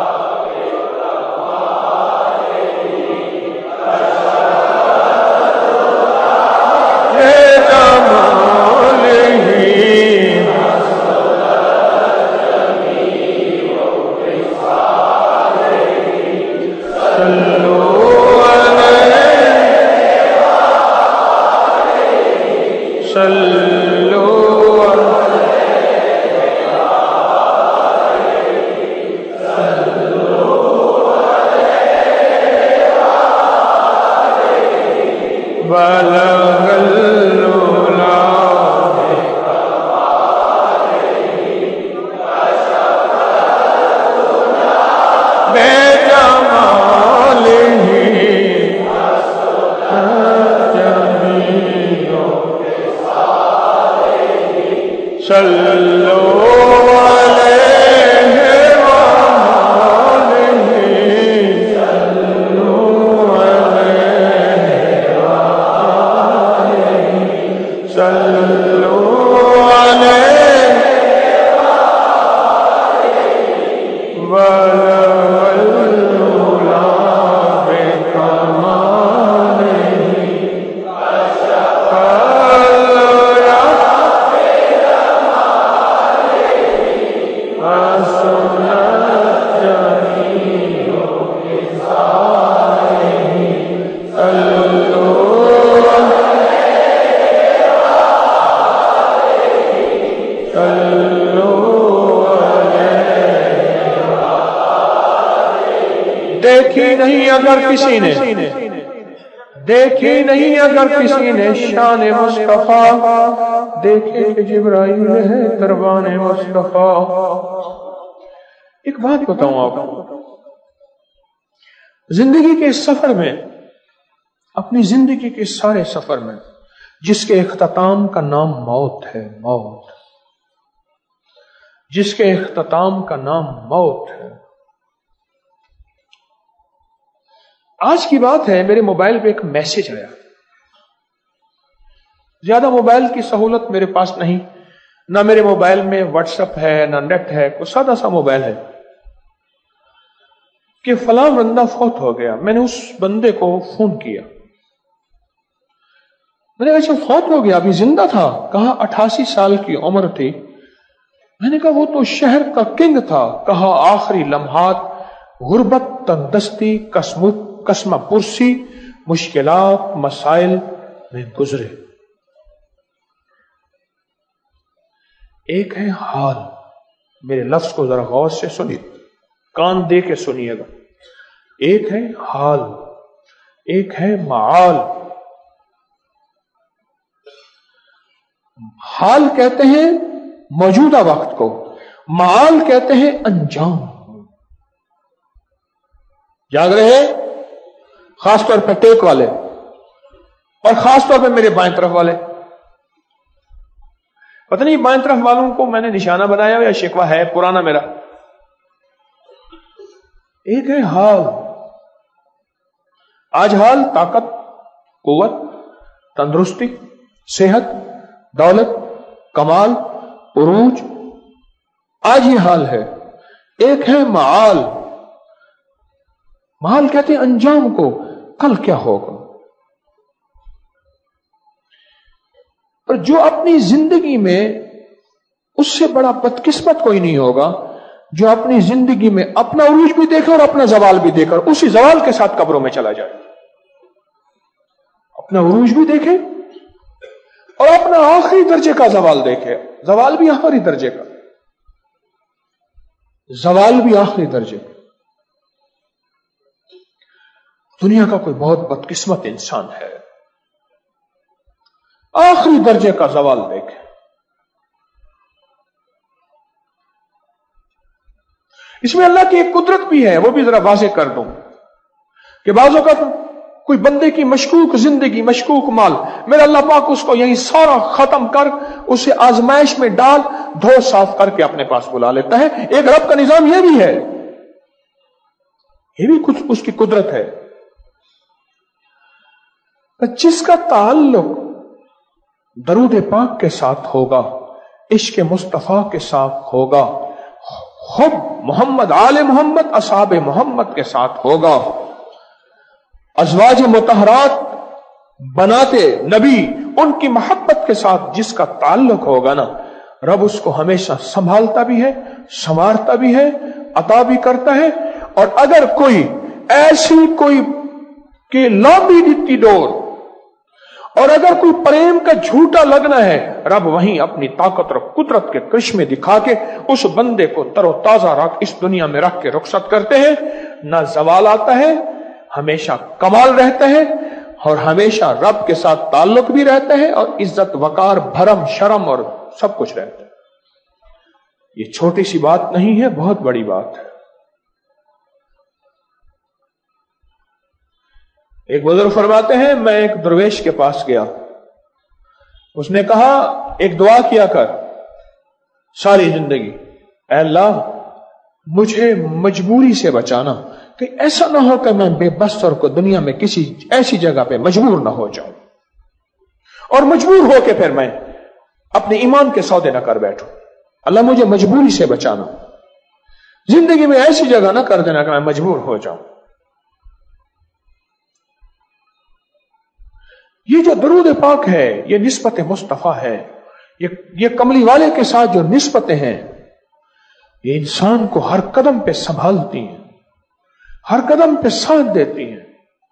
دیکھی نہیں اگر کسی نے دیکھی نہیں اگر کسی نے شان مصطفیٰ دیکھے کہ جبرائیل ہے دربان مصطفیٰ. ایک بات بتاؤں آپ کو، زندگی کے اس سفر میں، اپنی زندگی کے سارے سفر میں، جس کے اختتام کا نام موت ہے، موت جس کے اختتام کا نام موت ہے. آج کی بات ہے، میرے موبائل پہ ایک میسج آیا. زیادہ موبائل کی سہولت میرے پاس نہیں، نہ میرے موبائل میں واٹس ایپ ہے، نہ نیٹ ہے، کوئی سادہ سا موبائل ہے کہ فلاں بندہ فوت ہو گیا. میں نے اس بندے کو فون کیا، میں نے کہا اچھا فوت ہو گیا، ابھی زندہ تھا؟ کہا اٹھاسی سال کی عمر تھی. میں نے کہا وہ تو شہر کا کنگ تھا. کہا آخری لمحات غربت، تندرستی، قسمت قسمہ پرسی، مشکلات، مسائل میں گزرے. ایک ہے حال، میرے لفظ کو ذرا غور سے سنیے، کان دے کے سنیے گا. ایک ہے حال، ایک ہے معال. حال کہتے ہیں موجودہ وقت کو، معال کہتے ہیں انجام. جاگ رہے خاص طور پہ ٹیک والے، اور خاص طور پہ میرے بائیں طرف والے، پتہ نہیں بائیں طرف والوں کو میں نے نشانہ بنایا یا شکوہ ہے پرانا میرا. ایک ہے حال. آج حال طاقت، قوت، تندرستی، صحت، دولت، کمال، عروج، آج یہ حال ہے. ایک ہے معال. معال کہتے ہیں انجام کو، کل کیا ہوگا. اور جو اپنی زندگی میں اس سے بڑا بدقسمت کوئی نہیں ہوگا جو اپنی زندگی میں اپنا عروج بھی دیکھے اور اپنا زوال بھی دیکھے اور اسی زوال کے ساتھ قبروں میں چلا جائے. اپنا عروج بھی دیکھے اور اپنا آخری درجے کا زوال دیکھے. زوال بھی آخری درجے کا، زوال بھی آخری درجے کا. دنیا کا کوئی بہت بدقسمت انسان ہے، آخری درجے کا زوال دیکھے. اس میں اللہ کی ایک قدرت بھی ہے، وہ بھی ذرا واضح کر دوں کہ بعض اوقات کوئی بندے کی مشکوک زندگی، مشکوک مال، میرا اللہ پاک اس کو یہی سارا ختم کر اسے آزمائش میں ڈال دھو صاف کر کے اپنے پاس بلا لیتا ہے. ایک رب کا نظام یہ بھی ہے، یہ بھی کچھ اس کی قدرت ہے. جس کا تعلق درود پاک کے ساتھ ہوگا، عشق مصطفیٰ کے ساتھ ہوگا، حب محمد، آل محمد، اصحاب محمد کے ساتھ ہوگا، ازواج مطہرات بناتے نبی ان کی محبت کے ساتھ جس کا تعلق ہوگا نا، رب اس کو ہمیشہ سنبھالتا بھی ہے، سنوارتا بھی ہے، عطا بھی کرتا ہے. اور اگر کوئی ایسی کوئی کہ لمبی ڈٹی ڈور اور اگر کوئی پریم کا جھوٹا لگنا ہے، رب وہیں اپنی طاقت اور قدرت کے کرشمے دکھا کے اس بندے کو تر و تازہ رکھ اس دنیا میں رکھ کے رخصت کرتے ہیں. نہ زوال آتا ہے، ہمیشہ کمال رہتا ہے اور ہمیشہ رب کے ساتھ تعلق بھی رہتا ہے اور عزت، وقار، بھرم، شرم اور سب کچھ رہتا ہے. یہ چھوٹی سی بات نہیں ہے، بہت بڑی بات ہے. ایک بزرگ فرماتے ہیں میں ایک درویش کے پاس گیا، اس نے کہا ایک دعا کیا کر ساری زندگی، اے اللہ مجھے مجبوری سے بچانا کہ ایسا نہ ہو کہ میں بے بس اور کو دنیا میں کسی ایسی جگہ پہ مجبور نہ ہو جاؤں اور مجبور ہو کے پھر میں اپنے ایمان کے سودے نہ کر بیٹھوں. اللہ مجھے مجبوری سے بچانا، زندگی میں ایسی جگہ نہ کر دینا کہ میں مجبور ہو جاؤں. یہ جو درود پاک ہے یہ نسبت مصطفیٰ ہے، یہ یہ کملی والے کے ساتھ جو نسبتیں ہیں یہ انسان کو ہر قدم پہ سنبھالتی ہیں، ہر قدم پہ ساتھ دیتی ہیں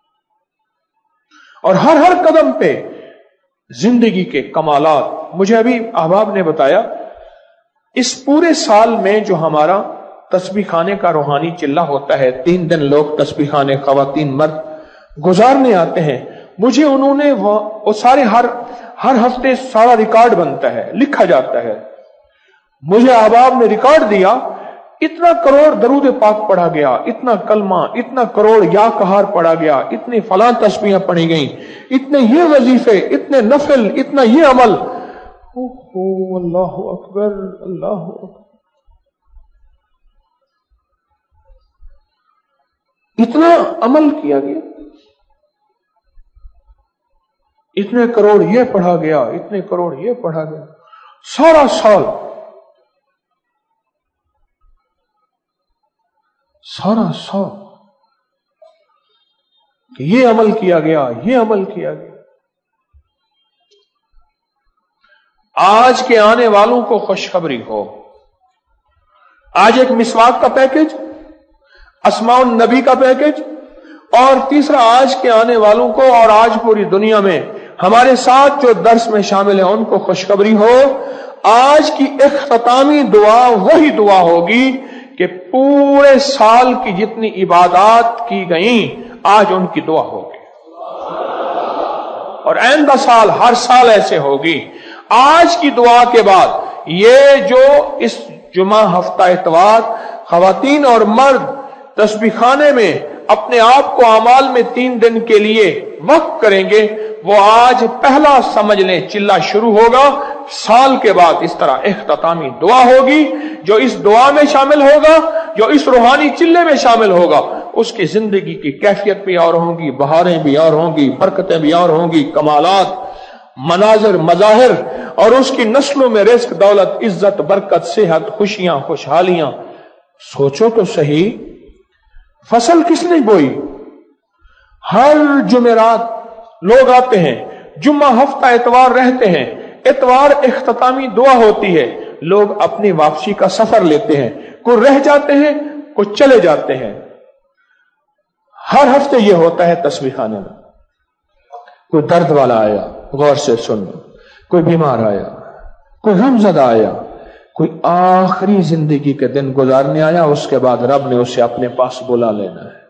اور ہر ہر قدم پہ زندگی کے کمالات. مجھے ابھی احباب نے بتایا اس پورے سال میں جو ہمارا تسبیح خانے کا روحانی چلہ ہوتا ہے، تین دن لوگ تسبیح خانے خواتین مرد گزارنے آتے ہیں. مجھے انہوں نے وہ سارے ہر ہر ہفتے سارا ریکارڈ بنتا ہے، لکھا جاتا ہے. مجھے احباب نے ریکارڈ دیا اتنا کروڑ درود پاک پڑھا گیا، اتنا کلمہ، اتنا کروڑ یا کہار پڑھا گیا، اتنی فلاں تسبیحیں پڑھی گئیں، اتنے یہ وظیفے، اتنے نفل، اتنا یہ عمل. اوہ اللہ اکبر، اللہ اکبر. اتنا عمل کیا گیا، اتنے کروڑ یہ پڑھا گیا، اتنے کروڑ یہ پڑھا گیا، سارا سال سارا سال کہ یہ عمل کیا گیا، یہ عمل کیا گیا. آج کے آنے والوں کو خوشخبری ہو، آج ایک مسواک کا پیکج، اسماء النبی کا پیکج، اور تیسرا آج کے آنے والوں کو اور آج پوری دنیا میں ہمارے ساتھ جو درس میں شامل ہیں ان کو خوشخبری ہو. آج کی اختتامی دعا وہی دعا ہوگی کہ پورے سال کی جتنی عبادات کی گئیں آج ان کی دعا ہوگی، اور آئندہ سال ہر سال ایسے ہوگی. آج کی دعا کے بعد یہ جو اس جمعہ ہفتہ اتوار خواتین اور مرد تسبیح خانے میں اپنے آپ کو اعمال میں تین دن کے لیے وقف کریں گے، وہ آج پہلا سمجھ لیں چلہ شروع ہوگا، سال کے بعد اس طرح اختتامی دعا ہوگی، جو اس دعا میں شامل ہوگا، جو اس روحانی چلے میں شامل ہوگا، اس کی زندگی کی کیفیت بھی اور ہوگی، بہاریں بھی اور ہوں گی، برکتیں بھی اور ہوں گی، کمالات، مناظر، مظاہر، اور اس کی نسلوں میں رزق، دولت، عزت، برکت، صحت، خوشیاں، خوشحالیاں۔ سوچو تو صحیح، فصل کس نے بوئی؟ ہر جمعرات لوگ آتے ہیں، جمعہ ہفتہ اتوار رہتے ہیں، اتوار اختتامی دعا ہوتی ہے، لوگ اپنی واپسی کا سفر لیتے ہیں، کوئی رہ جاتے ہیں، کوئی چلے جاتے ہیں۔ ہر ہفتے یہ ہوتا ہے تسبیح خانے میں، کوئی درد والا آیا، غور سے سن، کوئی بیمار آیا، کوئی غمزدہ آیا، کوئی آخری زندگی کے دن گزارنے آیا، اس کے بعد رب نے اسے اپنے پاس بلا لینا ہے۔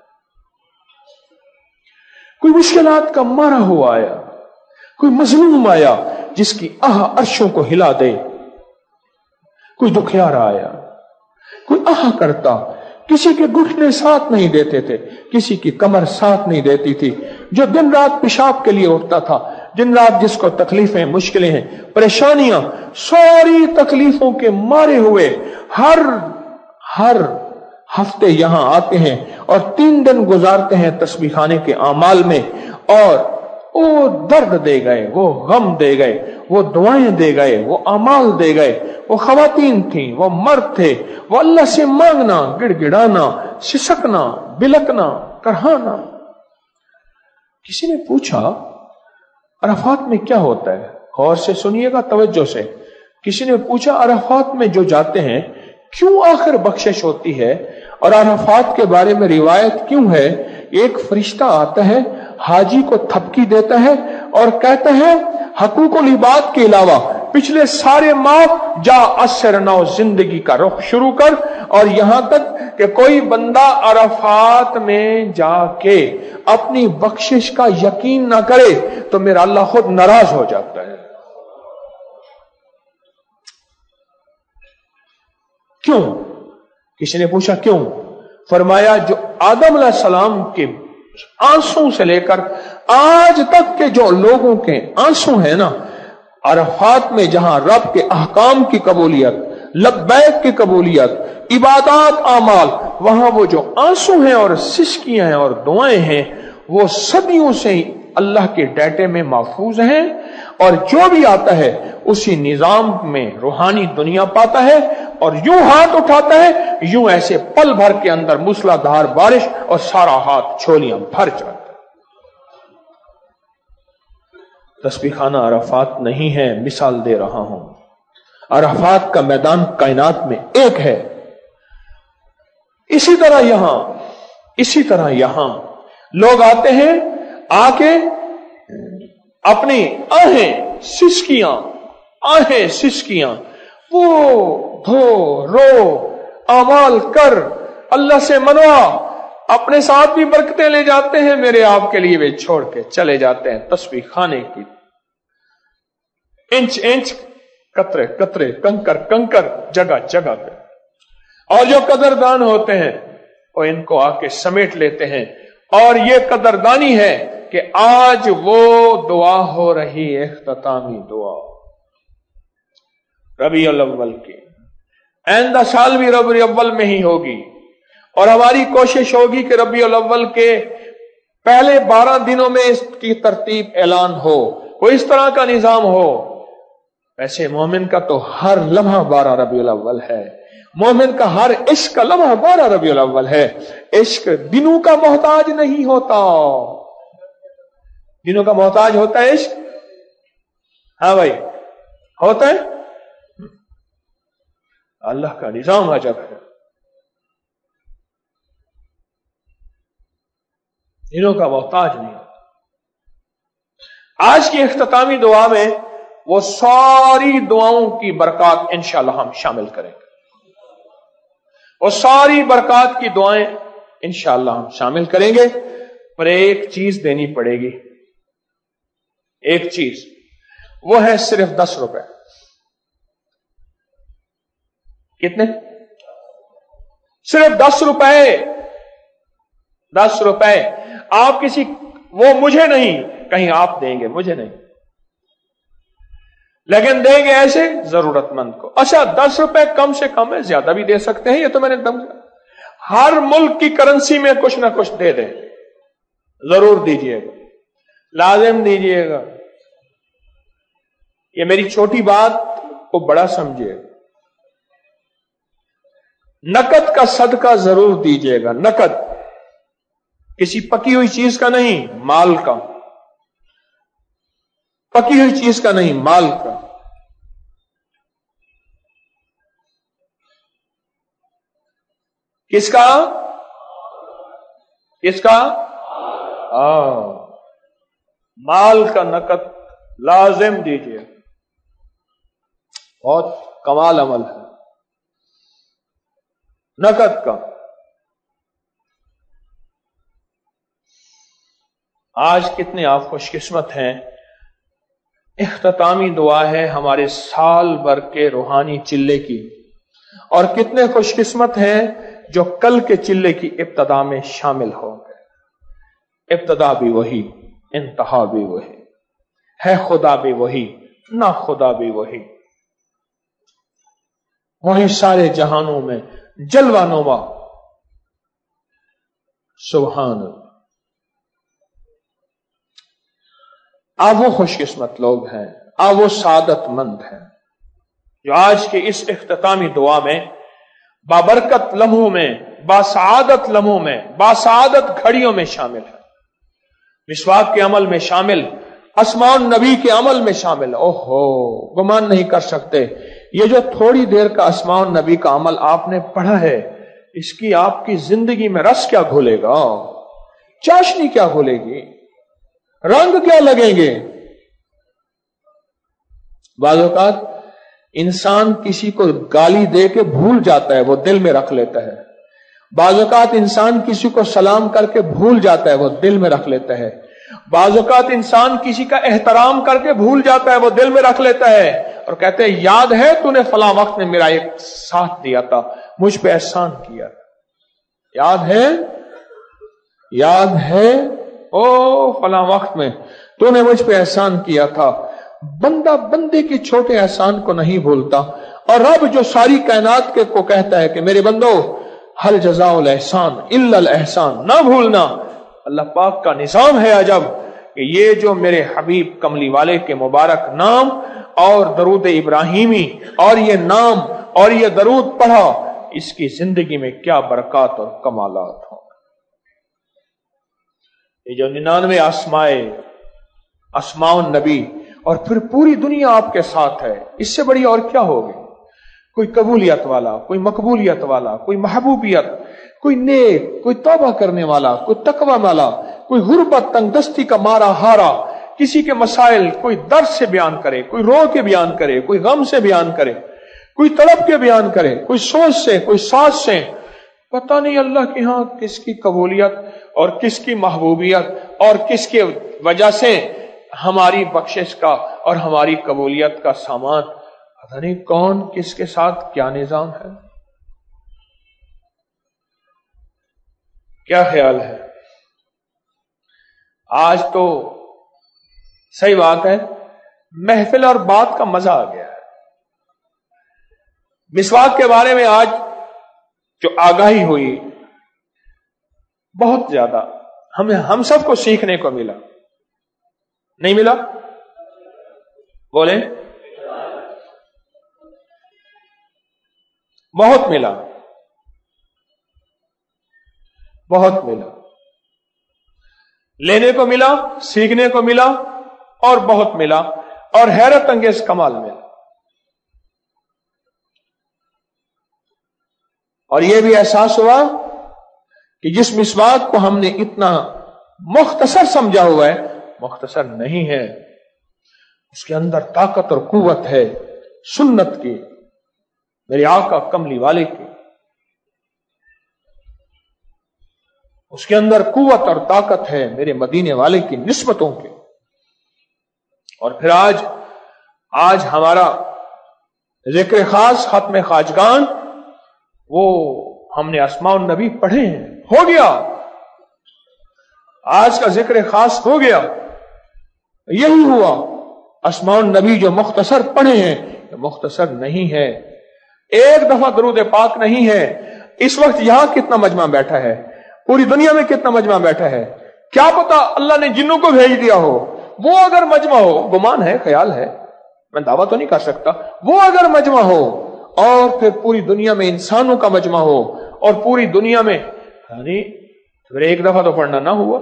کوئی مشکلات کا مارا ہوا آیا، کوئی مظلوم آیا جس کی آہ عرشوں کو ہلا دے، کوئی دکھیارا آیا، کوئی آہ کرتا، کسی کے گھٹنے ساتھ نہیں دیتے تھے، کسی کی کمر ساتھ نہیں دیتی تھی، جو دن رات پیشاب کے لیے اٹھتا تھا، دن رات جس کو تکلیفیں، مشکلیں ہیں، پریشانیاں، ساری تکلیفوں کے مارے ہوئے ہر ہر ہفتے یہاں آتے ہیں اور تین دن گزارتے ہیں تسبیح خانے کے اعمال میں، اور وہ درد دے گئے، وہ غم دے گئے، وہ دعائیں دے گئے، وہ اعمال دے گئے، وہ خواتین تھیں، وہ مرد تھے، وہ اللہ سے مانگنا، گڑ گڑانا، سسکنا، بلکنا، کرہانا۔ کسی نے پوچھا عرفات میں کیا ہوتا ہے؟ غور سے سنیے گا، توجہ سے۔ کسی نے پوچھا عرفات میں جو جاتے ہیں کیوں آخر بخشش ہوتی ہے، اور عرفات کے بارے میں روایت کیوں ہے؟ ایک فرشتہ آتا ہے، حاجی کو تھپکی دیتا ہے اور کہتا ہے حقوق العباد کے علاوہ پچھلے سارے ماہ جا اثر نو زندگی کا رخ شروع کر، اور یہاں تک کہ کوئی بندہ عرفات میں جا کے اپنی بخشش کا یقین نہ کرے تو میرا اللہ خود ناراض ہو جاتا ہے۔ کیوں؟ کسی نے پوچھا کیوں؟ فرمایا جو آدم علیہ السلام کے آنسوں سے لے کر آج تک کے جو لوگوں کے آنسوں ہیں نا، عرفات میں جہاں رب کے احکام کی قبولیت، لبیک کی قبولیت، عبادات، اعمال، وہاں وہ جو آنسو ہیں اور سسکیاں ہیں اور دعائیں ہیں، وہ صدیوں سے اللہ کے ڈیٹے میں محفوظ ہیں، اور جو بھی آتا ہے اسی نظام میں روحانی دنیا پاتا ہے، اور یوں ہاتھ اٹھاتا ہے، یوں ایسے پل بھر کے اندر موسلا دھار بارش اور سارا ہاتھ چھولیاں بھر جاتا ہے۔ تسبیح خانہ عرفات نہیں ہے، مثال دے رہا ہوں۔ عرفات کا میدان کائنات میں ایک ہے۔ اسی طرح یہاں اسی طرح یہاں لوگ آتے ہیں، آ کے اپنی آہیں سسکیاں آہیں سسکیاں وہ دھو رو اعمال کر اللہ سے منوا، اپنے ساتھ بھی برکتیں لے جاتے ہیں، میرے آپ کے لیے وہ چھوڑ کے چلے جاتے ہیں تسبیح خانے کی انچ انچ، قطرے قطرے، کنکر کنکر، جگہ جگہ پہ، اور جو قدردان ہوتے ہیں وہ ان کو آ کے سمیٹ لیتے ہیں، اور یہ قدردانی ہے کہ آج وہ دعا ہو رہی اختتامی دعا ربیع الاول کی، آئندہ سال بھی ربیع الاول میں ہی ہوگی، اور ہماری کوشش ہوگی کہ ربیع الاول کے پہلے بارہ دنوں میں اس کی ترتیب اعلان ہو، کوئی اس طرح کا نظام ہو۔ ویسے مومن کا تو ہر لمحہ بارہ ربیع الاول ہے، مومن کا ہر عشق کا لمحہ بارہ ربیع الاول ہے۔ عشق دنوں کا محتاج نہیں ہوتا، دنوں کا محتاج ہوتا ہے عشق؟ ہاں بھائی ہوتا ہے، اللہ کا نظام عجب ہے، دنوں کا محتاج نہیں ہوتا۔ آج کی اختتامی دعا میں وہ ساری دعاؤں کی برکات انشاءاللہ ہم شامل کریں گے، وہ ساری برکات کی دعائیں انشاءاللہ ہم شامل کریں گے، پر ایک چیز دینی پڑے گی، ایک چیز، وہ ہے صرف دس روپے۔ کتنے؟ صرف دس روپے، دس روپے۔ آپ کسی، وہ مجھے نہیں، کہیں آپ دیں گے، مجھے نہیں، لیکن دیں گے ایسے ضرورت مند کو. اچھا دس روپے کم سے کم ہے، زیادہ بھی دے سکتے ہیں، یہ تو میں نے دم ہر ملک کی کرنسی میں کچھ نہ کچھ دے دیں، ضرور دیجئے گا، لازم دیجئے گا. یہ میری چھوٹی بات کو بڑا سمجھے. نقد کا صدقہ ضرور دیجئے گا، نقد، کسی پکی ہوئی چیز کا نہیں، مال کا، پکی ہوئی چیز کا نہیں، مال کا. کس کا؟ کس کا؟ آہ مال کا نقد لازم دیجئے. بہت کمال عمل ہے نقد کا. آج کتنے آپ خوش قسمت ہیں. اختتامی دعا ہے ہمارے سال بھر کے روحانی چلے کی، اور کتنے خوش قسمت ہیں جو کل کے چلے کی ابتدا میں شامل ہو گئے. ابتدا بھی وہی، انتہا بھی وہی ہے، خدا بھی وہی، نہ خدا بھی وہی، وہی سارے جہانوں میں جلوہ نما. سبحان اللہ. آپ وہ خوش قسمت لوگ ہیں، آپ وہ سعادت مند ہیں جو آج کے اس اختتامی دعا میں بابرکت لمحوں میں، باسعادت لمحوں میں، باسعادت گھڑیوں میں شامل ہے. مسواک کے عمل میں شامل، اسماء النبی کے عمل میں شامل. اوہو گمان نہیں کر سکتے یہ جو تھوڑی دیر کا اسماء النبی کا عمل آپ نے پڑھا ہے، اس کی آپ کی زندگی میں رس کیا گھولے گا، چاشنی کیا گھولے گی، رنگ کیا لگیں گے. بعض اوقات انسان کسی کو گالی دے کے بھول جاتا ہے، وہ دل میں رکھ لیتا ہے. بعض اوقات انسان کسی کو سلام کر کے بھول جاتا ہے، وہ دل میں رکھ لیتا ہے. بعض اوقات انسان کسی کا احترام کر کے بھول جاتا ہے، وہ دل میں رکھ لیتا ہے اور کہتے ہیں یاد ہے تو نے فلاں وقت میں میرا ایک ساتھ دیا تھا، مجھ پہ احسان کیا، یاد ہے، یاد ہے او فلاں وقت میں تو نے مجھ پہ احسان کیا تھا. بندہ بندے کے چھوٹے احسان کو نہیں بھولتا، اور رب جو ساری کائنات کے کو کہتا ہے کہ میرے بندو حل جزاء الاحسان الا الاحسان، نہ بھولنا. اللہ پاک کا نظام ہے عجب کہ یہ جو میرے حبیب کملی والے کے مبارک نام اور درود ابراہیمی اور یہ نام اور یہ درود پڑھا، اس کی زندگی میں کیا برکات اور کمالات ہوں. یہ جو ننانوے اسمائے اسماء النبی اور پھر پوری دنیا آپ کے ساتھ ہے، اس سے بڑی اور کیا ہوگی. کوئی قبولیت والا، کوئی مقبولیت والا، کوئی محبوبیت، کوئی نیک، کوئی توبہ کرنے والا، کوئی تقوی والا، کوئی غربت تنگ دستی کا مارا ہارا، کسی کے مسائل کوئی درد سے بیان کرے، کوئی رو کے بیان کرے، کوئی غم سے بیان کرے، کوئی تڑپ کے بیان کرے، کوئی سوچ سے، کوئی ساز سے. پتہ نہیں اللہ کے ہاں کس کی قبولیت اور کس کی محبوبیت اور کس کی وجہ سے ہماری بخشش کا اور ہماری قبولیت کا سامان، پتہ نہیں کون کس کے ساتھ کیا نظام ہے. کیا خیال ہے؟ آج تو صحیح بات ہے محفل اور بات کا مزہ آ گیا ہے. مسواک کے بارے میں آج جو آگاہی ہوئی بہت زیادہ ہمیں ہم سب کو سیکھنے کو ملا. نہیں ملا؟ بولیں. بہت ملا، بہت ملا، لینے کو ملا، سیکھنے کو ملا اور بہت ملا، اور حیرت انگیز کمال ملا. اور یہ بھی احساس ہوا کہ جس مسواک کو ہم نے اتنا مختصر سمجھا ہوا ہے، مختصر نہیں ہے، اس کے اندر طاقت اور قوت ہے سنت کی، میرے آقا کملی والے کی. اس کے اندر قوت اور طاقت ہے میرے مدینے والے کی نسبتوں کی. اور پھر آج آج ہمارا ذکر خاص ختم خواجگان، وہ ہم نے اسماء النبی پڑھے ہیں، ہو گیا، آج کا ذکر خاص ہو گیا. یہی ہوا. اسماء النبی جو مختصر پڑھے ہیں یہ مختصر نہیں ہے, ایک دفعہ درود پاک نہیں ہے. اس وقت یہاں کتنا مجمع بیٹھا ہے, پوری دنیا میں کتنا مجمع بیٹھا ہے, کیا پتا اللہ نے جنوں کو بھیج دیا ہو. وہ اگر مجمع ہو, گمان ہے, خیال ہے, میں دعویٰ تو نہیں کر سکتا, وہ اگر مجمع ہو اور پھر پوری دنیا میں انسانوں کا مجمع ہو اور پوری دنیا میں یعنی پھر ایک دفعہ تو پڑھنا نہ ہوا,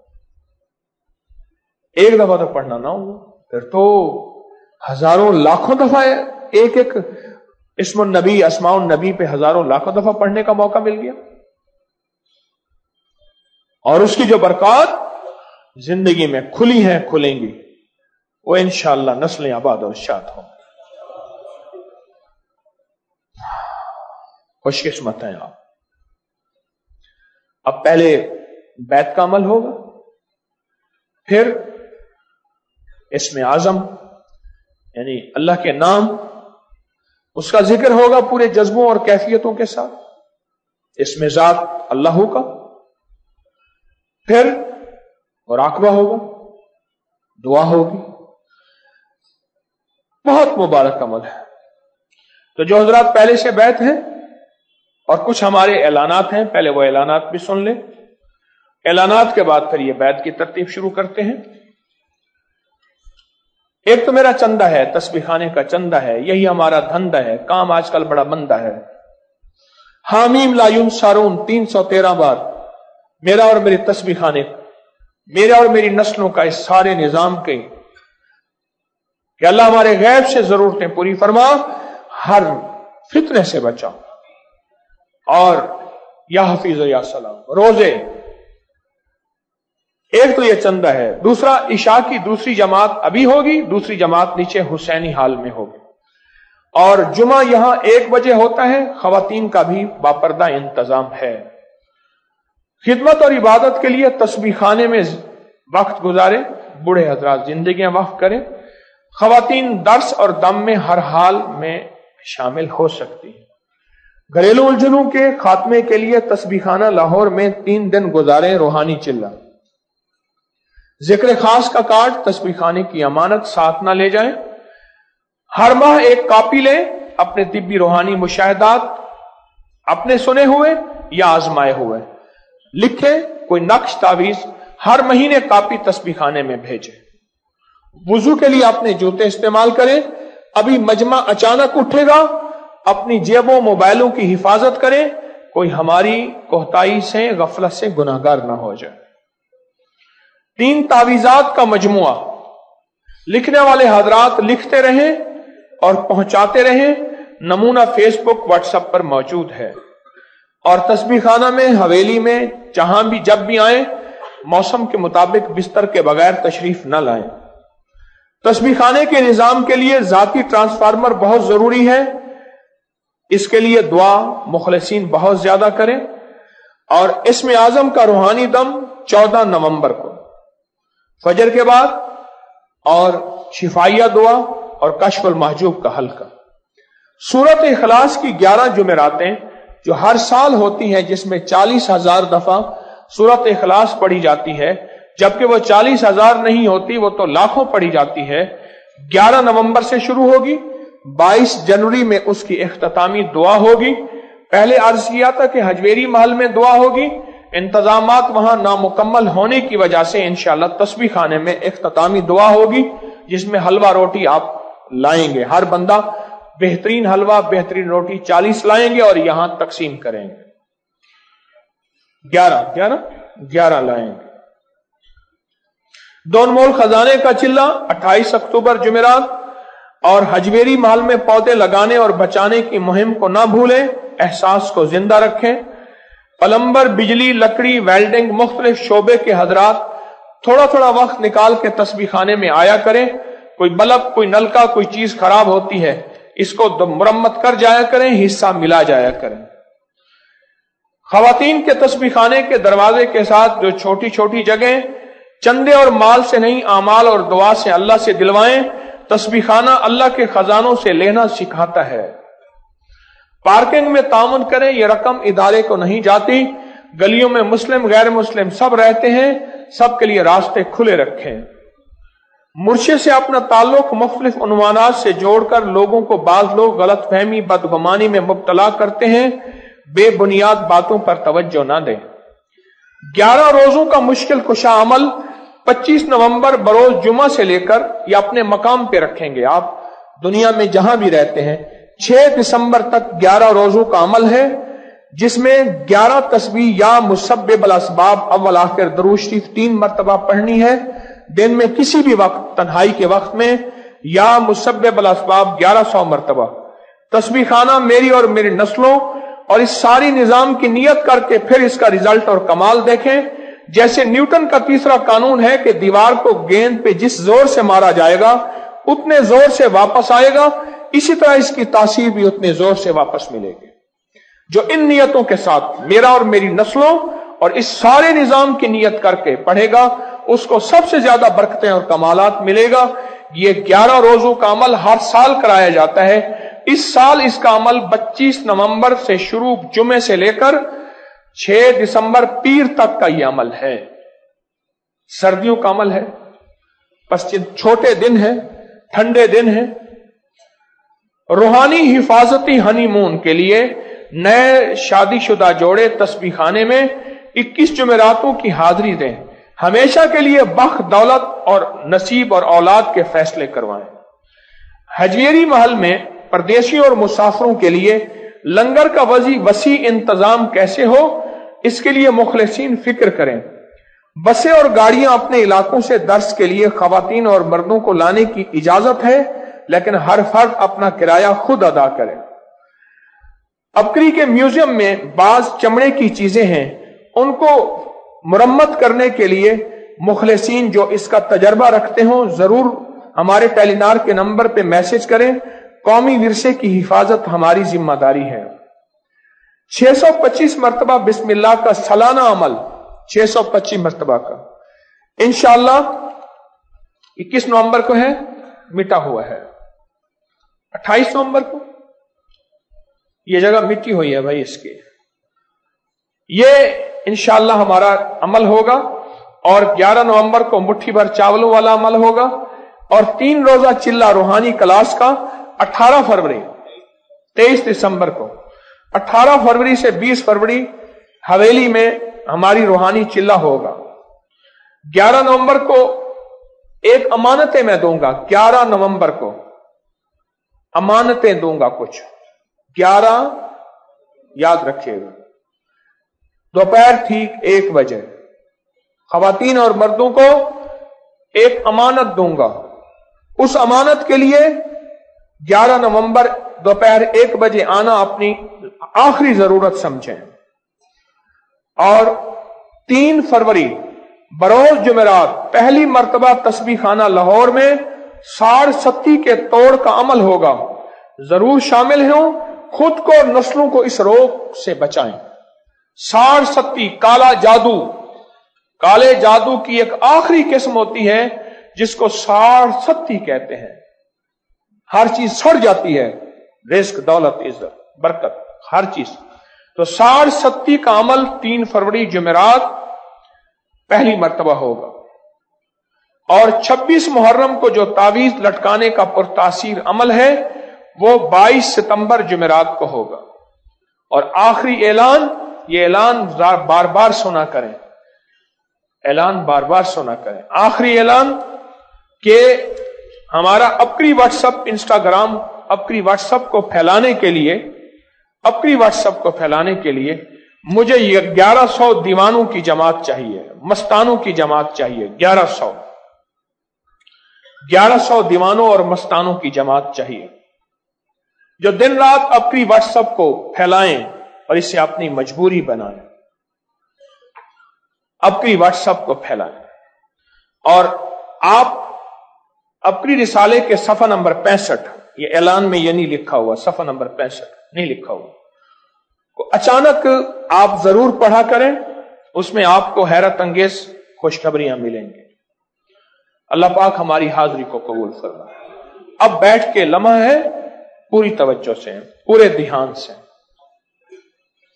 ایک دفعہ تو پڑھنا نہ ہوا, پھر تو ہزاروں لاکھوں دفعہ ایک ایک اسم النبی اسماء النبی پہ ہزاروں لاکھوں دفعہ پڑھنے کا موقع مل گیا. اور اس کی جو برکات زندگی میں کھلی ہیں, کھلیں گی, وہ انشاءاللہ نسلیں آباد اور شاد ہوں. خوش قسمت ہیں آپ. اب پہلے بیت کا عمل ہوگا, پھر اسم اعظم یعنی اللہ کے نام, اس کا ذکر ہوگا پورے جذبوں اور کیفیتوں کے ساتھ. اسم ذات اللہ کا, پھر مراقبہ ہوگا, دعا ہوگی. بہت مبارک عمل ہے. تو جو حضرات پہلے سے بیت ہیں اور کچھ ہمارے اعلانات ہیں, پہلے وہ اعلانات بھی سن لیں, اعلانات کے بعد پھر یہ بیت کی ترتیب شروع کرتے ہیں. ایک تو میرا چندہ ہے, تسبیح خانے کا چندہ ہے, یہی ہمارا دھندہ ہے, کام آج کل بڑا مندہ ہے. حامیم لا ینصرون تین سو تیرہ بار میرا اور میری تسبیح خانے, میرا اور میری نسلوں کا اس سارے نظام کے کہ اللہ ہمارے غیب سے ضرورتیں پوری فرما, ہر فتنے سے بچا, اور یا حفیظ یا سلام. روزے ایک تو یہ چندہ ہے. دوسرا عشاء کی دوسری جماعت ابھی ہوگی, دوسری جماعت نیچے حسینی حال میں ہوگی, اور جمعہ یہاں ایک بجے ہوتا ہے. خواتین کا بھی باپردہ انتظام ہے. خدمت اور عبادت کے لیے تسبیح خانے میں وقت گزارے, بوڑھے حضرات زندگیاں وقف کریں. خواتین درس اور دم میں ہر حال میں شامل ہو سکتی ہیں. گھریلو الجھنوں کے خاتمے کے لیے تسبیح خانہ لاہور میں تین دن گزارے روحانی چلہ. ذکر خاص کا کارڈ تسبیح خانے کی امانت ساتھ نہ لے جائیں. ہر ماہ ایک کاپی لیں, اپنے طبی روحانی مشاہدات اپنے سنے ہوئے یا آزمائے ہوئے لکھیں. کوئی نقش تعویذ ہر مہینے کاپی تسبیح خانے میں بھیجیں. وضو کے لیے اپنے جوتے استعمال کریں. ابھی مجمع اچانک اٹھے گا, اپنی جیبوں موبائلوں کی حفاظت کریں, کوئی ہماری کوتاہی سے غفلت سے گناہگار نہ ہو جائے. تین تعویذات کا مجموعہ لکھنے والے حضرات لکھتے رہیں اور پہنچاتے رہیں. نمونہ فیس بک واٹس ایپ پر موجود ہے. اور تسبیح خانہ میں حویلی میں جہاں بھی جب بھی آئیں موسم کے مطابق بستر کے بغیر تشریف نہ لائیں. تسبیح خانے کے نظام کے لیے ذاتی ٹرانسفارمر بہت ضروری ہے. اس کے لیے دعا مخلصین بہت زیادہ کریں. اور اسم اعظم کا روحانی دم چودہ نومبر کو فجر کے بعد, اور شفائیہ دعا اور کشف المحجوب کا حلقہ. سورت اخلاص کی گیارہ جمعراتیں جو ہر سال ہوتی ہیں, جس میں چالیس ہزار دفعہ سورت اخلاص پڑھی جاتی ہے, جبکہ وہ چالیس ہزار نہیں ہوتی, وہ تو لاکھوں پڑھی جاتی ہے. گیارہ نومبر سے شروع ہوگی, بائیس جنوری میں اس کی اختتامی دعا ہوگی. پہلے عرض کیا تھا کہ حجویری محل میں دعا ہوگی, انتظامات وہاں نامکمل ہونے کی وجہ سے انشاءاللہ تسبیح خانے میں اختتامی دعا ہوگی, جس میں حلوہ روٹی آپ لائیں گے. ہر بندہ بہترین حلوہ بہترین روٹی چالیس لائیں گے اور یہاں تقسیم کریں گے. گیارہ گیارہ گیارہ لائیں گے. دون مول خزانے کا چلہ اٹھائیس اکتوبر جمعرات. اور حجویری محل میں پودے لگانے اور بچانے کی مہم کو نہ بھولیں, احساس کو زندہ رکھیں. پلمبر, بجلی, لکڑی, ویلڈنگ, مختلف شعبے کے حضرات تھوڑا تھوڑا وقت نکال کے تسبیح خانے میں آیا کریں. کوئی بلب, کوئی نلکا, کوئی چیز خراب ہوتی ہے, اس کو مرمت کر جایا کریں, حصہ ملا جایا کریں. خواتین کے تسبیح خانے کے دروازے کے ساتھ جو چھوٹی چھوٹی جگہیں چندے اور مال سے نہیں, اعمال اور دعا سے اللہ سے دلوائیں. تسبیح خانہ اللہ کے خزانوں سے لینا سکھاتا ہے. پارکنگ میں تعاون کریں, یہ رقم ادارے کو نہیں جاتی. گلیوں میں مسلم غیر مسلم سب رہتے ہیں, سب کے لیے راستے کھلے رکھیں. مرشد سے اپنا تعلق مختلف عنوانات سے جوڑ کر لوگوں کو بعض لوگ غلط فہمی بدگمانی میں مبتلا کرتے ہیں، بے بنیاد باتوں پر توجہ نہ دیں۔ گیارہ روزوں کا مشکل کشا عمل پچیس نومبر بروز جمعہ سے لے کر یا اپنے مقام پہ رکھیں گے، آپ دنیا میں جہاں بھی رہتے ہیں، چھ دسمبر تک گیارہ روزوں کا عمل ہے، جس میں گیارہ تسبیح یا مسبب الاسباب اول آخر درود شریف تین مرتبہ پڑھنی ہے، دن میں کسی بھی وقت تنہائی کے وقت میں، یا مسبب الاسباب گیارہ سو مرتبہ، تسبیح خانہ میری اور میری نسلوں، اور اس ساری نظام کی نیت کر کے پھر اس کا رزلٹ اور کمال دیکھیں۔ جیسے نیوٹن کا تیسرا قانون ہے کہ دیوار کو گیند پہ جس زور سے مارا جائے گا اتنے زور سے واپس آئے گا، اسی طرح اس کی تاثیر بھی اتنے زور سے واپس ملے گی۔ جو ان نیتوں کے ساتھ میرا اور میری نسلوں اور اس سارے نظام کی نیت کر کے پڑھے گا، اس کو سب سے زیادہ برکتیں اور کمالات ملے گا۔ یہ گیارہ روزوں کا عمل ہر سال کرایا جاتا ہے۔ اس سال اس کا عمل پچیس نومبر سے شروع جمعے سے لے کر چھ دسمبر پیر تک کا یہ عمل ہے۔ سردیوں کا عمل ہے، بس چھوٹے دن ہیں، ٹھنڈے دن ہیں۔ روحانی حفاظتی ہنی مون کے لیے نئے شادی شدہ جوڑے تسبیح خانے میں اکیس جمعراتوں کی حاضری دیں، ہمیشہ کے لیے بخت، دولت اور نصیب اور اولاد کے فیصلے کروائیں۔ حجویری محل میں پردیشیوں اور مسافروں کے لیے لنگر کا وسیع انتظام کیسے ہو، اس کے لیے مخلصین فکر کریں۔ بسیں اور گاڑیاں اپنے علاقوں سے درس کے لیے خواتین اور مردوں کو لانے کی اجازت ہے، لیکن ہر فرد اپنا کرایہ خود ادا کرے۔ ابکری کے میوزیم میں بعض چمڑے کی چیزیں ہیں، ان کو مرمت کرنے کے لیے مخلصین جو اس کا تجربہ رکھتے ہوں ضرور ہمارے ٹیلی نار کے نمبر پہ میسج کریں۔ قومی ورثے کی حفاظت ہماری ذمہ داری ہے۔ چھ سو پچیس مرتبہ بسم اللہ کا سالانہ عمل، چھ سو پچیس مرتبہ کا انشاءاللہ اکیس نومبر کو ہے، مٹا ہوا ہے۔ اٹھائیس نومبر کو یہ جگہ مٹی ہوئی ہے بھائی اس کی، یہ انشاءاللہ ہمارا عمل ہوگا۔ اور گیارہ نومبر کو مٹھی بھر چاولوں والا عمل ہوگا، اور تین روزہ چلہ روحانی کلاس کا اٹھارہ فروری تیئیس دسمبر کو، اٹھارہ فروری سے بیس فروری حویلی میں ہماری روحانی چلہ ہوگا۔ گیارہ نومبر کو ایک امانتیں میں دوں گا، گیارہ نومبر کو امانتیں دوں گا کچھ، گیارہ یاد رکھیے گا، دوپہر ٹھیک ایک بجے خواتین اور مردوں کو ایک امانت دوں گا۔ اس امانت کے لیے گیارہ نومبر دوپہر ایک بجے آنا اپنی آخری ضرورت سمجھیں۔ اور تین فروری بروز جمعرات پہلی مرتبہ تسبیح خانہ لاہور میں ساڑھ ستی کے توڑ کا عمل ہوگا، ضرور شامل ہوں، خود کو اور نسلوں کو اس روگ سے بچائیں۔ ساڑھ ستی کالا جادو، کالے جادو کی ایک آخری قسم ہوتی ہے جس کو ساڑھ ستی کہتے ہیں۔ ہر چیز سڑ جاتی ہے، رزق، دولت، عزت، برکت، ہر چیز۔ تو ساڑھ ستی کا عمل تین فروری جمعرات پہلی مرتبہ ہوگا۔ اور چھبیس محرم کو جو تعویذ لٹکانے کا پرتاثیر عمل ہے وہ بائیس ستمبر جمعرات کو ہوگا۔ اور آخری اعلان، یہ اعلان بار بار سنا کریں، اعلان بار بار سنا کریں۔ آخری اعلان کہ ہمارا ابکری واٹس اپ، انسٹاگرام ابکری واٹس اپ کو پھیلانے کے لیے ابکری واٹس اپ کو پھیلانے کے لیے مجھے یہ گیارہ سو دیوانوں کی جماعت چاہیے، مستانوں کی جماعت چاہیے، گیارہ سو گیارہ سو دیوانوں اور مستانوں کی جماعت چاہیے جو دن رات ابکری واٹس اپ کو پھیلائیں اور اسے اپنی مجبوری بنائیں، ابکری واٹس اپ کو پھیلائیں۔ اور آپ ابکری رسالے کے صفحہ نمبر پینسٹھ، یہ اعلان میں یہ نہیں لکھا ہوا، صفحہ نمبر پینسٹھ نہیں لکھا ہوا، کو اچانک آپ ضرور پڑھا کریں، اس میں آپ کو حیرت انگیز خوشخبریاں ملیں گی۔ اللہ پاک ہماری حاضری کو قبول فرمائے۔ اب بیٹھ کے لمحہ ہے، پوری توجہ سے، پورے دھیان سے۔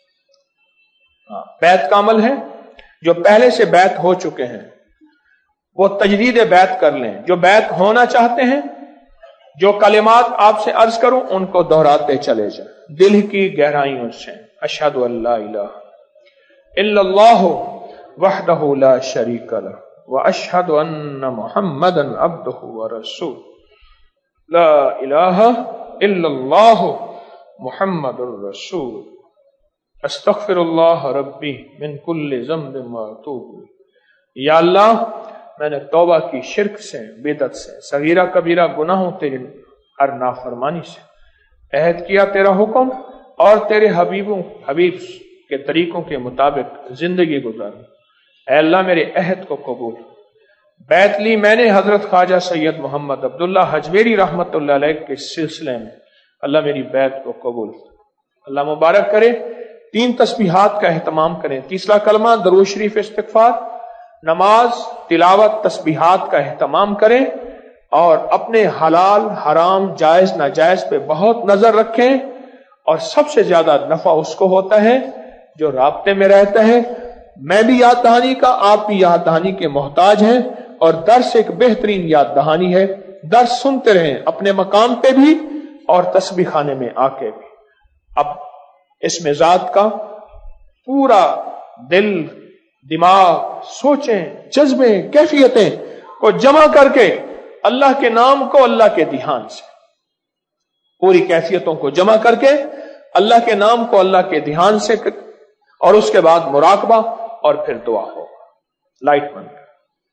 بیعت کا عمل ہے، جو پہلے سے بیعت ہو چکے ہیں وہ تجدید بیعت کر لیں. جو بیعت ہونا چاہتے ہیں، جو کلمات آپ سے عرض کروں ان کو دہراتے چلے جائیں دل کی گہرائیوں سے. اشہد ان لا الہ الا اللہ وحدہ لا شریک لہ واشہد ان محمدا عبدہ ورسولہ. لا الہ الا اللہ محمد الرسول. استغفر اللہ ربی من کل ذنب واتوب الیہ. یا اللہ میں نے توبہ کی شرک سے، بدعت سے، صغیرہ کبیرہ گناہوں تیری ہر نافرمانی سے. عہد کیا تیرا حکم اور تیرے حبیبوں حبیب کے طریقوں کے مطابق زندگی گزاری. اے اللہ میرے عہد کو قبول. بیعت لی میں نے حضرت خواجہ سید محمد عبداللہ حجویری رحمت اللہ علیہ کے سلسلے میں. اللہ میری بیعت کو قبول. اللہ مبارک کرے. تین تسبیحات کا اہتمام کریں. تیسرا کلمہ درود شریف استغفار. نماز تلاوت تسبیحات کا اہتمام کریں اور اپنے حلال حرام جائز ناجائز پہ بہت نظر رکھیں. اور سب سے زیادہ نفع اس کو ہوتا ہے جو رابطے میں رہتا ہے. میں بھی یاد دہانی کا، آپ بھی یاد دہانی کے محتاج ہیں، اور درس ایک بہترین یاد دہانی ہے. درس سنتے رہیں اپنے مقام پہ بھی اور تسبیح خانے میں آ کے بھی. اب اس مزاج کا پورا دل، دماغ، سوچیں، جذبے، کیفیتیں کو جمع کر کے اللہ کے نام کو اللہ کے دھیان سے، پوری کیفیتوں کو جمع کر کے اللہ کے نام کو اللہ کے دھیان سے، اور اس کے بعد مراقبہ اور پھر دعا ہو. لائٹ بند کر.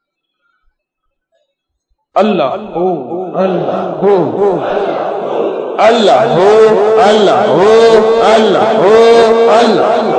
اللہ ہو اللہ ہو اللہ ہو اللہ ہو اللہ ہو اللہ ہو.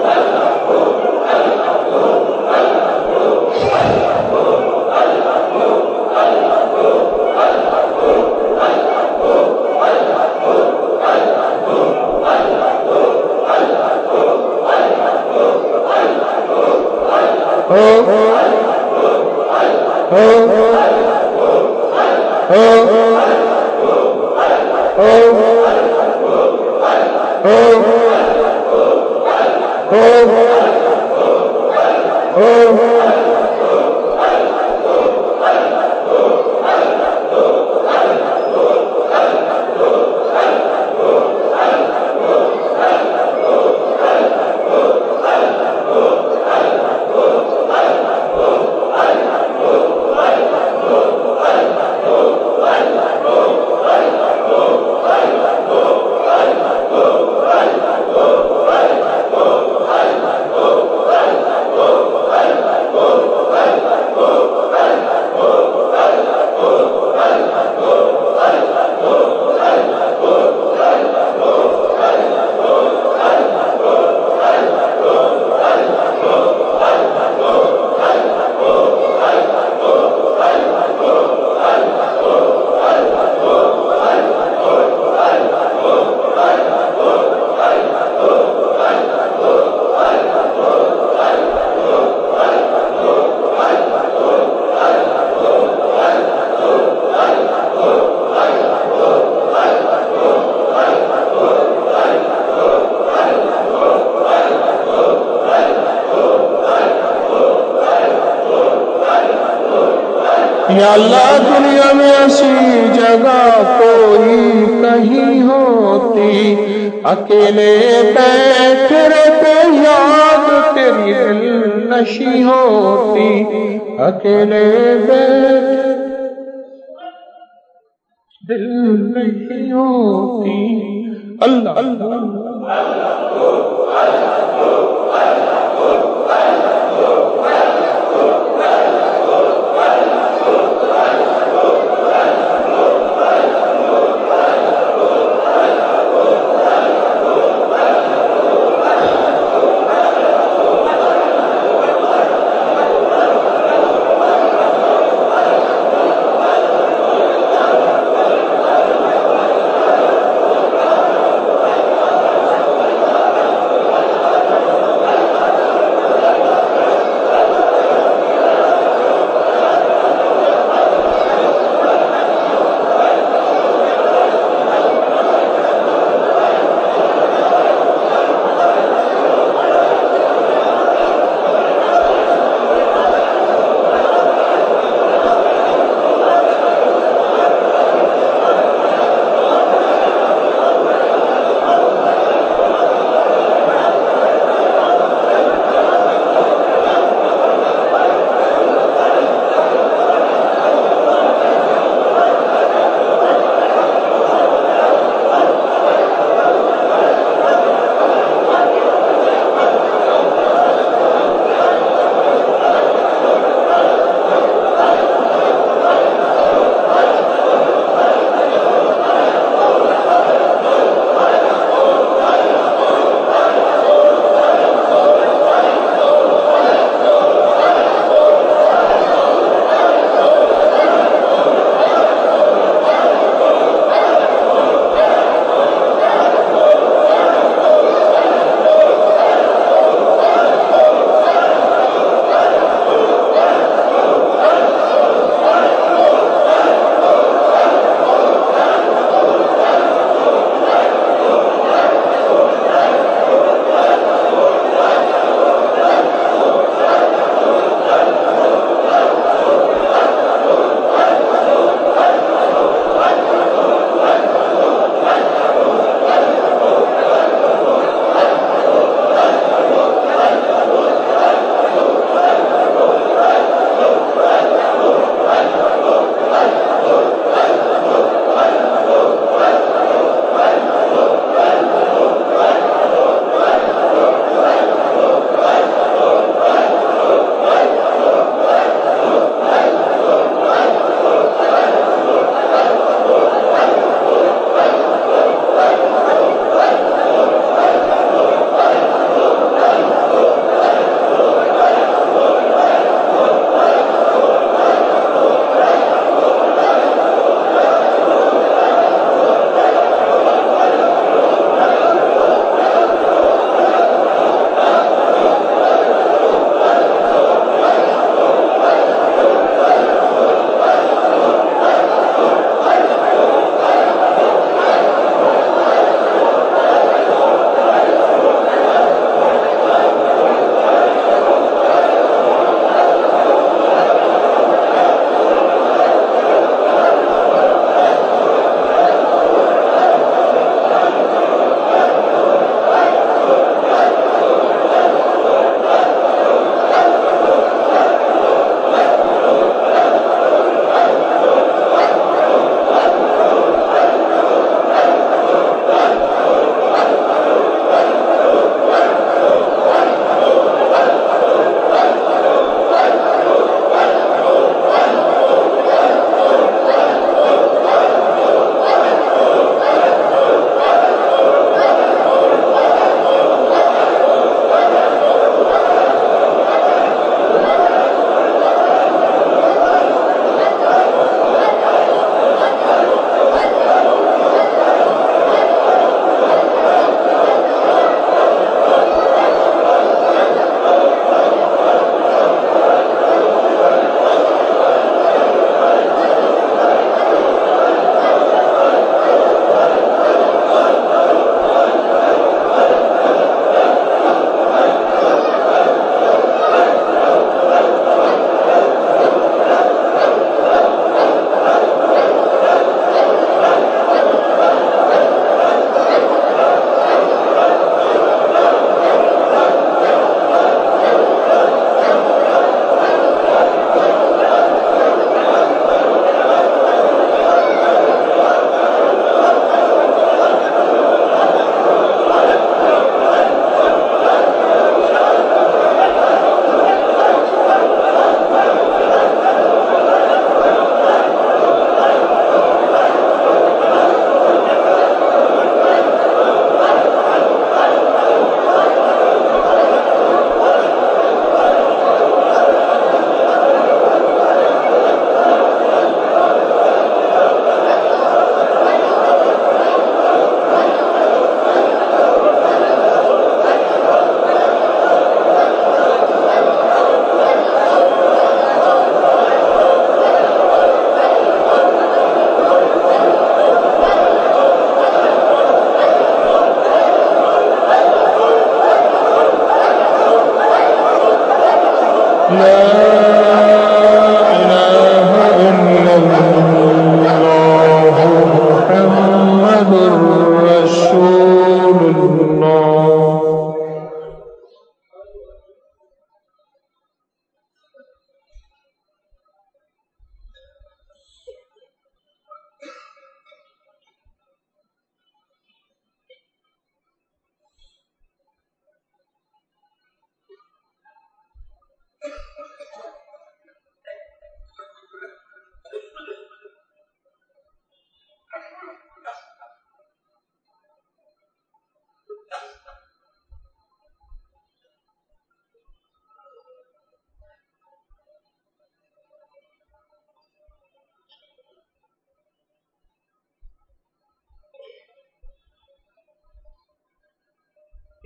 یا اللہ دنیا میں ایسی جگہ کوئی نہیں ہوتی، اکیلے بیٹھ رہتے یاد تیری دل نشی ہوتی، اکیلے بیٹھ دل نشی ہوتی. اللہ اللہ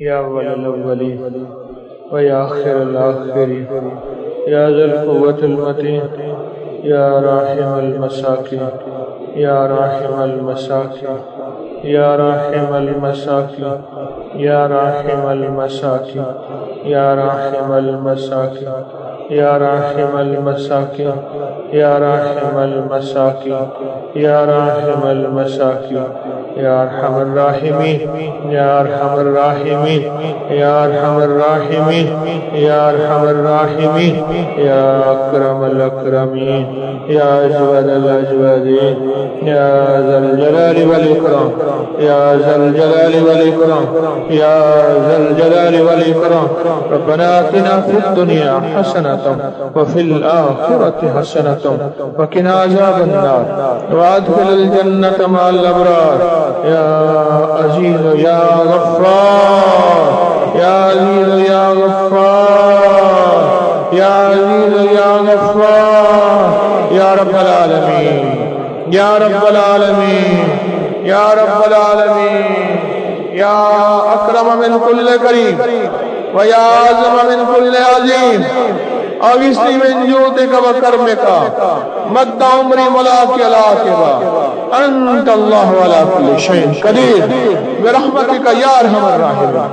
یا اول الاولین و یا آخر الاخرین یا ذی القوة المتین یا راحم المساکین یا راحم المساکین یا راحم المساکین یا راحم المساکین یا راحم المساکین یا راحم المساکین یا راحم المساکین یا راحم المساکین یا ارحم الراحمین یا ارحم الراحمین یا ارحم الراحمین یا ارحم الراحمین یا اکرم الاکرمین یا اجود الاجودین یا ذا الجلال والاکرام یا ذا الجلال والاکرام یا ذا الجلال والاکرام ربنا آتنا فی الدنیا حسنة وفي الآخرة حسنة وقنا عذاب النار وادخل الجنة مع الأبرار يا عزيز يا غفار يا عزيز يا غفار يا عزيز يا غفار يا رب العالمين يا رب العالمين يا رب العالمين يا أكرم من كل كريم ويا أعظم من كل عظيم اغثني من جودك وكرمك مد عمري ملاك العاقبة انت الله على كل شيء قدير برحمتك يا ارحم الراحمين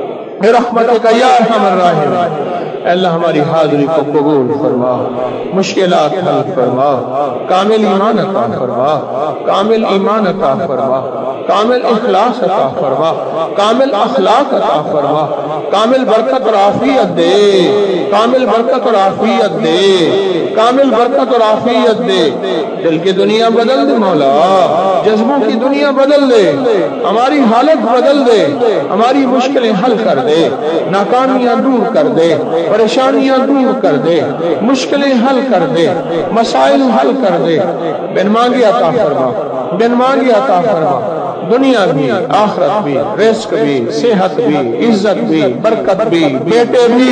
برحمتك يا ارحم الراحمين اللہ ہماری حاضری کو قبول فرما، مشکلات حل فرما، کامل ایمان عطا فرما، کامل ایمان عطا فرما، کامل اخلاص عطا فرما، کامل اخلاق عطا فرما، کامل برکت اور عافیت دے، کامل برکت اور عافیت دے، کامل برکت اور عافیت دے۔ دل کی دنیا بدل دے مولا، جذبوں کی دنیا بدل دے، ہماری حالت بدل دے، ہماری مشکلیں حل کر دے، ناکامیاں دور کر دے، پریشانیاں دور کر دے، مشکلیں حل کر دے، مسائل حل کر دے، بن مانگے عطا فرما، بن مانگے عطا فرما، دنیا بھی، آخرت بھی، رزق بھی، صحت بھی، عزت بھی، برکت بھی، بیٹے بھی،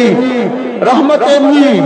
رحمتیں بھی،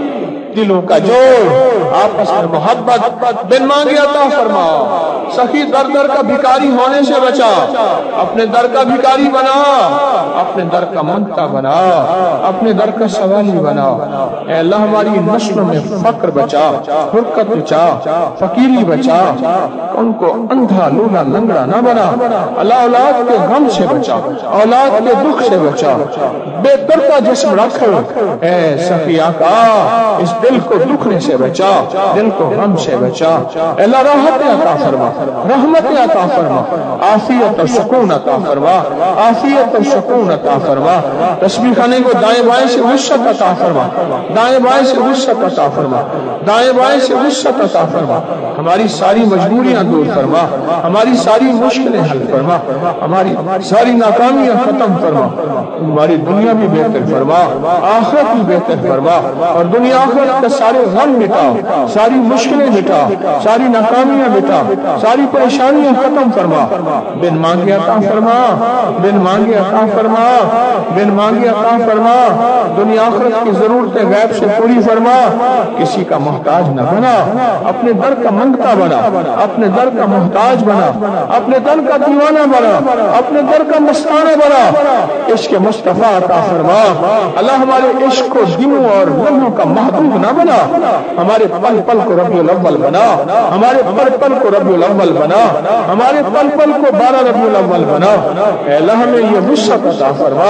دلوں کا جوڑ، آپس میں محبت، بن مانگے عطا فرما، سخی در در کا بھکاری ہونے سے بچا، اپنے در کا بھکاری بنا، اپنے در کا منتا بنا، اپنے در کا سوالی بنا۔ اے اللہ ہماری نسلوں میں فقر بچا، حرکت بچا، فقیری بچا، ان کو اندھا لولا لنگڑا نہ بنا، اللہ اولاد کے غم سے بچا، اولاد کے دکھ سے بچا، بے درد جسم رکھ، اے سخی آقا اس دل کو دکھنے سے بچا، دل کو غم سے بچا، اللہ راحت عطا فرما، رحمت عطا فرما، عافیت اور سکون عطا فرما، عافیت اور سکون عطا فرما، تسبیح خانے کو دائیں بائیں سے وسعت عطا فرما، دائیں بائیں سے وسعت عطا فرما، دائیں بائیں سے وسعت عطا فرما، ہماری ساری مجبوریاں دور فرما، ہماری ساری مشکلیں حل فرما، ہماری ساری ناکامیاں ختم فرما، ہماری دنیا بھی بہتر فرما، آخرت بھی بہتر فرما، اور دنیا آخرت کا سارے غم مٹا، ساری مشکلیں مٹا، ساری ناکامیاں مٹا، ساری پریشانیاں ختم فرما، بن مانگے عطا فرما، بن مانگے عطا فرما، بن مانگے عطا فرما، دنیا آخرت کی ضرورتیں غیب سے پوری فرما، کسی کا محتاج نہ بنا، اپنے در کا منگتا بنا، اپنے در کا محتاج بنا، اپنے در کا دیوانہ بنا، اپنے در کا مستانہ بنا، عشق مصطفیٰ عطا فرما، اللہ ہمارے عشق کو دنوں اور لمحوں کا محدود نہ بنا، ہمارے پل پل کو ربیع الاول بنا، ہمارے پل پل کو ربیع الاول بنا، ہمارے پل پل کو بارہ ربیع الاول بنا، اے اللہ ہمیں یہ وسعت عطا فرما،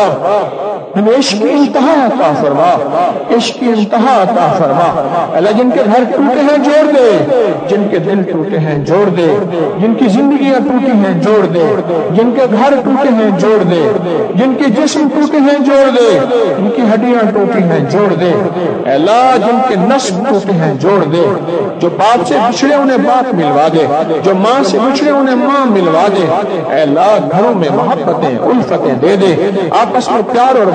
ہمیں عشق کی انتہا عطا فرما، عشق کی انتہا عطا فرما، اللہ جن کے گھر ٹوٹے ہیں جوڑ دے، جن کے دل ٹوٹے ہیں جوڑ دے، جن کی زندگیاں ٹوٹی ہیں جوڑ دے، جن کے گھر ٹوٹے ہیں جوڑ دے، جن کے جسم ٹوٹے ہیں جوڑ دے، جن کی ہڈیاں ٹوٹی ہیں جوڑ دے، اے اللہ جن کے نسب ٹوٹے ہیں جوڑ دے، جو باپ سے بچھڑے انہیں باپ ملوا دے، جو ماں سے بچھڑے انہیں ماں ملوا دے، اے اللہ گھروں میں محبتیں الفتیں دے دے، آپس میں پیار اور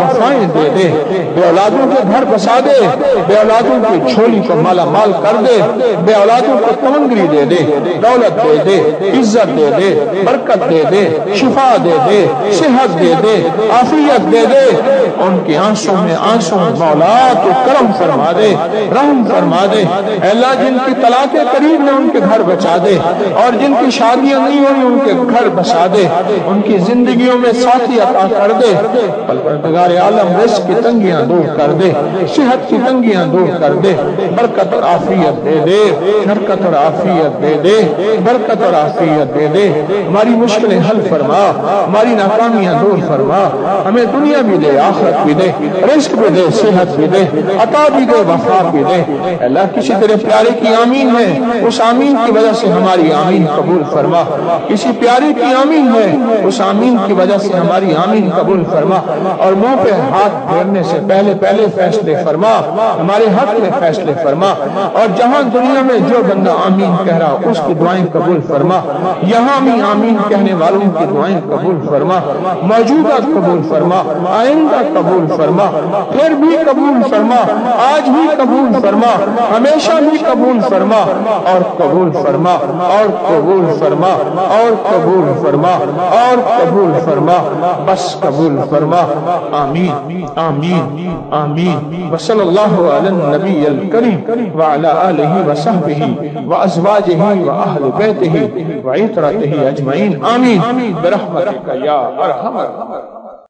نفائیں دے دے، بے اولادوں کے گھر بسا دے، بے اولادوں کی جھولی کو مالا مال کر دے، بے اولادوں کو تمنگری دے دے، دولت دے دے، عزت دے دے، برکت دے دے، شفا دے دے، صحت دے دے، عافیت دے دے، ان کی آنسوں میں آنسوں مولا تو کرم فرما دے، رحم فرما دے۔ اے اللہ جن کی طلاقیں قریب ہیں ان کے گھر بچا دے، اور جن کی شادیاں نہیں ہوئی ان کے گھر بسا دے، ان کی زندگیوں میں ساتھی عطا کر دے۔ پروردگار عالم رزق کی تنگیاں دور کر دے، صحت کی تنگیاں دور کر دے، برکت اور عافیت دے دے، برکت اور عافیت دے دے، برکت اور عافیت دے دے۔ ہماری مشکلیں حل فرما، ہماری ناکامیاں دور فرما، ہمیں دنیا بھی دے، آخرت بھی دے، رزق بھی دے، صحت بھی دے، عطا بھی دے، وفا بھی دے۔ اللہ کسی تیرے پیارے کی آمین ہے، اس آمین کی وجہ سے ہماری آمین قبول فرما، کسی پیارے کی آمین ہے، اس آمین کی وجہ سے ہماری آمین قبول فرما، اور منہ پہ ہاتھ پھیرنے سے پہلے پہلے فیصلے فرما، ہمارے حق میں فیصلے فرما، اور جہاں دنیا میں جو بندہ آمین کہہ رہا اس کی دعائیں قبول فرما، یہاں بھی آمین کہنے والوں کی دعائیں قبول فرما، موجودہ قبول فرما، آئندہ قبول فرما، پھر بھی قبول فرما، آج بھی قبول فرما، ہمیشہ بھی قبول فرما، اور قبول فرما، اور قبول فرما، اور قبول فرما، اور قبول فرما، بس قبول فرما۔ آمین آمین آمین۔ وصلی اللہ علی النبی الکریم وعلی آلہ وصحبہ وازواجہ واہل بیتہ وعترتہ اجمعین، آمین برحمتک یا ارحم الراحمین۔